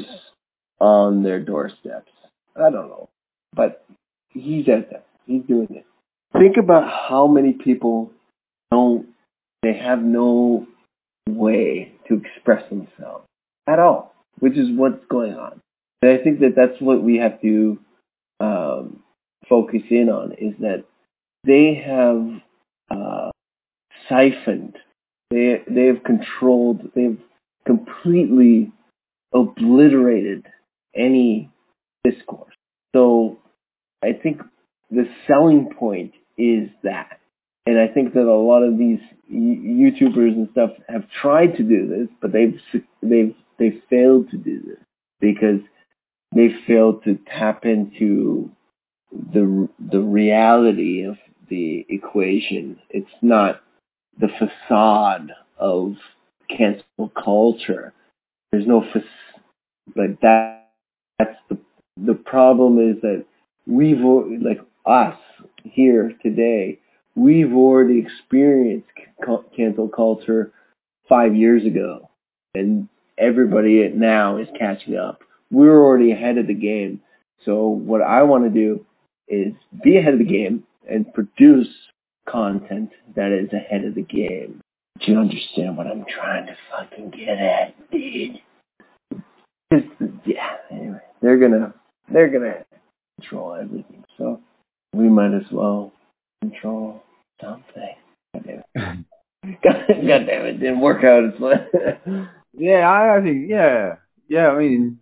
on their doorsteps. I don't know, but he's out there, he's doing it. Think about how many people don't, they have no way to express themselves at all, which is what's going on. And I think that that's what we have to um, focus in on, is that they have uh, siphoned, they they have controlled, they've completely obliterated any discourse. So I think the selling point is that. And I think that a lot of these YouTubers and stuff have tried to do this, but they've they've they've failed to do this because they failed to tap into the the reality of the equation. It's not the facade of cancel culture. There's no fac- like that. That's the the problem is that we've like us here today. We've already experienced cancel culture five years ago, and everybody now is catching up. We're already ahead of the game. So what I want to do is be ahead of the game and produce content that is ahead of the game. Do you understand what I'm trying to fucking get at, dude? It's, yeah, anyway, they're gonna, they're gonna control everything. So we might as well control something. God damn it. God, God damn it, didn't work out as well. Yeah, I, I think, yeah. Yeah, I mean...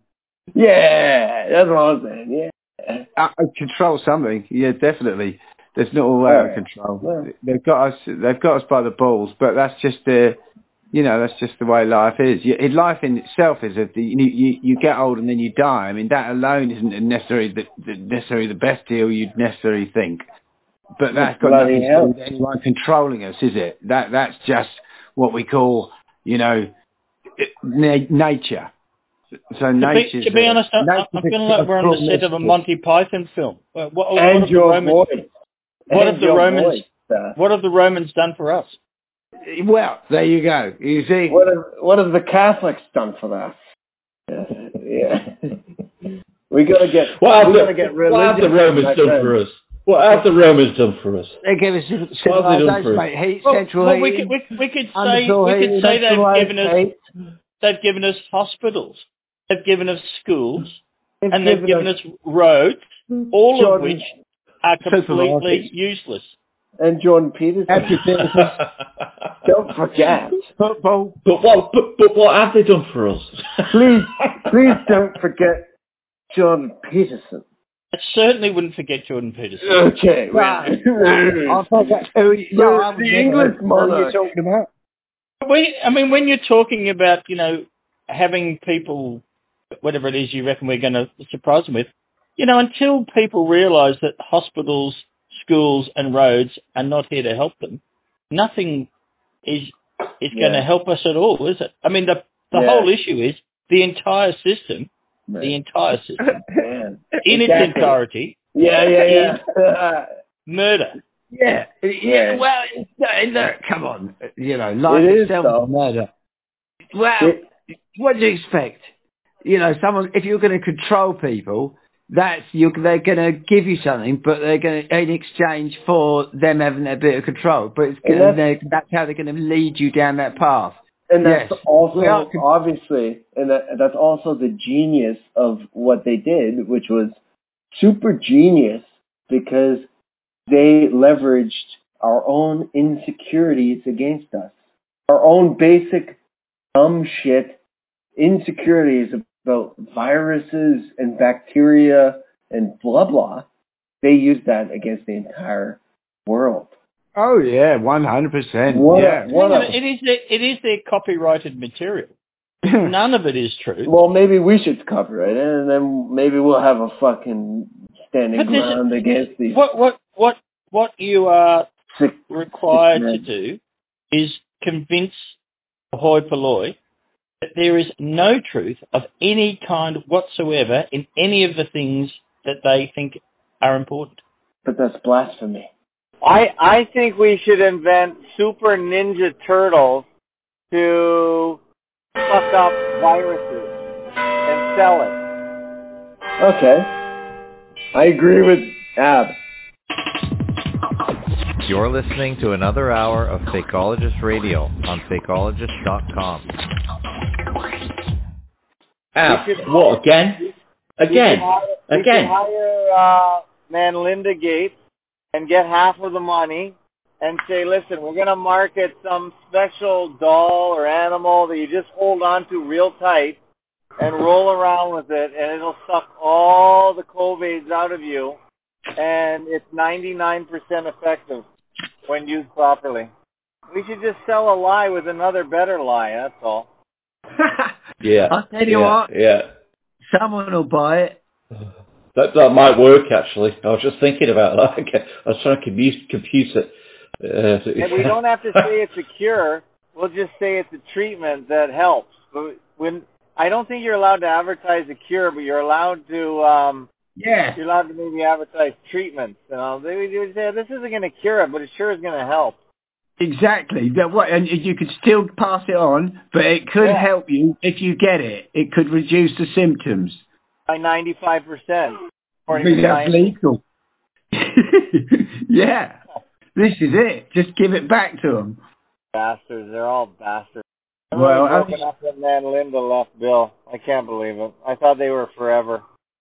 Yeah, that's what I'm saying, yeah. Uh, control something, yeah, definitely. There's not all out of Right. control. Well. They've got us. They've got us by the balls, but that's just the you know, that's just the way life is. You, life in itself is that you, you you get old and then you die. I mean, that alone isn't necessarily the, the necessarily the best deal you'd necessarily think. But that's got nothing to do with anyone controlling us, is it? That that's just what we call, you know, na- nature. So nature. To, to be honest, I'm, I'm feeling like we're on the set of a Monty Python film. What, what, what have the Romans? What have the Romans? Voice, uh, what have the Romans done for us? Well, there you go. You see, what have what have the Catholics done for us? Yeah, yeah. we gotta get. What we have gotta the, get religion. What have the Romans done friend. for us? What have the Romans done for us? They gave us civilization, mate. Heat, well, central well, heat. we could we, we could say we could say they've given us heat. They've given us hospitals, they've given us schools, they've and they've given us, us roads, all Jordan, of which are completely useless. And Jordan Peterson. Don't forget. Football. But what, but, but what have they done for us? please, please don't forget Jordan Peterson. I certainly wouldn't forget Jordan Peterson. Okay. Well, I'll forget. Oh, yeah, the, the English monarch. You're talking about? We, I mean, when you're talking about, you know, having people, whatever it is you reckon we're going to surprise them with, you know, until people realise that hospitals, schools and roads are not here to help them, nothing is is yeah. going to help us at all, is it? I mean, the the yeah. whole issue is the entire system, right. the entire system, in exactly. its entirety, yeah, yeah, yeah, murder. Yeah, yeah. Well, look, come on, you know, life it itself is murder. Well, it, what do you expect? You know, someone if you're going to control people. That's you. They're going to give you something, but they're going to in exchange for them having a bit of control. But it's gonna, that's, that's how they're going to lead you down that path. And that's yes. also are, obviously, and that, that's also the genius of what they did, which was super genius because they leveraged our own insecurities against us, our own basic dumb shit insecurities about viruses and bacteria and blah blah. They used that against the entire world. Oh yeah, one hundred percent. Yeah, it is their, it is their copyrighted material. None of it is true. Well, maybe we should cover it, and then maybe we'll have a fucking standing but ground against these. What what what what you are six, required six to do is convince the hoi polloi that there is no truth of any kind whatsoever in any of the things that they think are important. But that's blasphemy. I I think we should invent super ninja turtles to fuck up viruses and sell it. Okay. I agree with Ab. You're listening to another hour of Fakeologist Radio on Fakeologist dot com. Ab, what, again? Again? We Again? We hire uh, man Linda Gates and get half of the money and say, listen, we're going to market some special doll or animal that you just hold on to real tight and roll around with it, and it'll suck all the COVIDs out of you, and it's ninety-nine percent effective when used properly. We should just sell a lie with another better lie, that's all. Yeah. I'll tell you yeah, what. Yeah. Someone will buy it. That that might work, actually. I was just thinking about that. I was trying to compute, compute it. Uh, and we don't have to say it's a cure. We'll just say it's a treatment that helps. But when I don't think you're allowed to advertise a cure, but you're allowed to. Um, yeah. You're allowed to maybe advertise treatments. You know, they would say this isn't going to cure it, but it sure is going to help. Exactly. That what, and you could still pass it on, but it could yeah. help you if you get it. It could reduce the symptoms by ninety-five percent. That's legal. Yeah. This is it. Just give it back to them. Bastards. They're all bastards. I'm well, really broken up that man Linda left Bill. I can't believe it. I thought they were forever.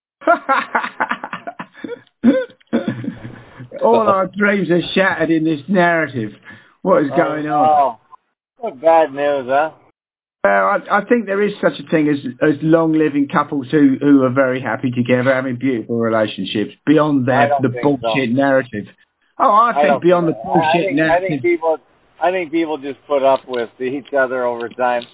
All our dreams are shattered in this narrative. What is oh, going no. on? What bad news, huh? Well, I, I think there is such a thing as as long-living couples who, who are very happy together, having beautiful relationships beyond their the bullshit so. narrative. Oh, I think I beyond the so. bullshit I think, narrative. I think people, I think people just put up with each other over time.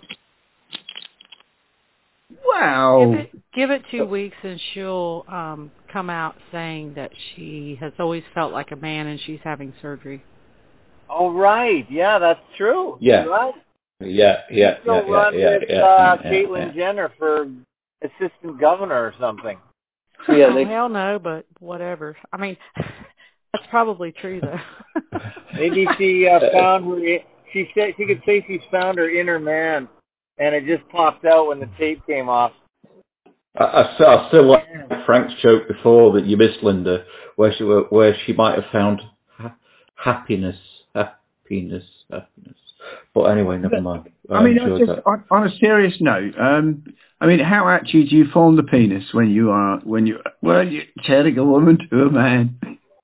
Wow. Give it, give it two weeks and she'll um, come out saying that she has always felt like a man and she's having surgery. Oh, right. Yeah, that's true. Yeah. Right? Yeah, yeah, She'll yeah, run yeah, with yeah, uh, yeah, Caitlyn yeah. Jenner for assistant governor or something. Yeah, Oh, they, hell no, but whatever. I mean, that's probably true, though. Maybe she uh, found her, she said, she could say she's found her inner man, and it just popped out when the tape came off. I, I, still, I still like Frank's joke before that you missed, Linda, where she where she might have found ha- happiness, happiness, happiness. But anyway, never mind. I, I mean, I enjoyed just that. on, on a serious note, um, I mean, how actually do you form the penis when you are when you well, you telling a woman to a man?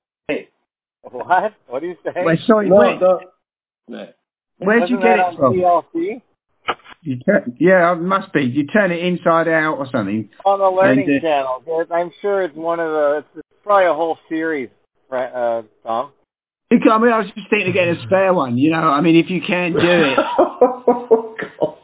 What? What do you say? Wait, sorry, no, where, no, no. where'd you Wasn't get that it from? on T L C? You turn, yeah, it must be. You turn it inside out or something. On the Learning and, uh, Channel. I'm sure it's one of the, it's probably a whole series, right, uh, Tom? I mean, I was just thinking of getting a spare one, you know. I mean, if you can do it. Oh,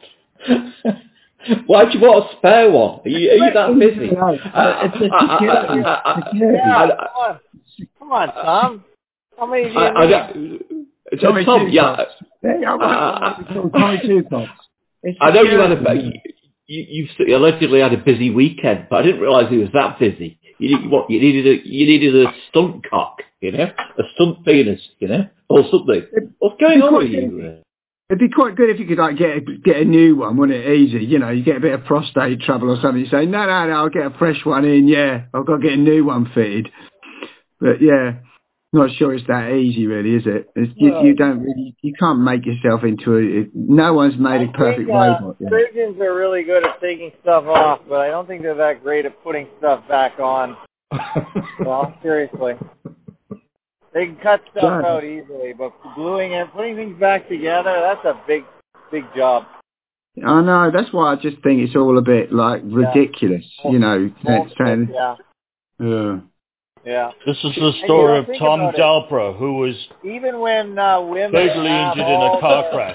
God. Why do you want a spare one? Are you, are you that busy? No, uh, it's a security. security. Yeah, come on. Come on, Tom. How many do you I, I, need? I, Tommy Tom, Two yeah. Cops. Hey, I want uh, Tommy Two Cops. I know you had a you, you allegedly had a busy weekend, but I didn't realise it was that busy. You need, what you needed a you needed a stunt cock, you know, a stunt penis, you know, or something. What's going on with you? It'd be quite good if you could like get a, get a new one, wouldn't it? Easy, you know. You get a bit of prostate trouble or something. You say, no, no, no, I'll get a fresh one in. Yeah, I've got to get a new one fitted. But yeah, not sure it's that easy, really, is it? It's, you, you don't really, you can't make yourself into a. No one's made I a perfect think, uh, robot. Yeah. Surgeons are really good at taking stuff off, but I don't think they're that great at putting stuff back on. Well, seriously. They can cut stuff Right. out easily, but gluing and putting things back together, that's a big, big job. I know. That's why I just think it's all a bit like ridiculous, yeah. you know. Bullshit, saying, yeah. yeah. Yeah. This is the And story you know, of Tom about Dalpra, who was even when uh, women fatally have injured in a all car the, crash.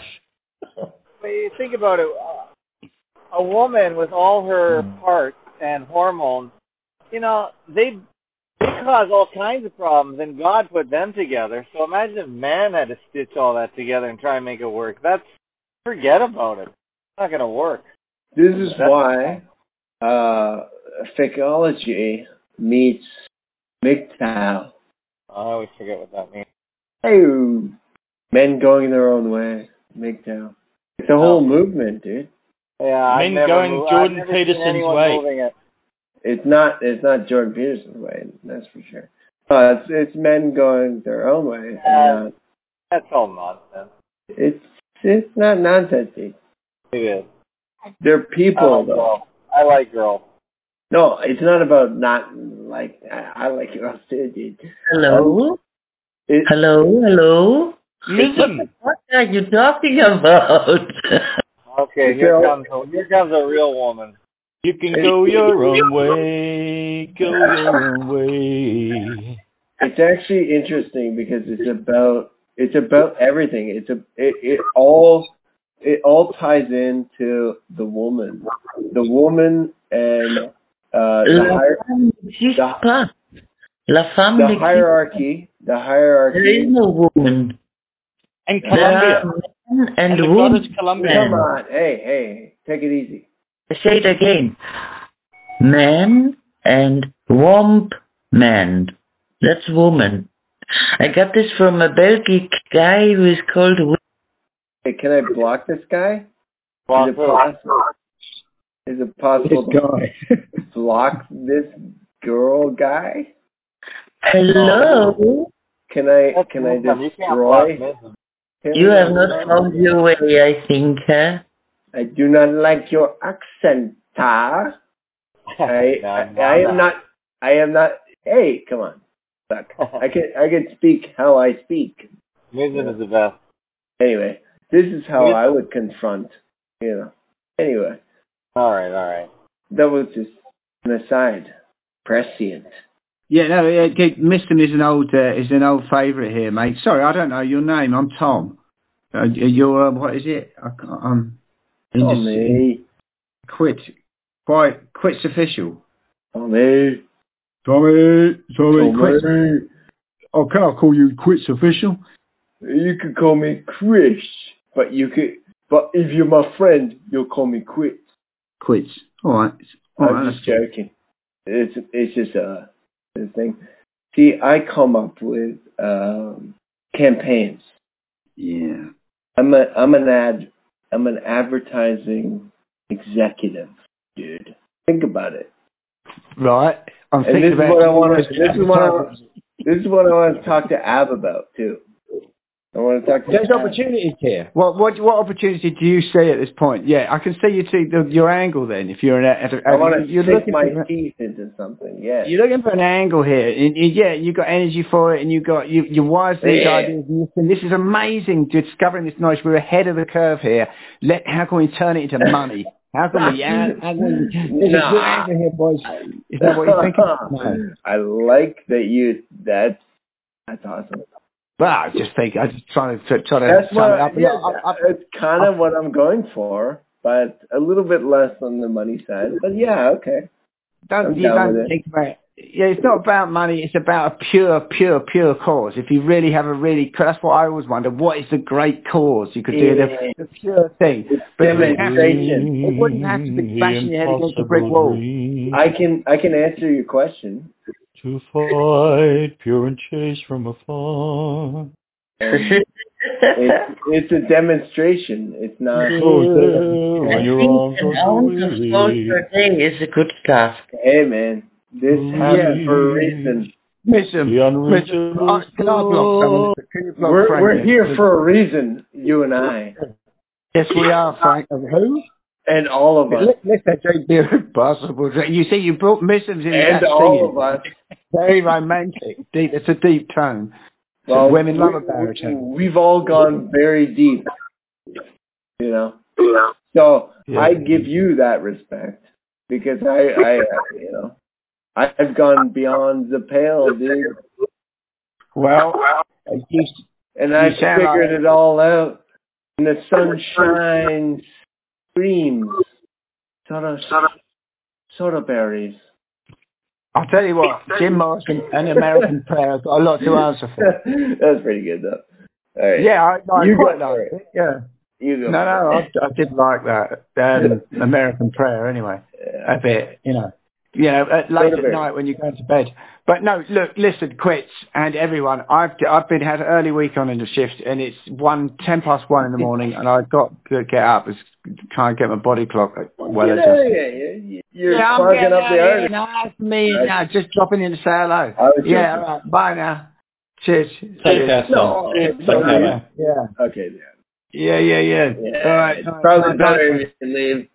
But you think about it, uh, a woman with all her parts and hormones, you know, they they cause all kinds of problems, and God put them together. So imagine if man had to stitch all that together and try and make it work. That's, forget about it. It's not going to work. This is That's why uh, Fakeology meets M G T O W. I always forget what that means. Hey, men going their own way. M G T O W. It's a whole Oh. movement, dude. Yeah, I've Men never going moved, Jordan I've never Peterson's seen anyone way. moving it. It's not. It's not Jordan Peterson's way. That's for sure. Uh, it's it's men going their own way. Yeah. And, uh, That's all nonsense. it's it's not nonsense. Dude. It is. They're I people, like though. girls. I like girls. No, it's not about not like. I, I like girls too, dude. Hello? Um, it, Hello? Hello? Listen. What are you talking about? Okay, It's here all- comes here comes a real woman. You can go your own way, go your own way. It's actually interesting because it's about it's about everything. It's a it, it all it all ties into the woman, the woman and uh, the, La hier- femme n'existe the, pas. La femme the n'existe hierarchy, the There hierarchy. is no woman. And There Colombia. are men and, And the women. goddess Columbia. Come on, hey, hey, take it easy. I say it again. Man and womp man. That's woman. I got this from a Belgian guy who is called... Hey, can I block this guy? Block is it who? possible? Is it possible This guy. to block this girl guy? Hello? Can I That's can I Muslim. You can't block destroy? Muslim. Can You I have not destroy? found your way, I think, huh? I do not like your accent, Tar. I, No, I, no, I am no. not. I am not. Hey, come on, suck. I can I can speak how I speak. Muslim is the best. Anyway, this is how I would confront. You know. Anyway, All right, all right. that was just an aside. Prescient. Yeah, no, yeah, Mister is an old uh, is an old favourite here, mate. Sorry, I don't know your name. I'm Tom. Uh, you're, um, what is it? I can't, um, Tommy. Quit. Quite, Quits official. Tommy. Tommy. Tommy. Quits. Tommy. Oh, can I call you Quits official? You could call me Chris, but you could, but if you're my friend, you'll call me Quits. Quits. All right. All I'm right, just joking. It's it's just a, a thing. See, I come up with um, campaigns. Yeah. I'm a I'm an ad I'm an advertising executive, dude. Think about it. Right. I'm and thinking this about is what I want to. this This is what I. This is what I want to talk to Ab about too. I want to talk to. There's Ab. opportunities here. What what what opportunity do you see at this point? Yeah, I can see you see the, your angle. Then, if you're an, at a, I want to you're stick looking my for, teeth into something. Yeah. You're looking for an angle here. And, and yeah, you got energy for it, and you got you you wise these Yeah. ideas. And this is amazing. Discovering this knowledge, we're ahead of the curve here. Let how can we turn it into money? How can we? How, how can we there's Nah. a good angle here, boys. Is that what you're thinking? No. I like that you. That's that's awesome. Well, I just think I just trying to try to That's sum what. it up. Yeah, I, I, it's kind of what I'm going for, but a little bit less on the money side. But yeah, okay. Don't I'm you down don't with it. think about it. Yeah, it's not about money. It's about a pure, pure, pure cause. If you really have a really, that's what I always wonder. What is the great cause you could do? Yeah. The, the pure thing. It's But it wouldn't, have to, demonstration. it wouldn't have to be bashing your head against a brick wall. I can I can answer your question. To fight pure and chaste from afar. it's, it's a demonstration. It's not. Oh, when your arms An are so ounce of salt weary. per day is a good task. Hey man, this happened for a reason. Listen, The listen, unreachable uh, can I block someone? Can you block We're Frank we're then? here for a reason, you and I, Yes, we are, Frank. Of who? and all of us, Let, let's take the impossible. You see, you brought Muslims in and that all singing. of us. Very romantic. Deep. It's a deep tone. Well, Women love we- a baritone. We've all gone very deep, you know. So Yeah. I give you that respect because I, I, uh, you know, I've gone beyond the pale, dude, Well, you, and I you sound figured like- it all out. And the sun shines, screams, sort of, sort of berries. I'll tell you what, Jim Morrison and American Prayer have got a lot to answer for. That's pretty good, though. All right. Yeah, I, I You quite go like for it. Yeah. You go. No, no, for I, I did like that. Um, American Prayer, anyway. Yeah. A bit, you know. You know, at, late Sort of at bit. night when you go to bed. But no, look, listen, Quits and everyone. I've I've been had an early week on in the shift, and it's one ten past one in the morning, and I've got to get up, and try and get my body clock well Get out of adjusted. here. You- You're Yeah, I'm clogging getting up out the of artist. here. No, that's me. Right. No, just dropping in to say hello. I was Yeah, joking. all right. Bye now. Cheers. Take Cheers. care, son. No. Take Yeah, care, yeah, man. yeah. Okay, yeah. Yeah, yeah, yeah. Yeah, All right. it's all right, probably all right, better nice if you leave.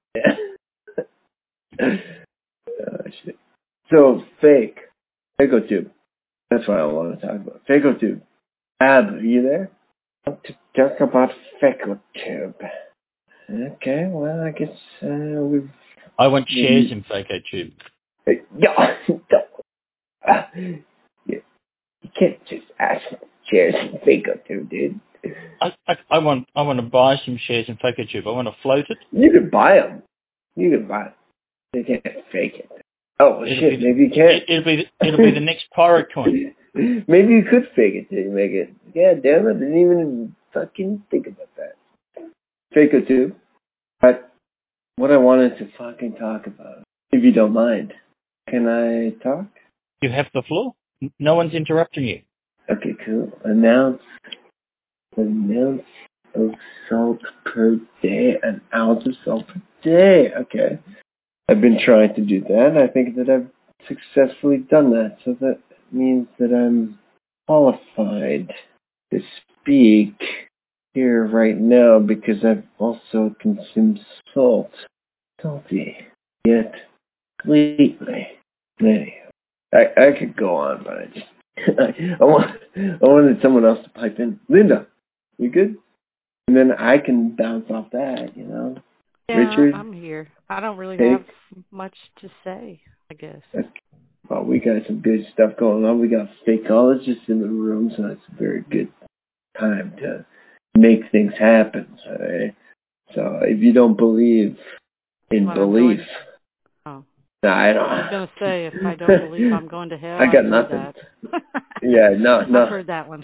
Yeah. Oh, shit. So, fake. FakeoTube. That's what I want to talk about. FakeoTube. Ab, are you there? I want to talk about FakeoTube. Okay, well, I guess uh, we've... I want shares in FakeoTube. Yeah, uh, yeah. You can't just ask for shares in FakeoTube, dude. I, I, I want I want to buy some shares in FakeoTube. I want to float it. You can buy them. You can buy them. You can't fake it. Oh, well, It'll shit, be- maybe you can't. It'll be the, it'll be the next pirate coin. Maybe you could fake it to make it. Yeah, damn it, didn't even fucking think about that. Fake it too. But what I wanted to fucking talk about, if you don't mind, can I talk? You have the floor. No one's interrupting you. Okay, cool. Announce, announce of salt per day, an ounce of salt per day. Okay. I've been trying to do that. I think that I've successfully done that. So that means that I'm qualified to speak here right now because I've also consumed salt. Salty. Yet completely. Anyhow, I, I could go on, but I just I, I want I wanted someone else to pipe in. Linda, you good? And then I can bounce off that, you know. Yeah, Richard? I'm here. I don't really Hey. have much to say, I guess. Well, we got some good stuff going on. We got fakeologists in the room, so it's a very good time to make things happen. Right? So if you don't believe in What, belief, oh. no, I don't. I was going to say, if I don't believe I'm going to hell, I got I've heard nothing. that. Yeah, no, no. I've heard that one.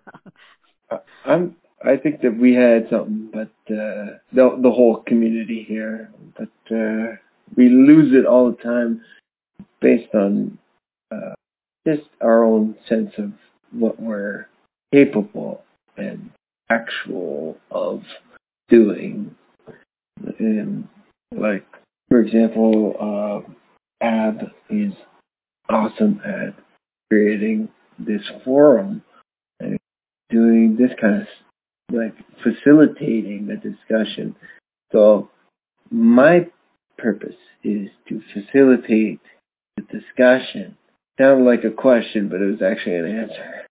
I'm. I think that we had something, but uh, the the whole community here, but uh, we lose it all the time based on uh, just our own sense of what we're capable and actual of doing. And like, for example, uh, Ab is awesome at creating this forum and doing this kind of like facilitating the discussion. So my purpose is to facilitate the discussion. Sounded like a question, but it was actually an answer.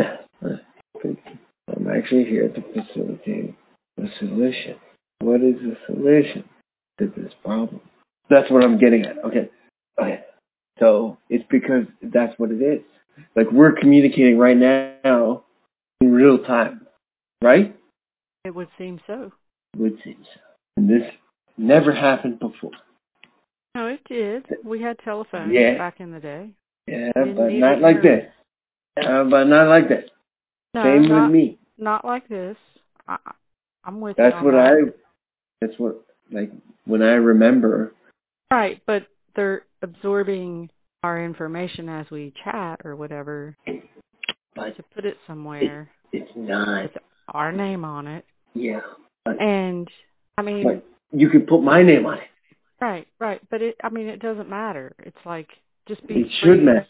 Yeah. I'm actually here to facilitate the solution. What is the solution to this problem? That's what I'm getting at. Okay. Okay. So it's because that's what it is. Like we're communicating right now in real time, right? It would seem so. It would seem so. And this never happened before. No, it did. We had telephones yeah. back in the day. Yeah, but not like this. Uh, but not like this. No, Same not, with me. Not like this. I, I'm with that's you on what that. I. That's what like when I remember. Right, but they're absorbing our information as we chat or whatever. But to put it somewhere. It, it's not. With our name on it. Yeah. But, and I mean. But you can put my name on it. Right, right, but it. I mean, it doesn't matter. It's like just be. It should matter.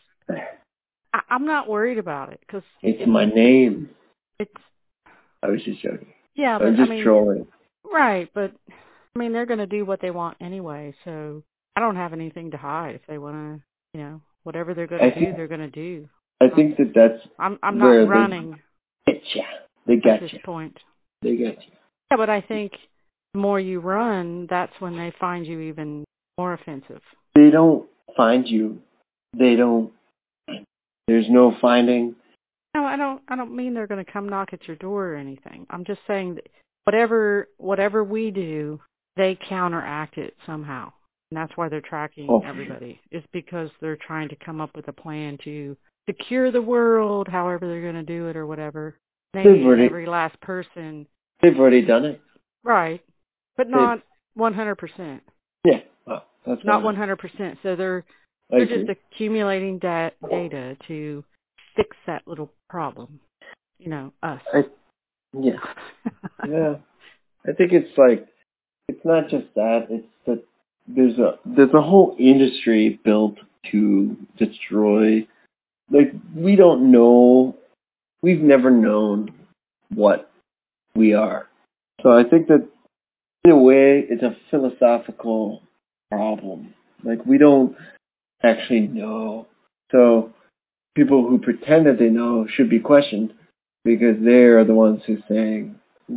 I, I'm not worried about it because it's, it's my name. It's. I was just joking. Yeah, but I'm just I mean, trolling. Right, but I mean, they're going to do what they want anyway. So I don't have anything to hide. If they want to, you know, whatever they're going to do, think, they're going to do. I think that that's. I'm. I'm where not running. They get you. They get at this you. point. They get you. Yeah, but I think the more you run, that's when they find you even more offensive. They don't find you. They don't. There's no finding. No, I don't. I don't mean they're going to come knock at your door or anything. I'm just saying that whatever whatever we do, they counteract it somehow, and that's why they're tracking oh. everybody. It's because they're trying to come up with a plan to secure the world, however they're going to do it or whatever. Maybe already, every last person. They've already done it. Right, but not one hundred percent. Yeah, well, that's not one hundred percent. So they're they're just accumulating da- data to fix that little problem. You know, us. I, yeah. yeah. I think it's like, it's not just that, it's that there's a, there's a whole industry built to destroy, like, we don't know, we've never known what we are. So I think that, in a way, it's a philosophical problem. Like, we don't actually know. So people who pretend that they know should be questioned because they are the ones who are saying,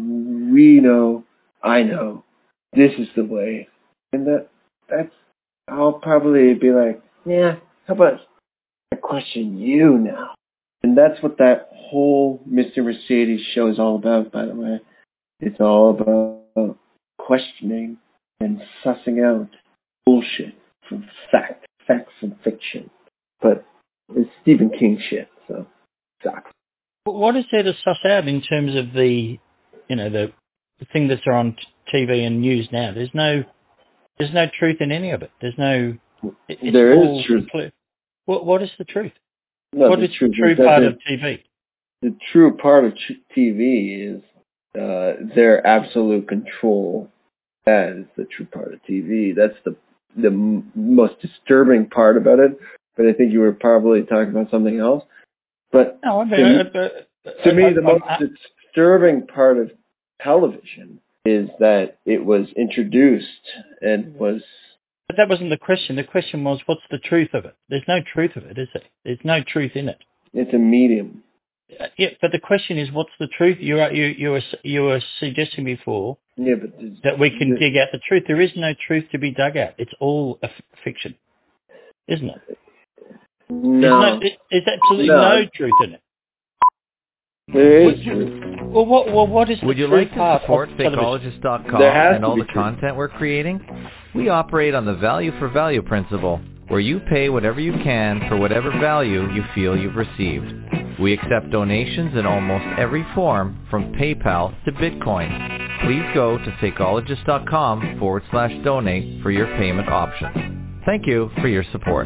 we know, I know, this is the way. And that that's, I'll probably be like, yeah, how about I question you now? And that's what that whole Mister Mercedes show is all about, by the way. It's all about questioning and sussing out bullshit from fact, fact from fiction. But it's Stephen King shit, so sucks. But what is there to suss out in terms of the, you know, the, the thing that's on T V and news now? There's no, there's no truth in any of it. There's no. It's there all is truth. Complete. What What is the truth? No, what the is truth the true is part the, of T V? The true part of T V is uh, their absolute control. That is the true part of T V. That's the the m- most disturbing part about it. But I think you were probably talking about something else. But no, I mean, to, uh, uh, to uh, me, uh, the most uh, disturbing part of television is that it was introduced and was. But that wasn't the question. The question was, what's the truth of it? There's no truth of it, is there? There's no truth in it. It's a medium. Uh, yeah, but the question is, what's the truth? You are you you were you were suggesting before. Yeah, but that we can dig out the truth. There is no truth to be dug out. It's all a f- fiction, isn't it? No. There's, no, there's absolutely no. no truth in it. There Would is you- truth. Well, what, well, what is the Would you true like to part support of television? fakeologist dot com There has and to all be the truth. content we're creating? We operate on the value for value principle, where you pay whatever you can for whatever value you feel you've received. We accept donations in almost every form, from PayPal to Bitcoin. Please go to fakeologist dot com forward slash donate for your payment options. Thank you for your support.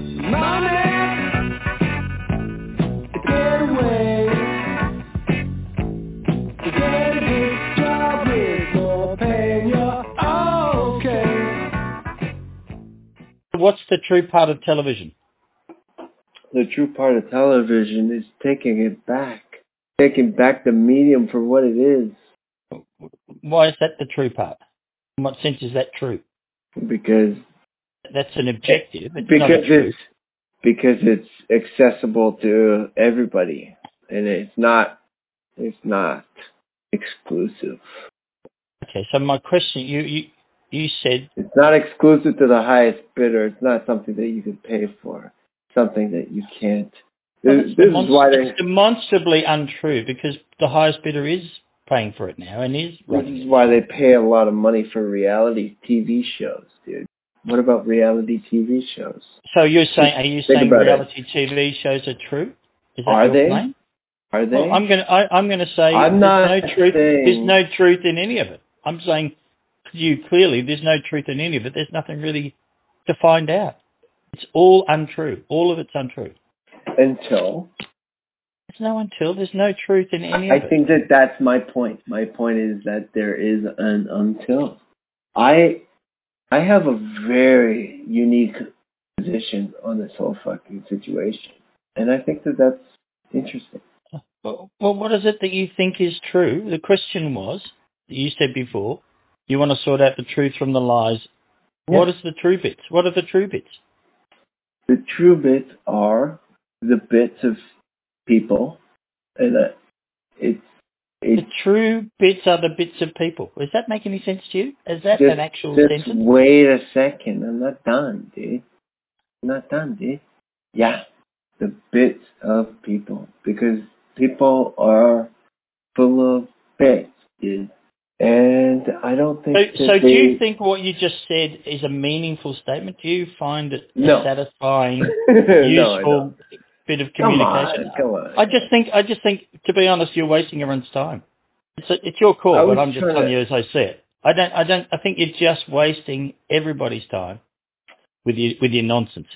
What's the true part of television? The true part of television is taking it back. Taking back the medium for what it is. Why is that the true part? In what sense is that true? Because That's an objective. It's because not a truth. it's because it's accessible to everybody, and it's not it's not exclusive. Okay, so my question, you you you said It's not exclusive to the highest bidder. It's not something that you can pay for. Something that you can't. well, This, that's this is demonst- why they. it's demonstrably untrue because the highest bidder is paying for it now and is This running is it. why they pay a lot of money for reality T V shows, dude. What about reality T V shows? So you're saying, are you Think saying about it. reality T V shows are true? Is that Are your they? claim? Are they? Well, I'm gonna I, I'm gonna say I'm there's not no truth. saying- There's no truth in any of it. I'm saying to you clearly there's no truth in any of it. There's nothing really to find out. It's all untrue. All of it's untrue. Until There's no until. There's no truth in any I of it. think that that's my point. My point is that there is an until. I I have a very unique position on this whole fucking situation, and I think that that's interesting. Well, well, what is it that you think is true? The question was, you said before, you want to sort out the truth from the lies. Yeah. What is the true bits? What are the true bits? The true bits are the bits of people, and uh, it's The it's true bits are the bits of people. Does that make any sense to you? Is that just, an actual just sentence? wait a second. I'm not done, dude. I'm not done, dude. Yeah, the bits of people, because people are full of bits, dude. And I don't think So, that so do they, you think what you just said is a meaningful statement? Do you find it No. a satisfying, No, I useful don't. bit of Come communication? on, come on. I just think, I just think, to be honest, you're wasting everyone's time. It's, a, it's your call, I but was I'm just trying telling to- you as I see it. I don't, I don't, I think you're just wasting everybody's time with your with your nonsense.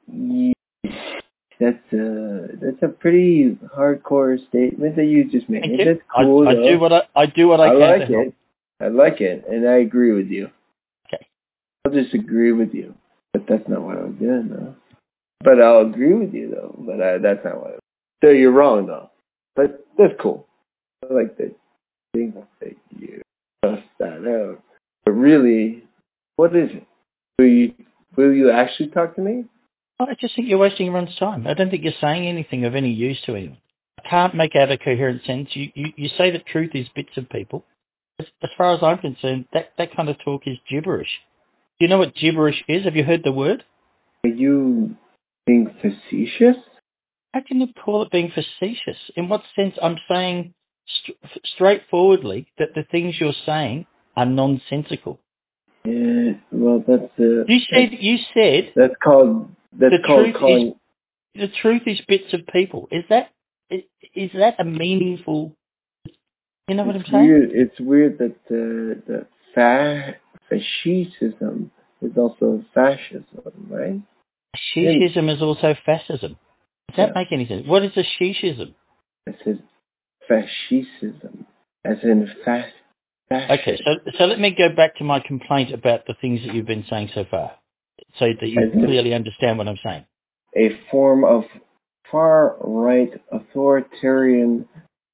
That's a that's a pretty hardcore statement that you just made. Thank you. That's cool. I, I though. do what I, I do what I, I can like to help. it. I like it, and I agree with you. Okay. I'll disagree with you, but that's not what I was doing, though. But I'll agree with you, though. But I, that's not what I was. So you're wrong, though. But that's cool. I like that. Think that you suss that out. But really, what is it? Will you will you actually talk to me? I just think you're wasting everyone's time. I don't think you're saying anything of any use to anyone. I can't make out a coherent sentence. You, you, you say that truth is bits of people. As, as far as I'm concerned, that, that kind of talk is gibberish. Do you know what gibberish is? Have you heard the word? Are you being facetious? How can you call it being facetious? In what sense? I'm saying st- straightforwardly that the things you're saying are nonsensical. Yeah, well, that's uh, You said that's, you said that's called that's the called truth calling. is the truth is bits of people. Is that is, is that a meaningful? You know what I'm It's saying? weird. It's weird that uh, that fa- fascism is also fascism, right? Shishism is also fascism. Does that Yeah. make any sense? What is a shishism? It says fascism, as in fa- fascism. Okay, so so let me go back to my complaint about the things that you've been saying so far, so that you As in- clearly understand what I'm saying. A form of far-right authoritarian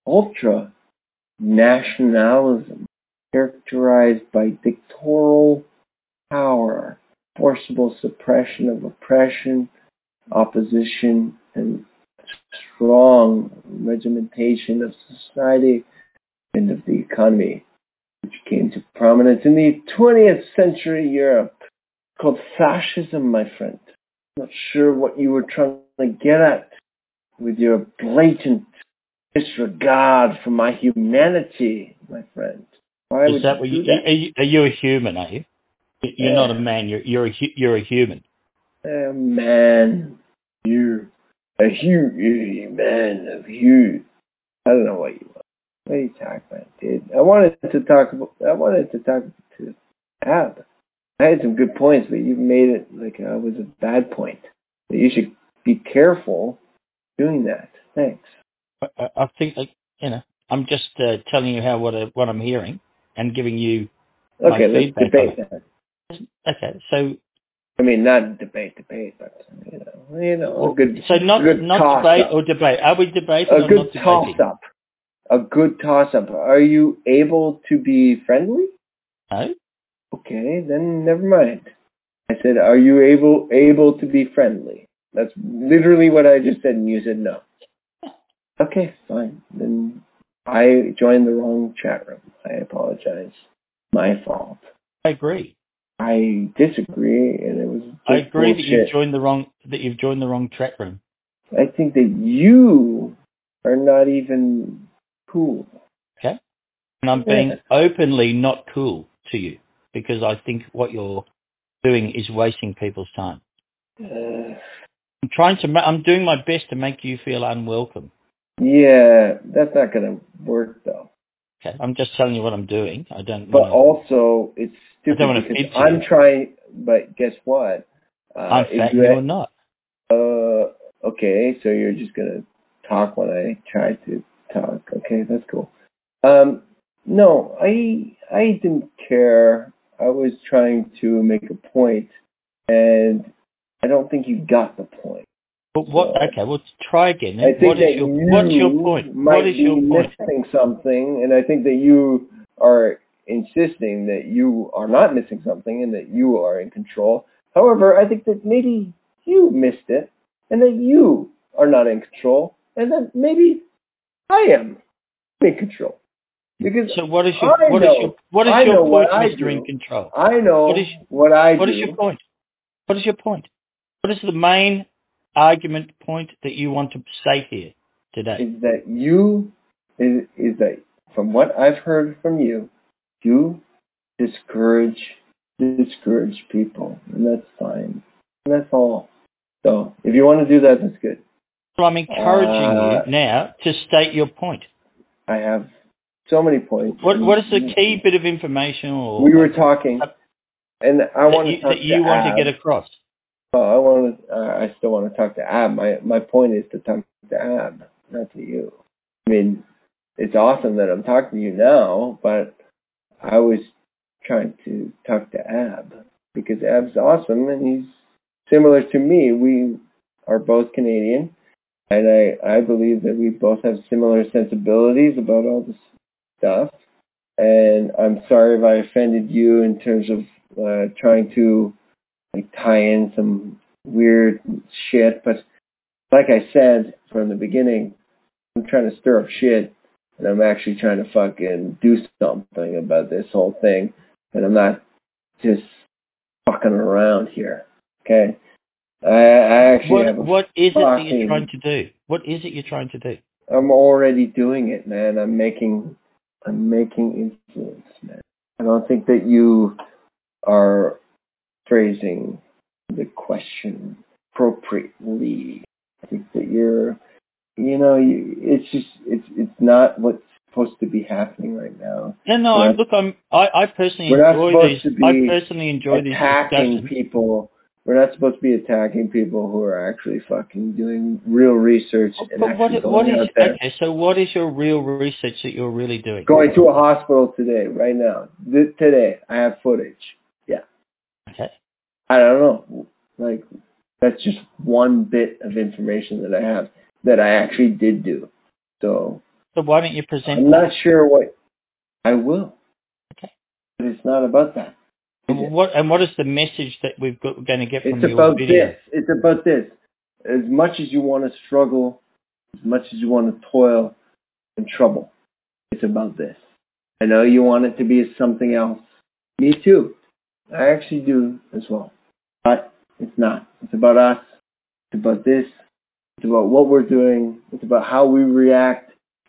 ultra-nationalism characterized by dictatorial power, forcible suppression of oppression, opposition, and strong regimentation of society and of the economy, which came to prominence in the twentieth century Europe, called fascism, my friend. I'm not sure what you were trying to get at with your blatant disregard for my humanity, my friend. Why Is would that what you you, do are you? Are you a human? Are you? You're Yeah. not a man. You're you're a hu- you're a human. Uh, man, you a huge man of huge. I don't know what you want. What are you talking about, dude? I wanted to talk about. I wanted to talk to Ab. I had some good points, but you made it like uh, it was a bad point. But you should be careful doing that. Thanks. I, I think like, you know. I'm just uh, telling you how what I, what I'm hearing and giving you my Okay, let's feedback debate on that. it. Okay, so I mean, not debate, debate, but you know, you know, a good, so not good not toss debate up. or debate. Are we debating A or good not toss debating? up. A good toss up. Are you able to be friendly? No. Okay, then never mind. I said, are you able able to be friendly? That's literally what I just said, and you said no. Okay, fine. Then I joined the wrong chat room. I apologize. My fault. I agree. I disagree, and it was. I agree bullshit. that you've joined the wrong that you've joined the wrong chat room. I think that you are not even cool. Okay. And I'm being openly not cool to you because I think what you're doing is wasting people's time. Uh, I'm trying to. Ma- I'm doing my best to make you feel unwelcome. Yeah, that's not going to work though. Okay, I'm just telling you what I'm doing. I don't. But wanna, also, it's I stupid don't want to because fib to I'm you. trying. But guess what? Uh, I'm if fat. you You're had- not. Uh, okay, so you're just gonna talk when I try to talk. Okay, that's cool. Um, no, I I didn't care. I was trying to make a point, and I don't think you got the point. But what? So, Okay, well, try again. I think What is that your you What's your point? might What is be your point? missing something, and I think that you are insisting that you are not missing something and that you are in control. However, I think that maybe you missed it, and that you are not in control, and that maybe I am in control. Because So what is your I what know, is your what is I your know point, what I Mister In do. Control? I know What is what I What do. is your point? What is your point? What is the main argument point that you want to state here today? Is that you is, is that from what I've heard from you, you discourage discourage people, and that's fine. And that's all. So if you want to do that, that's good. So I'm encouraging Uh, you now to state your point. I have so many points. What What is the key bit of information or We were talking, and I that want to you, talk that you to want Ab. to get across? Oh, I want to. Uh, I still want to talk to Ab. My my point is to talk to Ab, not to you. I mean, it's awesome that I'm talking to you now, but I was trying to talk to Ab because Ab's awesome and he's similar to me. We are both Canadian, and I I believe that we both have similar sensibilities about all this stuff. And I'm sorry if I offended you in terms of uh, trying to like tie in some weird shit, but like I said from the beginning, I'm trying to stir up shit, and I'm actually trying to fucking do something about this whole thing, and I'm not just fucking around here. Okay, I, I actually What have a What is it that you're fucking- trying to do? What is it you're trying to do? I'm already doing it, man. I'm making, I'm making influence, man. I don't think that you are phrasing the question appropriately. I think that you're, you know, you, it's just, it's it's not what's supposed to be happening right now. No, no. We're I'm, not- look, I'm. I, I personally We're not enjoy supposed these. to be I personally enjoy these attacking discussions. people. We're not supposed to be attacking people who are actually fucking doing real research and But actually what going what is out there. okay? So what is your real research that you're really doing? Going to a hospital today, right now. Th- today, I have footage. Yeah. Okay. I don't know. Like, that's just one bit of information that I have that I actually did do. So, So why don't you present? I'm not sure what I will. Okay. But it's not about that. And what and what is the message that we've got, going to get from It's your about video? this. It's about this. As much as you want to struggle, as much as you want to toil and trouble, it's about this. I know you want it to be something else. Me too. I actually do as well. But it's not. It's about us. It's about this. It's about what we're doing. It's about how we react.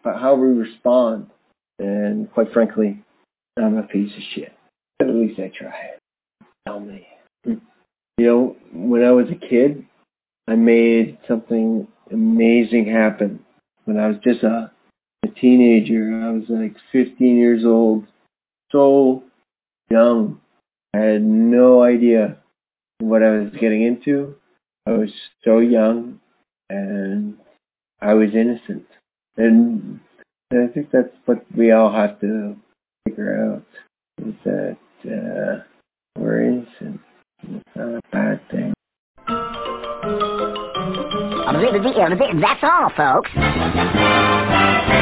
about how we respond. And quite frankly, I'm a piece of shit. At least I try. Tell me. You know, when I was a kid, I made something amazing happen. When I was just a, a teenager, I was like fifteen years old, so young. I had no idea what I was getting into. I was so young, and I was innocent. And I think that's what we all have to figure out, is that uh, we're innocent. It's not a bad thing. That's all, folks.